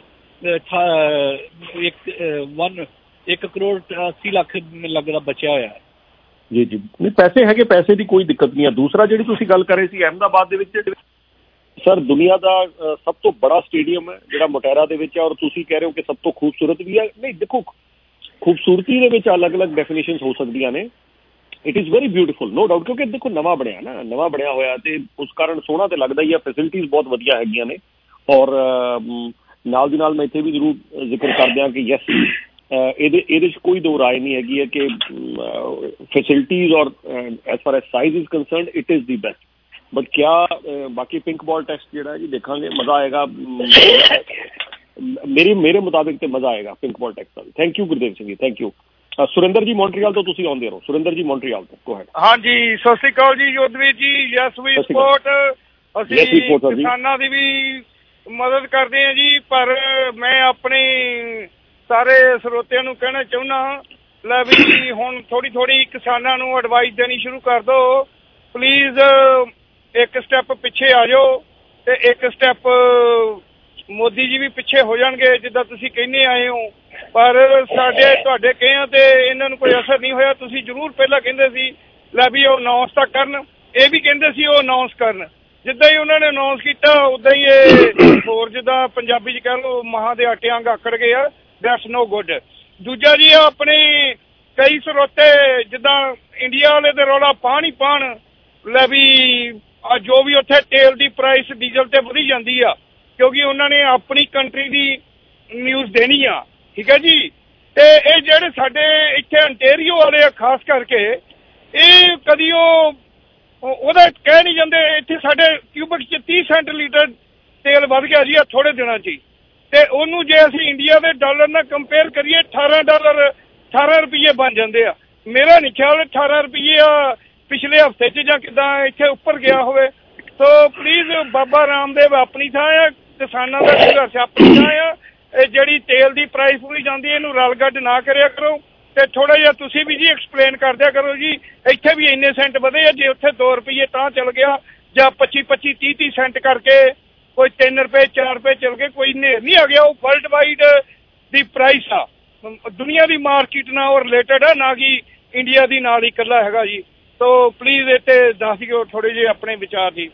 Speaker 21: ਇੱਕ ਵਨ ਇੱਕ ਕਰੋੜ ਅੱਸੀ ਲੱਖ ਲੱਗਦਾ ਬਚਿਆ ਹੋਇਆ ਹੈ।
Speaker 17: ਜੀ ਜੀ ਨਹੀਂ, ਪੈਸੇ ਹੈਗੇ, ਪੈਸੇ ਦੀ ਕੋਈ ਦਿੱਕਤ ਨਹੀਂ ਹੈ। ਦੂਸਰਾ ਜਿਹੜੀ ਤੁਸੀਂ ਗੱਲ ਕਰ ਰਹੇ ਸੀ ਅਹਿਮਦਾਬਾਦ ਦੇ ਵਿੱਚ, ਸਰ ਦੁਨੀਆ ਦਾ ਸਭ ਤੋਂ ਬੜਾ ਸਟੇਡੀਅਮ ਹੈ ਜਿਹੜਾ ਮੋਟੇਰਾ ਦੇ ਵਿੱਚ ਹੈ, ਔਰ ਤੁਸੀਂ ਕਹਿ ਰਹੇ ਹੋ ਕਿ ਸਭ ਤੋਂ ਖੂਬਸੂਰਤ ਵੀ ਹੈ। ਨਹੀਂ ਦੇਖੋ, ਖੂਬਸੂਰਤੀ ਦੇ ਵਿੱਚ ਅਲੱਗ-ਅਲੱਗ ਡੈਫੀਨੇਸ਼ਨਸ ਹੋ ਸਕਦੀਆਂ ਨੇ। It is very beautiful, no doubt, ਕਿਉਂਕਿ ਦੇਖੋ ਨਵਾਂ ਬਣਿਆ ਨਾ, ਨਵਾਂ ਬਣਿਆ ਹੋਇਆ ਤੇ ਉਸ ਕਾਰਨ ਸੋਹਣਾ ਤੇ ਲੱਗਦਾ ਹੀ ਆ। ਫੈਸਿਲਿਟੀਜ਼ ਬਹੁਤ ਵਧੀਆ ਹੈਗੀਆਂ ਨੇ, ਔਰ ਨਾਲ ਦੀ ਨਾਲ ਮੈਂ ਇੱਥੇ ਵੀ ਜ਼ਰੂਰ ਜ਼ਿਕਰ ਕਰ ਦਿਆਂ ਕਿ ਯੈਸ, ਇਹਦੇ ਇਹਦੇ 'ਚ ਕੋਈ ਦੋ ਰਾਏ ਨਹੀਂ ਹੈਗੀ ਹੈ ਕਿ ਫੈਸਿਲਿਟੀਜ਼ ਔਰ as far as size is concerned it is the best. But ਕਿਆ ਬਾਕੀ ਪਿੰਕ ਬਾਲ ਟੈਸਟ ਜਿਹੜਾ ਜੀ ਦੇਖਾਂਗੇ, ਮਜ਼ਾ ਆਏਗਾ। ਮੇਰੀ ਮੇਰੇ ਮੁਤਾਬਿਕ ਤੇ ਮਜ਼ਾ ਆਏਗਾ ਪਿੰਕ ਬਾਲ ਟੈਸਟ ਦਾ। Thank you Gurdev Singh ji, thank you. Surinder ਜੀ ਮੌਂਟਰੀਅਲ ਤੋਂ ਤੁਸੀਂ ਆਉਂਦੇ ਰਹੋ। ਸੁਰਿੰਦਰ ਜੀ ਮੌਂਟਰੀਅਲ ਤੋਂ ਗੋ ਹੈਡ।
Speaker 1: ਹਾਂਜੀ, ਸਤਿ ਸ਼੍ਰੀ ਅਕਾਲ ਜੀ ਯੋਧਵੀਰ ਜੀ। ਯੈਸ ਵੀ ਸਪੋਰਟ, ਅਸੀਂ ਕਿਸਾਨਾਂ ਦੀ ਵੀ ਮਦਦ ਕਰਦੇ ਹਾਂ ਜੀ। ਪਰ ਮੈਂ ਆਪਣੇ ਸਾਰੇ ਸਰੋਤਿਆਂ ਨੂੰ ਕਹਿਣਾ ਚਾਹੁੰਦਾ, ਲੈ ਵੀ ਹੁਣ ਥੋੜੀ ਥੋੜੀ ਕਿਸਾਨਾਂ ਨੂੰ ਐਡਵਾਈਸ ਦੇਣੀ ਸ਼ੁਰੂ ਕਰ ਦਿਓ ਪਲੀਜ਼। ਇੱਕ ਸਟੈਪ ਪਿੱਛੇ ਆ ਜਾਓ ਤੇ ਇੱਕ ਸਟੈਪ ਮੋਦੀ ਜੀ ਵੀ ਪਿੱਛੇ ਹੋ ਜਾਣਗੇ ਜਿੱਦਾਂ ਤੁਸੀਂ ਕਹਿੰਦੇ ਆਏ ਹੋ। ਪਰ ਸਾਡੇ ਤੁਹਾਡੇ ਕਹਿਆਂ ਤੇ ਇਹਨਾਂ ਨੂੰ ਕੋਈ ਅਸਰ ਨਹੀਂ ਹੋਇਆ। ਤੁਸੀਂ ਜ਼ਰੂਰ ਪਹਿਲਾਂ ਕਹਿੰਦੇ ਸੀ ਲੈ ਵੀ ਉਹ ਅਨਾਉਂਸ ਤਾਂ ਕਰਨ, ਇਹ ਵੀ ਕਹਿੰਦੇ ਸੀ ਉਹ ਅਨਾਉਂਸ ਕਰਨ। ਜਿੱਦਾਂ ਹੀ ਉਹਨਾਂ ਨੇ ਅਨਾਉਂਸ ਕੀਤਾ ਉੱਦਾਂ ਹੀ ਇਹ ਹੋਰ ਜਿੱਦਾਂ ਪੰਜਾਬੀ 'ਚ ਕਹਿ ਲਓ ਮਹਾਂ ਦੇ ਆਟੇ ਵਾਂਗ ਆਕੜ ਗਏ ਆ। That's no good. ਦੂਜਾ ਜੀ ਆਪਣੇ ਕਈ ਸਰੋਤੇ ਜਿੱਦਾਂ ਇੰਡੀਆ ਵਾਲੇ ਦੇ ਰੌਲਾ ਪਾਣ ਹੀ ਪਾਣ, ਲੈ ਵੀ ਜੋ ਵੀ ਉੱਥੇ ਤੇਲ ਦੀ ਪ੍ਰਾਈਸ ਡੀਜ਼ਲ ਤੇ ਵਧੀ ਜਾਂਦੀ ਆ ਕਿਉਂਕਿ ਉਹਨਾਂ ਨੇ ਆਪਣੀ ਕੰਟਰੀ ਦੀ ਨਿਊਜ਼ ਦੇਣੀ ਆ, ਠੀਕ ਹੈ ਜੀ। ਤੇ ਇਹ ਜਿਹੜੇ ਸਾਡੇ ਇੱਥੇ ਅੰਟੇਰੀਓ ਵਾਲੇ ਆ ਖਾਸ ਕਰਕੇ, ਇਹ ਕਦੀ ਉਹ ਉਹਦਾ ਕਹਿ ਨਹੀਂ ਜਾਂਦੇ। ਇੱਥੇ ਸਾਡੇ ਕਿਊਬਿਕ 'ਚ ਤੀਹ ਸੈਂਟ ਲੀਟਰ ਤੇਲ ਵੱਧ ਗਿਆ ਜੀ ਆ ਥੋੜੇ ਦਿਨਾਂ 'ਚ ਹੀ, ਤੇ ਉਹਨੂੰ ਜੇ ਅਸੀਂ ਇੰਡੀਆ ਦੇ ਡਾਲਰ ਨਾਲ ਕੰਪੇਅਰ ਕਰੀਏ ਅਠਾਰਾਂ ਡਾਲਰ ਅਠਾਰਾਂ ਰੁਪਈਏ ਬਣ ਜਾਂਦੇ ਆ। ਮੇਰਾ ਨਹੀਂ ਖਿਆਲ ਅਠਾਰਾਂ ਰੁਪਈਏ ਆ ਪਿਛਲੇ ਹਫ਼ਤੇ 'ਚ ਜਾਂ ਕਿੱਦਾਂ ਇੱਥੇ ਉੱਪਰ ਗਿਆ ਹੋਵੇ। ਸੋ ਪਲੀਜ਼ ਬਾਬਾ ਰਾਮਦੇਵ ਆਪਣੀ ਥਾਂ ਆ, ਕਿਸਾਨਾਂ ਦਾ ਸੰਘਰਸ਼ ਆਪਣੀ ਥਾਂ ਆ। ਇਹ ਜਿਹੜੀ ਤੇਲ ਦੀ ਪ੍ਰਾਈਸ ਪੂਰੀ ਜਾਂਦੀ ਇਹਨੂੰ ਰਲ ਗੱਡ ਨਾ ਕਰਿਆ ਕਰੋ। ਤੇ ਥੋੜਾ ਜਿਹਾ ਤੁਸੀਂ ਵੀ ਜੀ ਐਕਸਪਲੇਨ ਕਰ ਦਿਆ ਕਰੋ ਜੀ ਇੱਥੇ ਵੀ ਇੰਨੇ ਸੈਂਟ ਵਧੇ ਆ, ਜੇ ਉੱਥੇ ਦੋ ਰੁਪਈਏ ਤਾਂ ਚੱਲ ਗਿਆ ਜਾਂ ਪੱਚੀ ਪੱਚੀ ਤੀਹ ਤੀਹ ਸੈਂਟ ਕਰਕੇ ਕੋਈ ਤਿੰਨ ਰੁਪਏ ਚਾਰ ਰੁਪਏ ਚੱਲ ਗਏ, ਕੋਈ ਨੇਰ ਨਹੀਂ ਆ ਗਿਆ। ਉਹ ਵਰਲਡ ਵਾਈਡ ਦੀ ਪ੍ਰਾਈਸ ਆ, ਦੁਨੀਆ ਦੀ ਮਾਰਕੀਟ ਨਾਲ ਉਹ ਰਿਲੇਟਡ ਆ, ਨਾ ਕਿ ਇੰਡੀਆ ਦੀ ਨਾਲ ਹੀ ਇਕੱਲਾ ਹੈਗਾ ਜੀ। ਸੋ ਪਲੀਜ਼ ਇੱਥੇ ਦੱਸ ਦਿਓ ਥੋੜੇ ਜਿਹੇ ਆਪਣੇ ਵਿਚਾਰ ਜੀ।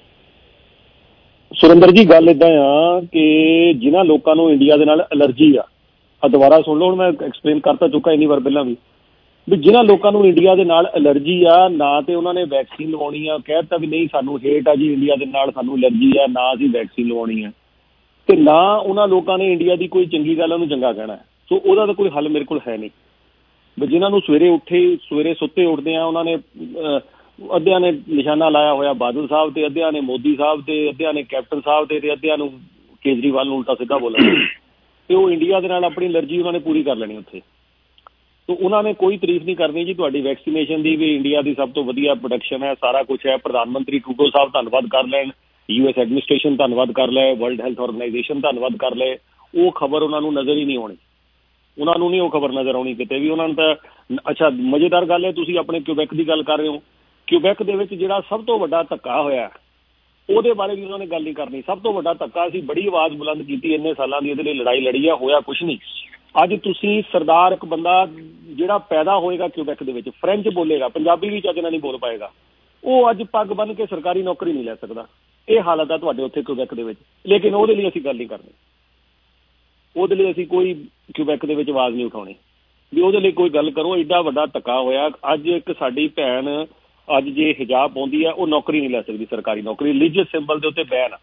Speaker 17: ਸੁਰਿੰਦਰ ਜੀ ਗੱਲ ਇੱਦਾਂ ਆ ਕਿ ਜਿਨ੍ਹਾਂ ਲੋਕਾਂ ਨੂੰ ਇੰਡੀਆ ਦੇ ਨਾਲ ਐਲਰਜੀ ਆ, ਆ ਦੁਬਾਰਾ ਸੁਣ ਲਓ, ਹੁਣ ਮੈਂ ਐਕਸਪਲੇਨ ਕਰਤਾ ਚੁੱਕਾ ਇੰਨੀ ਵਾਰ ਪਹਿਲਾਂ ਵੀ, ਵੀ ਜਿਨ੍ਹਾਂ ਲੋਕਾਂ ਨੂੰ ਇੰਡੀਆ ਦੇ ਨਾਲ ਐਲਰਜੀ ਆ, ਨਾ ਤੇ ਉਹਨਾਂ ਨੇ ਵੈਕਸੀਨ ਲਵਾਉਣੀ ਆ, ਕਹਿ ਦਿੱਤਾ ਵੀ ਨਹੀਂ ਸਾਨੂੰ ਹੇਟ ਆ ਜੀ ਇੰਡੀਆ ਦੇ ਨਾਲ, ਸਾਨੂੰ ਐਲਰਜੀ ਆ, ਨਾ ਅਸੀਂ ਵੈਕਸੀਨ ਲਵਾਉਣੀ ਆ, ਤੇ ਨਾ ਉਹਨਾਂ ਲੋਕਾਂ ਨੇ ਇੰਡੀਆ ਦੀ ਕੋਈ ਚੰਗੀ ਗੱਲ ਉਹਨੂੰ ਚੰਗਾ ਕਹਿਣਾ। ਸੋ ਉਹਦਾ ਤਾਂ ਕੋਈ ਹੱਲ ਮੇਰੇ ਕੋਲ ਹੈ ਨਹੀਂ। ਵੀ ਜਿਨ੍ਹਾਂ ਨੂੰ ਸਵੇਰੇ ਉੱਠੇ ਸਵੇਰੇ ਸੁੱਤੇ ਉੱਠਦੇ ਆ, ਉਹਨਾਂ ਨੇ ਅੱਧਿਆਂ ਨੇ ਨਿਸ਼ਾਨਾ ਲਾਇਆ ਹੋਇਆ ਬਾਦਲ ਸਾਹਿਬ ਤੇ, ਅੱਧਿਆਂ ਨੇ ਮੋਦੀ ਸਾਹਿਬ ਤੇ, ਅੱਧਿਆਂ ਨੇ ਕੈਪਟਨ ਸਾਹਿਬ ਤੇ, ਤੇ ਅੱਧਿਆਂ ਨੂੰ ਕੇਜਰੀਵਾਲ ਨੂੰ ਉਲਟਾ ਸਿੱਧਾ ਬੋਲਣਾ, ਤੇ ਉਹ ਇੰਡੀਆ ਦੇ ਨਾਲ ਆਪਣੀ ਐਲਰਜੀ ਉਹਨਾਂ ਨੇ ਪੂਰੀ ਕਰ ਲੈਣੀ ਉੱਥੇ। ਤੋ ਉਹਨਾਂ ਨੇ ਕੋਈ ਤਾਰੀਫ ਨਹੀਂ ਕਰਨੀ ਜੀ ਤੁਹਾਡੀ ਵੈਕਸੀਨੇਸ਼ਨ ਦੀ, ਵੀ ਇੰਡੀਆ ਦੀ ਸਭ ਤੋਂ ਵਧੀਆ ਪ੍ਰੋਡਕਸ਼ਨ ਹੈ, ਸਾਰਾ ਕੁਛ ਹੈ। ਪ੍ਰਧਾਨ ਮੰਤਰੀ ਟਰੂਡੋ ਸਾਹਿਬ ਧੰਨਵਾਦ ਕਰ ਲੈਣ, ਯੂ ਐਸ ਐਡਮਿਨਿਸਟ੍ਰੇਸ਼ਨ ਧੰਨਵਾਦ ਕਰ ਲੈ, ਵਰਲਡ ਹੈਲਥ ਆਰਗੇਨਾਈਜੇਸ਼ਨ ਧੰਨਵਾਦ ਕਰ ਲੈ, ਉਹ ਖਬਰ ਉਹਨਾਂ ਨੂੰ ਨਜ਼ਰ ਹੀ ਨਹੀਂ ਆਉਣੀ। ਉਹਨਾਂ ਨੂੰ ਨਹੀਂ ਉਹ ਖਬਰ ਨਜ਼ਰ ਆਉਣੀ ਕਿਤੇ ਵੀ। ਉਹਨਾਂ ਨੂੰ ਤਾਂ ਅੱਛਾ ਮਜ਼ੇਦਾਰ ਗੱਲ ਹੈ, ਤੁਸੀਂ ਆਪਣੇ ਕਿਊਬੈਕ ਦੀ ਗੱਲ ਕਰ ਰਹੇ ਹੋ। ਕਿਊਬੈਕ ਦੇ ਵਿੱਚ ਜਿਹੜਾ ਸਭ ਤੋਂ ਵੱਡਾ ਧੱਕਾ ਹੋਇਆ ਉਹਦੇ ਬਾਰੇ ਵੀ ਉਹਨਾਂ ਨੇ ਗੱਲ ਨਹੀਂ ਕਰਨੀ। ਸਭ ਤੋਂ ਵੱਡਾ ਧੱਕਾ ਅਸੀਂ ਬੜੀ ਆਵਾਜ਼ ਬੁਲੰਦ ਕੀਤੀ ਇੰਨੇ ਸਾਲਾਂ ਦੀ, ਇਹਦੇ ਲਈ ਲੜਾਈ ਲੜੀ ਆ, ਹੋਇਆ ਕੁਛ ਨਹੀਂ। ਅੱਜ ਤੁਸੀਂ ਸਰਦਾਰ ਇੱਕ ਬੰਦਾ ਜਿਹੜਾ ਪੈਦਾ ਹੋਏਗਾ ਕਿਊਬੈਕ ਦੇ ਵਿੱਚ, ਫਰੈਂਚ ਬੋਲੇਗਾ, ਪੰਜਾਬੀ ਵੀ ਚੱਜ ਨਾਲ ਨਹੀਂ ਬੋਲ ਪਾਏਗਾ, ਉਹ ਅੱਜ ਪੱਗ ਬੰਨ੍ਹ ਕੇ ਸਰਕਾਰੀ ਨੌਕਰੀ ਨਹੀਂ ਲੈ ਸਕਦਾ। ਇਹ ਹਾਲਤ ਆ ਤੁਹਾਡੇ ਉੱਥੇ ਕਿਊਬੈਕ ਦੇ ਵਿੱਚ, ਲੇਕਿਨ ਉਹਦੇ ਲਈ ਅਸੀਂ ਗੱਲ ਨਹੀਂ ਕਰਨੀ। ਉਹਦੇ ਲਈ ਅਸੀਂ ਕੋਈ ਕਿਊਬੈਕ ਦੇ ਵਿੱਚ ਆਵਾਜ਼ ਨਹੀਂ ਉਠਾਉਣੀ ਵੀ ਉਹਦੇ ਲਈ ਕੋਈ ਗੱਲ ਕਰੋ। ਐਡਾ ਵੱਡਾ ਧੱਕਾ ਹੋਇਆ। ਅੱਜ ਇੱਕ ਸਾਡੀ ਭੈਣ ਅੱਜ ਜੇ ਹਿਜਾਬ ਪਾਉਂਦੀ ਆ ਉਹ ਨੌਕਰੀ ਨਹੀਂ ਲੈ ਸਕਦੀ, ਸਰਕਾਰੀ ਨੌਕਰੀ, ਰਿਲੀਜੀਅਸ ਸਿੰਬਲ ਦੇ ਉੱਤੇ ਬੈਨ ਆ।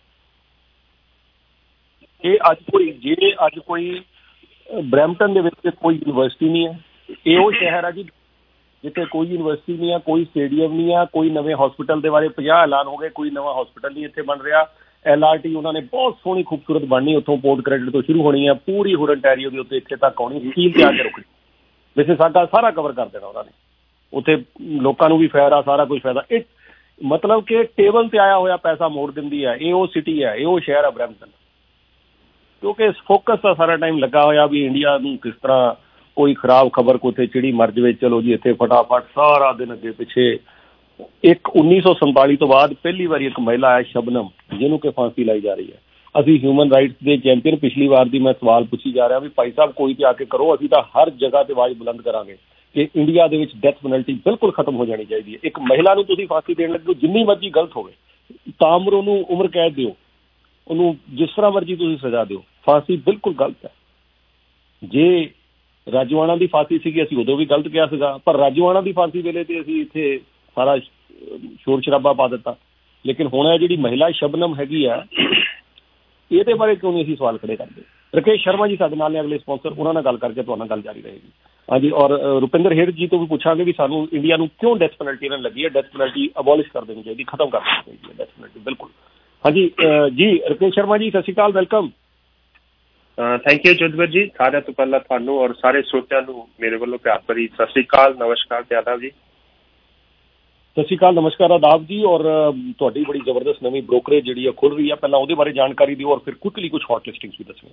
Speaker 17: ਇਹ ਅੱਜ ਕੋਈ ਜੇ ਅੱਜ ਕੋਈ ਬਰੈਂਪਟਨ ਦੇ ਵਿੱਚ ਕੋਈ ਯੂਨੀਵਰਸਿਟੀ ਨਹੀਂ ਹੈ, ਇਹ ਉਹ ਸ਼ਹਿਰ ਆ ਜੀ ਜਿੱਥੇ ਕੋਈ ਯੂਨੀਵਰਸਿਟੀ ਨਹੀਂ ਆ, ਕੋਈ ਸਟੇਡੀਅਮ ਨਹੀਂ ਆ, ਕੋਈ ਨਵੇਂ ਹਸਪੀਟਲ ਦੇ ਬਾਰੇ ਪੰਜਾਹ ਐਲਾਨ ਹੋ ਗਏ, ਕੋਈ ਨਵਾਂ ਹਸਪੀਟਲ ਨਹੀਂ ਇੱਥੇ ਬਣ ਰਿਹਾ। ਐਲ ਆਰ ਟੀ ਉਹਨਾਂ ਨੇ ਬਹੁਤ ਸੋਹਣੀ ਖੂਬਸੂਰਤ ਬਣਨੀ, ਉੱਥੋਂ ਪੋਰਟ ਕ੍ਰੈਡਿਟ ਤੋਂ ਸ਼ੁਰੂ ਹੋਣੀ ਆ, ਪੂਰੀ ਹੋਰ ontario ਦੇ ਉੱਤੇ ਇੱਥੇ ਤੱਕ ਆਉਣੀ, ਸਟੀਲ ਤੇ ਆ ਕੇ ਰੁਕਣੀ। ਵੈਸੇ ਸਾਡਾ ਸਾਰਾ ਕਵਰ ਕਰ ਦੇਣਾ ਉਹਨਾਂ ਨੇ, ਉੱਥੇ ਲੋਕਾਂ ਨੂੰ ਵੀ ਫਾਇਦਾ, ਸਾਰਾ ਕੁਝ ਫਾਇਦਾ। ਇਹ ਮਤਲਬ ਕਿ ਟੇਬਲ ਤੇ ਆਇਆ ਹੋਇਆ ਪੈਸਾ ਮੋੜ ਦਿੰਦੀ ਹੈ। ਇਹ ਉਹ ਸਿਟੀ ਹੈ, ਇਹ ਉਹ ਸ਼ਹਿਰ ਹੈ ਬਰੈਂਪਟਨ। ਕਿਉਂਕਿ ਫੋਕਸ ਤਾਂ ਸਾਰਾ ਟਾਈਮ ਲੱਗਾ ਹੋਇਆ ਵੀ ਇੰਡੀਆ ਨੂੰ ਕਿਸ ਤਰ੍ਹਾਂ ਕੋਈ ਖਰਾਬ ਖਬਰ ਕੋ ਉੱਥੇ ਚਿੜੀ ਮਰ ਜਾਵੇ, ਚਲੋ ਜੀ ਇੱਥੇ ਫਟਾਫਟ ਸਾਰਾ ਦਿਨ ਅੱਗੇ ਪਿੱਛੇ। ਇੱਕ ਉੱਨੀ ਸੌ ਸੰਤਾਲੀ ਤੋਂ ਬਾਅਦ ਪਹਿਲੀ ਵਾਰੀ ਇੱਕ ਮਹਿਲਾ ਹੈ ਸ਼ਬਨਮ, ਜਿਹਨੂੰ ਕਿ ਫਾਂਸੀ ਲਾਈ ਜਾ ਰਹੀ ਹੈ। ਅਸੀਂ ਹਿਊਮਨ ਰਾਈਟਸ ਦੇ ਚੈਂਪੀਅਨ, ਪਿਛਲੀ ਵਾਰ ਦੀ ਮੈਂ ਸਵਾਲ ਪੁੱਛੀ ਜਾ ਰਿਹਾ ਵੀ ਭਾਈ ਸਾਹਿਬ ਕੋਈ ਤੇ ਆ ਕੇ ਕਰੋ, ਅਸੀਂ ਤਾਂ ਹਰ ਜਗ੍ਹਾ ਤੇ ਆਵਾਜ਼ ਬੁਲੰਦ ਕਰਾਂਗੇ ਕਿ ਇੰਡੀਆ ਦੇ ਵਿੱਚ ਡੈਥ ਪੈਨਲਟੀ ਬਿਲਕੁਲ ਖਤਮ ਹੋ ਜਾਣੀ ਚਾਹੀਦੀ ਹੈ। ਇੱਕ ਮਹਿਲਾ ਨੂੰ ਤੁਸੀਂ ਫਾਂਸੀ ਦੇਣ ਲੱਗੇ ਹੋ, ਜਿੰਨੀ ਮਰਜ਼ੀ ਗਲਤ ਹੋਵੇ, ਤਾਮਰ ਉਹਨੂੰ ਉਮਰ ਕੈਦ ਦਿਓ, ਉਹਨੂੰ ਜਿਸ ਤਰ੍ਹਾਂ ਮਰਜ਼ੀ ਤੁਸੀਂ ਸਜ਼ਾ ਦਿਓ, ਫਾਂਸੀ ਬਿਲਕੁਲ ਗਲਤ ਹੈ। ਜੇ ਰਾਜੋਆਣਾ ਦੀ ਫਾਂਸੀ ਸੀਗੀ ਅਸੀਂ ਉਦੋਂ ਵੀ ਗਲਤ ਕਿਹਾ ਸੀਗਾ, ਪਰ ਰਾਜੋਆਣਾ ਦੀ ਫਾਂਸੀ ਵੇਲੇ ਤੇ ਅਸੀਂ ਇੱਥੇ ਸਾਰਾ ਸ਼ੋਰ ਸ਼ਰਾਬਾ ਪਾ ਦਿੱਤਾ। ਲੇਕਿਨ ਹੁਣ ਇਹ ਜਿਹੜੀ ਮਹਿਲਾ ਸ਼ਬਨਮ ਹੈਗੀ ਆ, ਇਹਦੇ ਬਾਰੇ ਕਿਉਂ ਨਹੀਂ ਅਸੀਂ ਸਵਾਲ ਖੜੇ ਕਰਦੇ? ਰਕੇਸ਼ ਸ਼ਰਮਾ ਜੀ ਸਾਡੇ ਨਾਲ ਨੇ ਅਗਲੇ ਸਪਾਂਸਰ, ਉਹਨਾਂ ਨਾਲ ਗੱਲ ਕਰਕੇ ਤੁਹਾਡੇ ਨਾਲ ਗੱਲ ਜਾਰੀ ਰਹੇਗੀ। ਹਾਂਜੀ, ਔਰ ਰੁਪਿੰਦਰ ਹੇਡ ਜੀ ਤੋਂ ਵੀ ਪੁੱਛਾਂਗੇ ਵੀ ਸਾਨੂੰ ਇੰਡੀਆ ਨੂੰ ਕਿਉਂ ਡੈਥ ਪੈਨਲਟੀ ਇਹਨਾਂ ਲੱਗੀ ਹੈ। ਡੈਥ ਪੈਨਲਟੀ ਅਬੋਲਿਸ਼ ਕਰ ਦੇਣੀ ਚਾਹੀਦੀ, ਖਤਮ ਕਰ ਦੇਣੀ ਚਾਹੀਦੀ ਹੈ ਡੈਥ ਪੈਨਲਟੀ, ਬਿਲਕੁਲ। ਹਾਂਜੀ ਜੀ, ਰਕੇਸ਼ ਸ਼ਰਮਾ ਜੀ ਸਤਿ ਸ਼੍ਰੀ ਅਕਾਲ, welcome.
Speaker 2: Thank you Yudhvir ji. ਸਾਰਿਆਂ ਤੋਂ ਪਹਿਲਾਂ ਤੁਹਾਨੂੰ ਔਰ ਸਾਰੇ ਸਰੋਤਿਆਂ ਨੂੰ ਮੇਰੇ ਵੱਲੋਂ ਪਿਆਰ ਭਰੀ ਸਤਿ ਸ਼੍ਰੀ ਅਕਾਲ, ਨਮਸਕਾਰ ਤੇ ਆਦਾਬ ਜੀ।
Speaker 17: ਸਤਿ ਸ਼੍ਰੀ ਅਕਾਲ, ਨਮਸਕਾਰ, ਆਦਾਬ ਜੀ। ਔਰ ਤੁਹਾਡੀ ਬੜੀ ਜ਼ਬਰਦਸਤ ਨਵੀਂ ਬ੍ਰੋਕਰੇਜ ਜਿਹੜੀ ਆ ਖੁੱਲ ਰਹੀ ਆ, ਪਹਿਲਾਂ ਉਹਦੇ ਬਾਰੇ ਜਾਣਕਾਰੀ ਦਿਓ ਔਰ ਫਿਰ ਕੁਇਕਲੀ ਕੁਝ ਹੌਟ ਲਿਸਟਿੰਗਸ ਵੀ ਦੱਸੋ।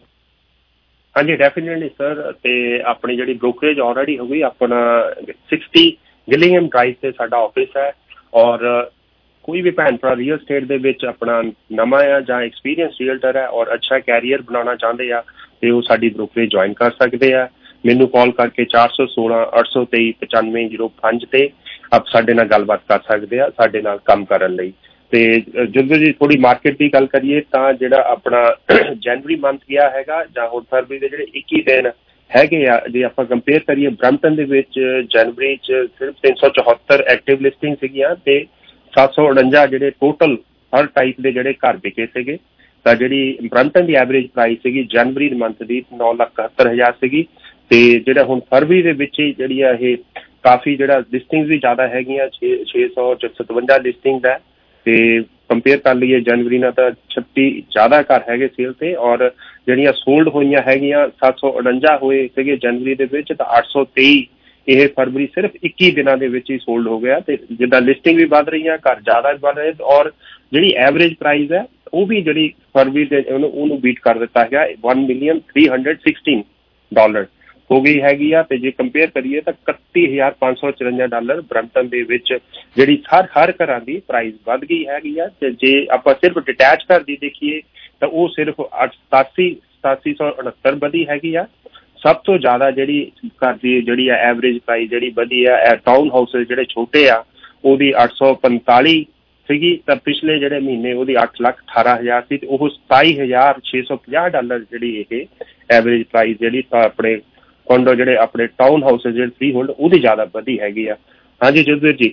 Speaker 2: ਹਾਂਜੀ, ਡੈਫੀਨੇਟਲੀ ਸਰ। ਤੇ ਆਪਣੀ ਜਿਹੜੀ ਬ੍ਰੋਕਰੇਜ ਆਲਰੇਡੀ ਹੋ ਗਈ, ਆਪਣਾ ਸਿਕਸਟੀ ਗਿਲਿੰਗਮ ਡਰਾਈਵ ਤੇ ਸਾਡਾ ਆਫਿਸ ਹੈ। ਔਰ ਕੋਈ ਵੀ ਭੈਣ ਭਰਾ ਰੀਅਲ ਸਟੇਟ ਦੇ ਵਿੱਚ ਆਪਣਾ ਨਵਾਂ ਆ ਜਾਂ ਐਕਸਪੀਰੀਅੰਸ ਰੀਅਲਟਰ ਹੈ ਔਰ ਅੱਛਾ ਕੈਰੀਅਰ ਬਣਾਉਣਾ ਚਾਹੁੰਦੇ ਆ ਤੇ ਉਹ ਸਾਡੀ ਬ੍ਰੋਕਰੇਜ ਜੁਆਇਨ ਕਰ ਸਕਦੇ ਆ। ਮੈਨੂੰ ਕਾਲ ਕਰਕੇ ਚਾਰ ਸੌ ਸੋਲਾਂ ਅੱਠ ਸੌ ਤੇਈ ਪਚਾਨਵੇਂ ਜ਼ੀਰੋ ਪੰਜ ਤੇ ਆਪ ਸਾਡੇ ਨਾਲ ਗੱਲਬਾਤ ਕਰ ਸਕਦੇ ਆ ਸਾਡੇ ਨਾਲ ਕੰਮ ਕਰਨ ਲਈ। ਤੇ ਜਦੋਂ ਜੀ ਥੋੜੀ ਮਾਰਕੀਟ ਦੀ ਗੱਲ ਕਰੀਏ ਤਾਂ ਜਿਹੜਾ ਆਪਣਾ ਜਨਵਰੀ ਮੰਥ ਗਿਆ ਹੈਗਾ ਜਾਂ ਹੁਣ ਫਰਵਰੀ ਦੇ ਜਿਹੜੇ ਇੱਕੀ ਦਿਨ ਹੈਗੇ ਆ, ਜੇ ਆਪਾਂ ਕੰਪੇਅਰ ਕਰੀਏ ਬਰੈਂਪਟਨ ਦੇ ਵਿੱਚ ਜਨਵਰੀ 'ਚ ਸਿਰਫ ਤਿੰਨ ਸੌ ਚੁਹੱਤਰ ਐਕਟਿਵ ਲਿਸਟਿੰਗ ਸੀਗੀਆਂ ਤੇ ਸੱਤ ਸੌ ਉਣੰਜਾ ਜਿਹੜੇ ਟੋਟਲ ਹਰ ਟਾਈਪ ਦੇ ਜਿਹੜੇ ਘਰ ਵਿਕੇ ਸੀਗੇ। ਤਾਂ ਜਿਹੜੀ ਬਰੈਂਪਟਨ ਦੀ ਐਵਰੇਜ ਪ੍ਰਾਈਸ ਸੀਗੀ ਜਨਵਰੀ ਮੰਥ ਦੀ ਨੌ ਲੱਖ ਇਕਹੱਤਰ ਹਜ਼ਾਰ ਸੀਗੀ। ਤੇ ਜਿਹੜਾ ਹੁਣ ਫਰਵਰੀ ਦੇ ਵਿੱਚ ਹੀ ਜਿਹੜੀ ਆ ਇਹ ਕਾਫੀ ਜਿਹੜਾ ਲਿਸਟਿੰਗਸ ਵੀ ਜ਼ਿਆਦਾ ਹੈਗੀਆਂ, ਛੇ ਛੇ ਸੌ ਸਤਵੰਜਾ ਲਿਸਟਿੰਗਸ ਹੈ। ਤੇ ਕੰਪੇਅਰ ਕਰ ਲਈਏ ਜਨਵਰੀ ਨਾਲ ਤਾਂ ਛੱਤੀ ਜ਼ਿਆਦਾ ਘਰ ਹੈਗੇ ਸੇਲ ਤੇ। ਔਰ ਜਿਹੜੀਆਂ ਸੋਲਡ ਹੋਈਆਂ ਹੈਗੀਆਂ ਸੱਤ ਸੌ ਉਣੰਜਾ ਹੋਏ ਸੀਗੇ ਜਨਵਰੀ ਦੇ ਵਿੱਚ, ਤਾਂ ਅੱਠ ਸੌ ਤੇਈ ਇਹ ਫਰਵਰੀ ਸਿਰਫ ਇੱਕੀ ਦਿਨਾਂ ਦੇ ਵਿੱਚ ਹੀ ਸੋਲਡ ਹੋ ਗਿਆ। ਤੇ ਜਿੱਦਾਂ ਲਿਸਟਿੰਗ ਵੀ ਵੱਧ ਰਹੀਆਂ, ਘਰ ਜ਼ਿਆਦਾ ਵੀ ਵੱਧ ਰਹੇ। ਔਰ ਜਿਹੜੀ ਐਵਰੇਜ ਪ੍ਰਾਈਸ ਹੈ ਉਹ ਵੀ ਜਿਹੜੀ ਫਰਵਰੀ ਦੇ ਉਹਨੂੰ ਉਹਨੂੰ ਬੀਟ ਕਰ ਦਿੱਤਾ ਹੈਗਾ, one million three hundred sixteen dollar ਹੋ ਗਈ ਹੈਗੀ ਆ। ਤੇ ਜੇ ਕੰਪੇਅਰ ਕਰੀਏ ਤਾਂ ਇਕੱਤੀ ਹਜ਼ਾਰ ਪੰਜ ਸੌ ਚੁਰੰਜਾ ਡਾਲਰ ਬਰੈਂਪਟਨ ਦੇ ਵਿੱਚ ਜਿਹੜੀ ਹਰ ਹਰ ਘਰਾਂ ਦੀ ਪ੍ਰਾਈਸ ਵੱਧ ਗਈ ਹੈਗੀ ਆ। ਤੇ ਜੇ ਆਪਾਂ ਸਿਰਫ ਡਿਟੈਚ ਘਰ ਦੀ ਦੇਖੀਏ ਤਾਂ ਉਹ ਸਿਰਫ ਅੱਠ ਸਤਾਸੀ ਸਤਾਸੀ ਸੌ ਉਣਹੱਤਰ ਵਧੀ ਹੈਗੀ ਆ। ਸਭ ਤੋਂ ਜ਼ਿਆਦਾ ਜਿਹੜੀ ਘਰ ਦੀ ਜਿਹੜੀ ਆ ਐਵਰੇਜ ਪ੍ਰਾਈਸ ਜਿਹੜੀ ਵਧੀ ਆ ਟਾਊਨ ਹਾਊਸਿਸ ਜਿਹੜੇ ਛੋਟੇ ਆ ਉਹਦੀ ਅੱਠ ਸੌ ਪੰਤਾਲੀ ਸੀਗੀ। ਤਾਂ ਪਿਛਲੇ ਜਿਹੜੇ ਮਹੀਨੇ ਉਹਦੀ ਅੱਠ ਲੱਖ ਅਠਾਰਾਂ ਹਜ਼ਾਰ ਸੀ ਤੇ ਉਹ ਸਤਾਈ ਹਜ਼ਾਰ ਛੇ ਸੌ ਪੰਜਾਹ ਡਾਲਰ ਜਿਹੜੀ ਇਹ ਐਵਰੇਜ ਪ੍ਰਾਈਸ ਜਿਹੜੀ ਆਪਣੇ ਕੋਂਡੋ ਜਿਹੜੇ ਆਪਣੇ ਟਾਊਨ ਹਾਊਸਿਸ ਜਿਹੜੇ ਫ੍ਰੀ ਹੋਲਡ ਉਹਦੀ ਜ਼ਿਆਦਾ ਵਧੀ ਹੈਗੀ ਆ। ਹਾਂਜੀ ਜਸਵੀਰ ਜੀ।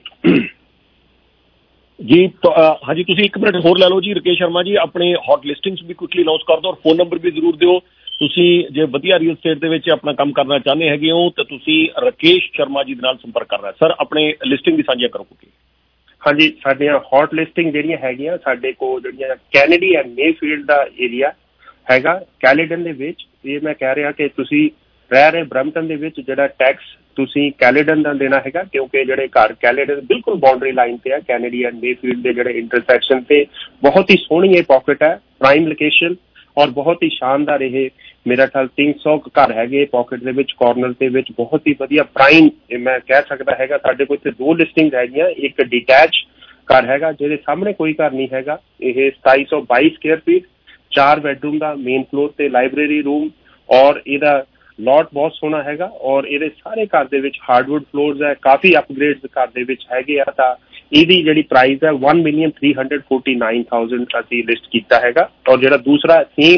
Speaker 17: ਜੀ ਹਾਂਜੀ, ਤੁਸੀਂ ਇੱਕ ਮਿੰਟ ਹੋਰ ਲੈ ਲਓ ਜੀ ਰਕੇਸ਼ ਸ਼ਰਮਾ ਜੀ। ਆਪਣੇ ਹੌਟ ਲਿਸਟਿੰਗਸ ਵੀ ਕੁਇਕਲੀ ਅਨਾਉਂਸ ਕਰ ਦਿਓ ਔਰ ਫੋਨ ਨੰਬਰ ਵੀ ਜ਼ਰੂਰ ਦਿਓ। ਤੁਸੀਂ ਜੇ ਵਧੀਆ ਰੀਅਲ ਸਟੇਟ ਦੇ ਵਿੱਚ ਆਪਣਾ ਕੰਮ ਕਰਨਾ ਚਾਹੁੰਦੇ ਹੈਗੇ ਹੋ ਤਾਂ ਤੁਸੀਂ ਰਕੇਸ਼ ਸ਼ਰਮਾ ਜੀ ਦੇ ਨਾਲ ਸੰਪਰਕ ਕਰਨਾ। ਸਰ ਆਪਣੇ ਲਿਸਟਿੰਗ ਵੀ ਸਾਂਝੀਆਂ ਕਰੋ।
Speaker 2: ਹਾਂਜੀ, ਸਾਡੀਆਂ ਹੌਟ ਲਿਸਟਿੰਗ ਜਿਹੜੀਆਂ ਹੈਗੀਆਂ ਸਾਡੇ ਕੋਲ ਜਿਹੜੀਆਂ ਕੈਨੇਡੀ ਐਂਡ ਮੇਫੀਲਡ ਦਾ ਏਰੀਆ ਹੈਗਾ ਕੈਲੇਡਨ ਦੇ ਵਿੱਚ। ਇਹ ਮੈਂ ਕਹਿ ਰਿਹਾ ਕਿ ਤੁਸੀਂ ਰਹਿ ਰਹੇ ਬਰੈਂਪਟਨ ਦੇ ਵਿੱਚ ਜਿਹੜਾ ਟੈਕਸ ਤੁਸੀਂ ਕੈਲੇਡਨ ਦਾ ਦੇਣਾ ਹੈਗਾ, ਕਿਉਂਕਿ ਜਿਹੜੇ ਘਰ ਕੈਲੇਡਨ ਬਿਲਕੁਲ ਬਾਉਂਡਰੀ ਲਾਈਨ ਤੇ ਹੈ ਕੈਨੇਡੀ ਐਂਡ ਮੇਫੀਲਡ ਦੇ ਜਿਹੜੇ ਇੰਟਰਸੈਕਸ਼ਨ ਤੇ। ਬਹੁਤ ਹੀ ਸੋਹਣੀ ਇਹ ਪਾਕਟ ਹੈ, ਪ੍ਰਾਈਮ ਲੋਕੇਸ਼ਨ ਔਰ ਬਹੁਤ ਹੀ ਸ਼ਾਨਦਾਰ। ਇਹ ਮੇਰਾ ਖਿਆਲ ਤਿੰਨ ਸੌ ਘਰ ਹੈਗੇ ਪਾਕਟ ਦੇ ਵਿੱਚ, ਕਾਰਨਰ ਦੇ ਵਿੱਚ, ਬਹੁਤ ਹੀ ਵਧੀਆ ਪ੍ਰਾਈਮ ਮੈਂ ਕਹਿ ਸਕਦਾ ਹੈਗਾ। ਸਾਡੇ ਕੋਲ ਇੱਥੇ ਦੋ ਲਿਸਟਿੰਗ ਹੈਗੀਆਂ, ਇੱਕ ਡਿਟੈਚ ਘਰ ਹੈਗਾ ਜਿਹਦੇ ਸਾਹਮਣੇ ਕੋਈ ਘਰ ਨਹੀਂ ਹੈਗਾ, ਇਹ ਸਤਾਈ ਸੌ ਬਾਈ ਸਕੁਅਰ ਫੀਟ, ਚਾਰ ਬੈਡਰੂਮ ਦਾ, ਮੇਨ ਫਲੋਰ ਤੇ ਲਾਇਬ੍ਰੇਰੀ ਰੂਮ ਔਰ ਇਹਦਾ ਲੋਟ ਬਹੁਤ ਸੋਹਣਾ ਹੈਗਾ। ਔਰ ਇਹਦੇ ਸਾਰੇ ਘਰ ਦੇ ਵਿੱਚ ਹਾਰਡਵੁੱਡ ਫਲੋਰਸ ਹੈ, ਕਾਫੀ ਅਪਗ੍ਰੇਡਸ ਘਰ ਦੇ ਵਿੱਚ ਹੈਗੇ ਆ। ਤਾਂ ਇਹਦੀ ਜਿਹੜੀ ਪ੍ਰਾਈਸ ਹੈ one million three hundred forty nine thousand ਅਸੀਂ ਲਿਸਟ ਕੀਤਾ ਹੈਗਾ। ਔਰ ਜਿਹੜਾ ਦੂਸਰਾ ਸੇਮ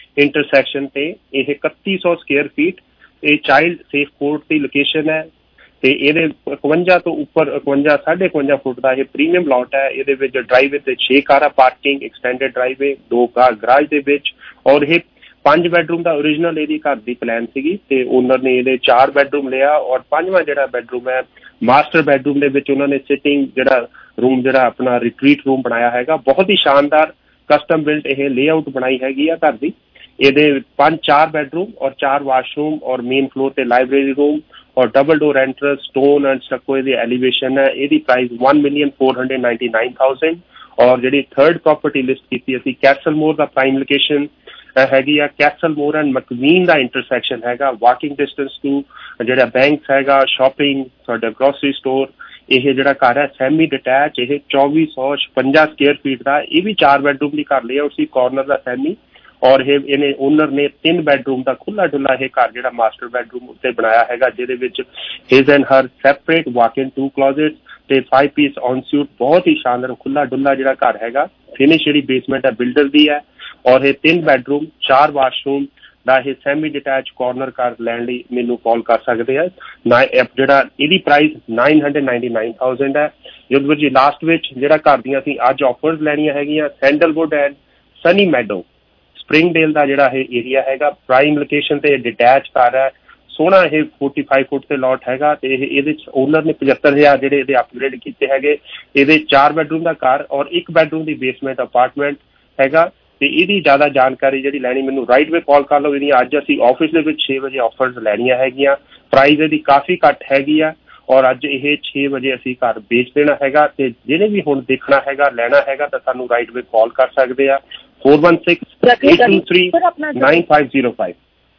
Speaker 2: ਇੰਟਰਸੈਕਸ਼ਨ ਤੇ ਇਹ ਇਕੱਤੀ ਸੌ ਸਕੁਅਰ ਫੀਟ ਇਹ ਚਾਈਲਡ ਸੇਫ ਕੋਰਟ ਦੀ ਲੋਕੇਸ਼ਨ ਹੈ ਤੇ ਇਹਦੇ ਇਕਵੰਜਾ ਤੋਂ ਉੱਪਰ ਇਕਵੰਜਾ ਸਾਢੇ ਇਕਵੰਜਾ ਫੁੱਟ ਦਾ ਇਹ ਪ੍ਰੀਮੀਅਮ ਪਲਾਟ ਹੈ। ਇਹਦੇ ਵਿੱਚ ਡਰਾਈਵੇ ਤੇ ਛੇ ਕਾਰਾਂ ਪਾਰਕਿੰਗ, ਐਕਸਟੈਂਡਡ ਡਰਾਈਵੇ, ਦੋ ਕਾਰ ਗਰਾਜ ਦੇ ਵਿੱਚ, ਔਰ ਇਹ ਪੰਜ ਬੈਡਰੂਮ ਦਾ ਓਰੀਜਨਲ ਇਹਦੀ ਘਰ ਦੀ ਪਲਾਨ ਸੀਗੀ ਤੇ ਓਨਰ ਨੇ ਇਹਦੇ ਚਾਰ ਬੈਡਰੂਮ ਲਿਆ ਔਰ ਪੰਜਵਾਂ ਜਿਹੜਾ ਬੈਡਰੂਮ ਹੈ ਮਾਸਟਰ ਬੈਡਰੂਮ ਦੇ ਵਿੱਚ ਉਹਨਾਂ ਨੇ ਸਿਟਿੰਗ ਜਿਹੜਾ ਰੂਮ ਜਿਹੜਾ ਆਪਣਾ ਰਿਟਰੀਟ ਰੂਮ ਬਣਾਇਆ ਹੈਗਾ। ਬਹੁਤ ਹੀ ਸ਼ਾਨਦਾਰ ਕਸਟਮ ਬਿਲਟ ਇਹ ਲੇਆਊਟ ਬਣਾਈ ਹੈਗੀ ਆ ਘਰ ਦੀ। ਇਹਦੇ ਪੰਜ ਚਾਰ ਬੈਡਰੂਮ ਔਰ ਚਾਰ ਵਾਸ਼ਰੂਮ ਔਰ ਮੇਨ ਫਲੋਰ ਤੇ ਲਾइब्रेरी रूम और double door entrance stone and stucco the elevation है। ਇਹਦੀ price one million four hundred ninety nine thousand और ਜਿਹੜੀ थर्ड प्रॉपर्टी लिस्ट ਕੀਤੀ ਅਸੀਂ ਕੈਸਲ ਮੋਰ ਦਾ ਪ੍ਰਾਈਮ ਲੋਕੇਸ਼ਨ ਹੈਗੀ ਆ। ਕੈਸਲ ਮੋਰ ਐਂਡ ਮਕਵੀਨ ਦਾ ਇੰਟਰਸੈਕਸ਼ਨ ਹੈਗਾ। ਵਾਕਿੰਗ ਡਿਸਟੈਂਸ ਟੂ ਜਿਹੜਾ ਬੈਂਕਸ ਹੈਗਾ, ਸ਼ਾਪਿੰਗ, ਤੁਹਾਡਾ ਗਰੋਸਰੀ ਸਟੋਰ। ਇਹ ਜਿਹੜਾ ਘਰ ਹੈ ਸੈਮੀ ਡਿਟੈਚ, ਇਹ ਚੌਵੀ ਸੌ ਛਪੰਜਾ ਸਕੁਅਰ ਫੀਟ ਦਾ, ਇਹ ਵੀ ਚਾਰ ਬੈਡਰੂਮ ਦੀ ਘਰ ਲਿਆ ਉਸੀ ਕਾਰਨਰ ਦਾ ਸੈਮੀ ਔਰ ਇਹ ਇਹਨੇ ਓਨਰ ਨੇ ਤਿੰਨ ਬੈਡਰੂਮ ਦਾ ਖੁੱਲਾ ਡੁੱਲਾ ਇਹ ਘਰ ਜਿਹੜਾ ਮਾਸਟਰ ਬੈਡਰੂਮ ਉੱਤੇ ਬਣਾਇਆ ਹੈਗਾ ਜਿਹਦੇ ਵਿੱਚ his and her separate walk in two closet ਤੇ ਫਾਈਵ ਪੀਸ ਔਨ ਸਿਊਟ। ਬਹੁਤ ਹੀ ਸ਼ਾਨਦਾਰ ਖੁੱਲਾ ਡੁੱਲਾ ਜਿਹੜਾ ਘਰ ਹੈਗਾ। ਫਿਨਿਸ਼ ਜਿਹੜੀ ਬੇਸਮੈਂਟ ਹੈ ਬਿਲਡਰ ਦੀ ਹੈ ਔਰ ਇਹ ਤਿੰਨ ਬੈਡਰੂਮ ਚਾਰ ਵਾਸ਼ਰੂਮ ਦਾ ਇਹ ਸੈਮੀ ਡਿਟੈਚ ਕਾਰਨਰ ਘਰ ਲੈਣ ਲਈ ਮੈਨੂੰ ਕਾਲ ਕਰ ਸਕਦੇ ਆ। ਨਾ ਜਿਹੜਾ ਇਹਦੀ price nine hundred ninety nine thousand ਹੈ। ਜਦੋਂ ਜੀ ਲਾਸਟ ਵਿੱਚ ਜਿਹੜਾ ਘਰ ਦੀਆਂ ਅਸੀਂ ਅੱਜ ਆਫਰਸ ਲੈਣੀਆਂ ਹੈਗੀਆਂ Sandalwood and Sunny Meadow Springdale ਦਾ ਜਿਹੜਾ ਇਹ ਏਰੀਆ ਹੈਗਾ ਪ੍ਰਾਈਮ ਲੋਕੇਸ਼ਨ ਤੇ ਡਿਟੈਚ ਘਰ ਹੈ। ਸੋਹਣਾ ਇਹ ਫੋਰਟੀ ਫਾਈਵ ਫੁੱਟ ਤੇ ਲੋਟ ਹੈਗਾ ਤੇ ਇਹ ਇਹਦੇ ਚ ਓਨਰ ਨੇ ਪਝੱਤਰ ਹਜ਼ਾਰ ਜਿਹੜੇ ਇਹਦੇ ਅਪਗ੍ਰੇਡ ਕੀਤੇ ਹੈਗੇ। ਇਹਦੇ ਚਾਰ ਬੈਡਰੂਮ ਦਾ ਘਰ ਔਰ ਇੱਕ ਬੈਡਰੂਮ ਦੀ ਬੇਸਮੈਂਟ ਅਪਾਰਟਮੈਂਟ ਹੈਗਾ ਤੇ ਇਹਦੀ ਜ਼ਿਆਦਾ ਜਾਣਕਾਰੀ ਜਿਹੜੀ ਲੈਣੀ ਮੈਨੂੰ ਰਾਈਟ ਵੇ ਕਾਲ ਕਰ ਲਓ। ਇਹਦੀਆਂ ਅੱਜ ਅਸੀਂ ਆਫਿਸ ਦੇ ਵਿੱਚ ਛੇ ਵਜੇ ਆਫਰਸ ਲੈਣੀਆਂ ਹੈਗੀਆਂ। ਪ੍ਰਾਈਸ ਇਹਦੀ ਕਾਫੀ ਘੱਟ ਹੈਗੀ ਆ ਔਰ ਅੱਜ ਇਹ ਛੇ ਵਜੇ ਅਸੀਂ ਘਰ ਵੇਚ ਦੇਣਾ ਹੈਗਾ ਤੇ ਜਿਹਨੇ ਵੀ ਹੁਣ ਦੇਖਣਾ ਹੈਗਾ ਲੈਣਾ ਹੈਗਾ ਤਾਂ ਸਾਨੂੰ ਰਾਈਟ ਵੇ ਕਾਲ ਕਰ ਸਕਦੇ ਆ four one six eight two three nine five zero five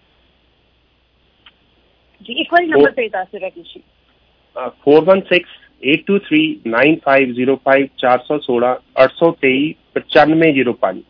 Speaker 3: जी एक बार नंबर पे दस Rakesh
Speaker 2: four one six eight two three nine five zero five चार सौ सोलह अठ सौ तेई पचानवे जीरो पाँच।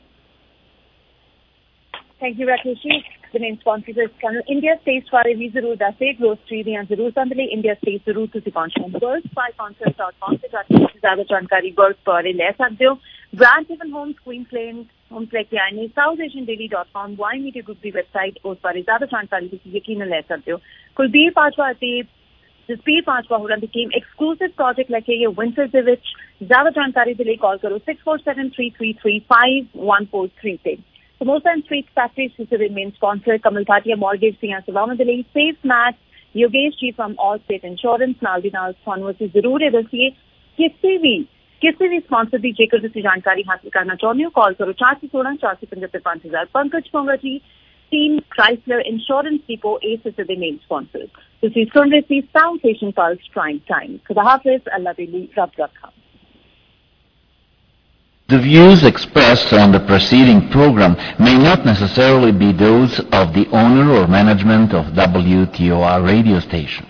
Speaker 3: Thank you Rakesh ji. Main sponsor इस चैनल इंडिया स्टेट्स बारे भी जरूर दसे ग्रोसरी ਦੀਆਂ ਜ਼ਰੂਰਤਾਂ ਦੇ ਲਈ ਇੰਡੀਆ ਸਟੇਟ ਜ਼ਰੂਰ ਤੁਸੀਂ ਪਹੁੰਚੋ। ਗਰਲਸ ਬਾਈ ਕੌਂਸਰਟ ਡਾਟ ਕਾਮ ਤੇ ਜਾ ਕੇ ਜ਼ਿਆਦਾ ਜਾਣਕਾਰੀ ਗਰਲਸ ਬਾਰੇ ਲੈ ਸਕਦੇ ਹੋ। Branch Even Homes Queensland Homes ਲੈ ਕੇ ਆਏ ਨੇ। South Asian Daily dot com Y media group ਦੀ ਵੈਬਸਾਈਟ ਉਸ ਬਾਰੇ ਜ਼ਿਆਦਾ ਜਾਣਕਾਰੀ ਤੁਸੀਂ ਯਕੀਨਨ ਲੈ ਸਕਦੇ ਹੋ। ਕੁਲਬੀਰ ਪਾਜਵਾ ਅਤੇ ਜਸਪੀਰ ਪਾਜਵਾ ਹੋਰਾਂ ਦੀ ਟੀਮ ਐਕਸਕਲੂਸਿਵ ਪ੍ਰੋਜੈਕਟ ਲੈ ਕੇ ਆਈ ਹੈ ਵਿੰਟਰ ਦੇ ਵਿੱਚ। ਜ਼ਿਆਦਾ ਜਾਣਕਾਰੀ ਦੇ ਲਈ ਕਾਲ ਕਰੋ six four seven three three three five one four three ਤੇ। Samosa and sweet factory sister ਦੇ main sponsor Kamal Bhatia mortgage ਦੀਆਂ ਸੇਵਾਵਾਂ ਦੇ ਲਈ ਸੇਫ ਮੈਟ ਯੋਗੇਸ਼ ਜੀ ਫਰਮ ਆਲ ਸਟੇਟ ਇੰਸ਼ੋਰੈਂਸ ਨਾਲ ਦੀ ਨਾਲ ਤੁਹਾਨੂੰ ਅਸੀਂ ਜ਼ਰੂਰ ਇਹ ਦੱਸੀਏ ਕਿਸੇ ਵੀ ਕਿਸੇ ਵੀ ਸਪਾਂਸਰ ਦੀ ਜੇਕਰ ਤੁਸੀਂ ਜਾਣਕਾਰੀ ਹਾਸਲ ਕਰਨਾ ਚਾਹੁੰਦੇ ਹੋ ਕਾਲ ਕਰੋ ਚਾਰ ਸੌ ਸੋਲਾਂ ਚਾਰ ਸੌ ਪੰਝੱਤਰ ਪੰਜ ਹਜ਼ਾਰ। Pankaj Ponga ji team Chrysler insurance depot ਇਹ ਸਿਸਟਰ ਦੇ ਮੇਨ ਸਪਾਂਸਰ। ਤੁਸੀਂ ਸੁਣ ਰਹੇ ਸੀ South Asian Pulse prime time. ਖੁਦਾ ਹਾਫਿਜ਼, ਅੱਲਾ ਦੇ ਲਈ ਰੱਬ ਰੱਖਾ।
Speaker 22: The views expressed on the preceding program may not necessarily be those of the owner or management of W T O R radio station.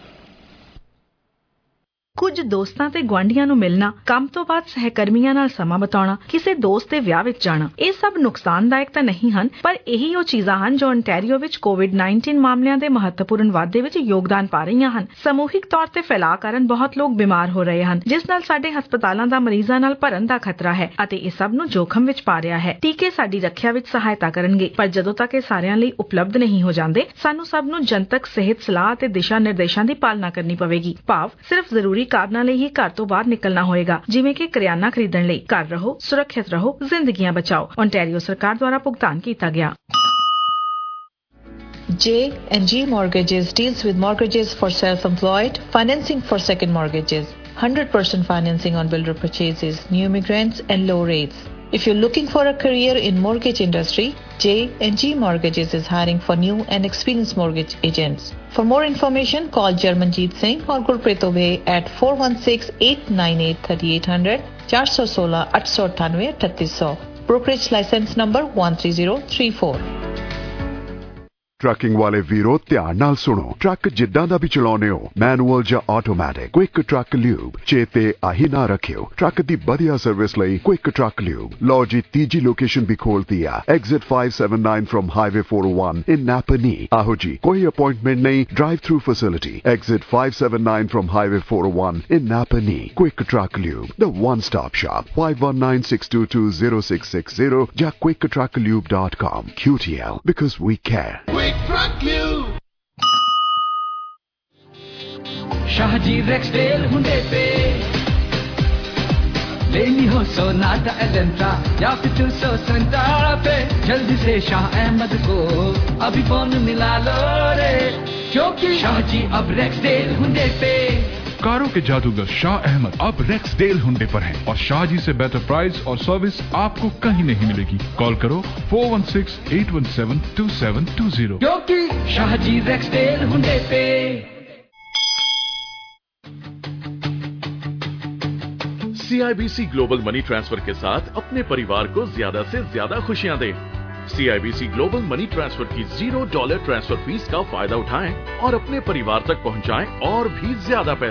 Speaker 6: ਕੁਝ ਦੋਸਤਾਂ ਤੇ ਗੁਆਂਢੀਆਂ ਨੂੰ ਮਿਲਣਾ, ਕੰਮ ਤੋਂ ਬਾਅਦ ਸਹਿਕਰਮੀਆਂ ਨਾਲ ਸਮਾਂ ਬਿਤਾਉਣਾ, ਕਿਸੇ ਦੋਸਤ ਦੇ ਵਿਆਹ ਵਿੱਚ ਜਾਣਾ, ਇਹ ਸਭ ਨੁਕਸਾਨਦਾਇਕ ਤਾਂ ਨਹੀਂ ਹਨ, ਪਰ ਇਹੀ ਉਹ ਚੀਜ਼ਾਂ ਹਨ ਜੋ ontario ਵਿੱਚ ਕੋਵਿਡ ਨਾਈਨਟੀਨ ਮਾਮਲਿਆਂ ਦੇ ਮਹੱਤਵਪੂਰਨ ਵਾਧੇ ਵਿੱਚ ਯੋਗਦਾਨ ਪਾ ਰਹੀਆਂ ਹਨ। ਸਮੂਹਿਕ ਤੌਰ ਤੇ ਫੈਲਾਅ ਕਾਰਨ ਬਹੁਤ ਲੋਕ ਬਿਮਾਰ ਹੋ ਰਹੇ ਹਨ, ਜਿਸ ਨਾਲ ਸਾਡੇ ਹਸਪਤਾਲਾਂ ਦਾ ਮਰੀਜ਼ਾਂ ਨਾਲ ਭਰਨ ਦਾ ਖਤਰਾ ਹੈ ਅਤੇ ਇਹ ਸਭ ਨੂੰ ਜੋਖਮ ਵਿੱਚ ਪਾ ਰਿਹਾ ਹੈ। ਟੀਕੇ ਸਾਡੀ ਰੱਖਿਆ ਵਿੱਚ ਸਹਾਇਤਾ ਕਰਨਗੇ, ਪਰ ਜਦੋਂ ਤੱਕ ਇਹ ਸਾਰਿਆਂ ਲਈ ਉਪਲਬਧ ਨਹੀਂ ਹੋ ਜਾਂਦੇ, ਸਾਨੂੰ ਸਭ ਨੂੰ ਜਨਤਕ ਸਿਹਤ ਸਲਾਹ ਅਤੇ ਦਿਸ਼ਾ ਨਿਰਦੇਸ਼ਾਂ ਦੀ ਪਾਲਣਾ ਕਰਨੀ ਪਵੇਗੀ। ਭਾਵ ਸਿਰਫ ਜ਼ਰੂਰੀ ਕਾਰਨਾਂ ਲਈ ਹੀ ਘਰ ਤੋਂ ਬਾਹਰ ਨਿਕਲਣਾ ਹੋਏਗਾ, ਜਿਵੇਂ ਕਿ ਕਰਿਆਨਾ ਖਰੀਦਣ ਲਈ। ਘਰ ਰਹੋ, ਸੁਰੱਖਿਅਤ ਰਹੋ, ਜ਼ਿੰਦਗੀਆਂ ਬਚਾਓ। ontario ਸਰਕਾਰ ਦੁਆਰਾ ਭੁਗਤਾਨ ਕੀਤਾ ਗਿਆ।
Speaker 4: J and G Mortgages deals with mortgages for self-employed, financing for second mortgages, one hundred percent financing on builder purchases, new immigrants and low rates. If you're looking for a career in mortgage industry, J and G Mortgages is hiring for new and experienced mortgage agents. For more information, call Jarmanjeet Singh or Gurpreet Obey at four one six, eight nine eight, three eight zero zero, four one six, eight nine eight, three eight zero zero. Brokerage license number one three zero three four.
Speaker 5: Trucking ਵਾਲੇ ਵੀਰੋ ਧਿਆਨ ਨਾਲ ਸੁਣੋ। Truck ਜਿੱਦਾਂ ਦਾ ਵੀ ਚਲਾਉਨੇ ਹੋ, manual ਜਾਂ automatic, quick truck lube ਚੇਤੇ ਆਹੀ ਨਾ ਰੱਖਿਓ। ਟਰੱਕ ਦੀ ਵਧੀਆ ਸਰਵਿਸ ਲਈ ਕੁਇਕ ਟਰੱਕ ਲਿਊਬ। ਲਓ ਜੀ ਤੀਜੀ ਲੋਕੇਸ਼ਨ ਵੀ ਖੋਲਤੀ ਆ, exit five seventy-nine from highway four oh one in Napanee. ਆਹੋ ਜੀ, ਕੋਈ ਅਪਾਇੰਟਮੈਂਟ ਨਹੀਂ, drive through facility. Exit five seventy-nine from highway four oh one in Napanee. Quick truck lube, the one stop shop। five one nine six two two zero six six zero ਜਾਂ quick truck lube dot com। Q T L, because we care।
Speaker 11: Shahji Rexdale Hyundai पे लेनी हो Sonata Elantra या फिर to सौ संतारा पे, जल्दी से शाह अहमद को अभी फोन मिला लो रे, क्योंकि शाहजी अब रेक्सडेल हुंडे पे।
Speaker 9: कारों के जादूगर शाह अहमद अब रेक्सडेल हुंडे पर हैं और शाहजी से बेटर प्राइस और सर्विस आपको कहीं नहीं मिलेगी। कॉल करो four one six eight one seven two seven two zero।
Speaker 11: क्योंकि शाहजी रेक्सडेल हुंडे पे।
Speaker 7: C I B C global money transfer के साथ अपने परिवार को ज्यादा से ज्यादा खुशियां दें। C I B C global money transfer की जीरो डॉलर ट्रांसफर फीस का फायदा उठाएं और अपने परिवार तक पहुंचाएं और भी ज्यादा पैसे।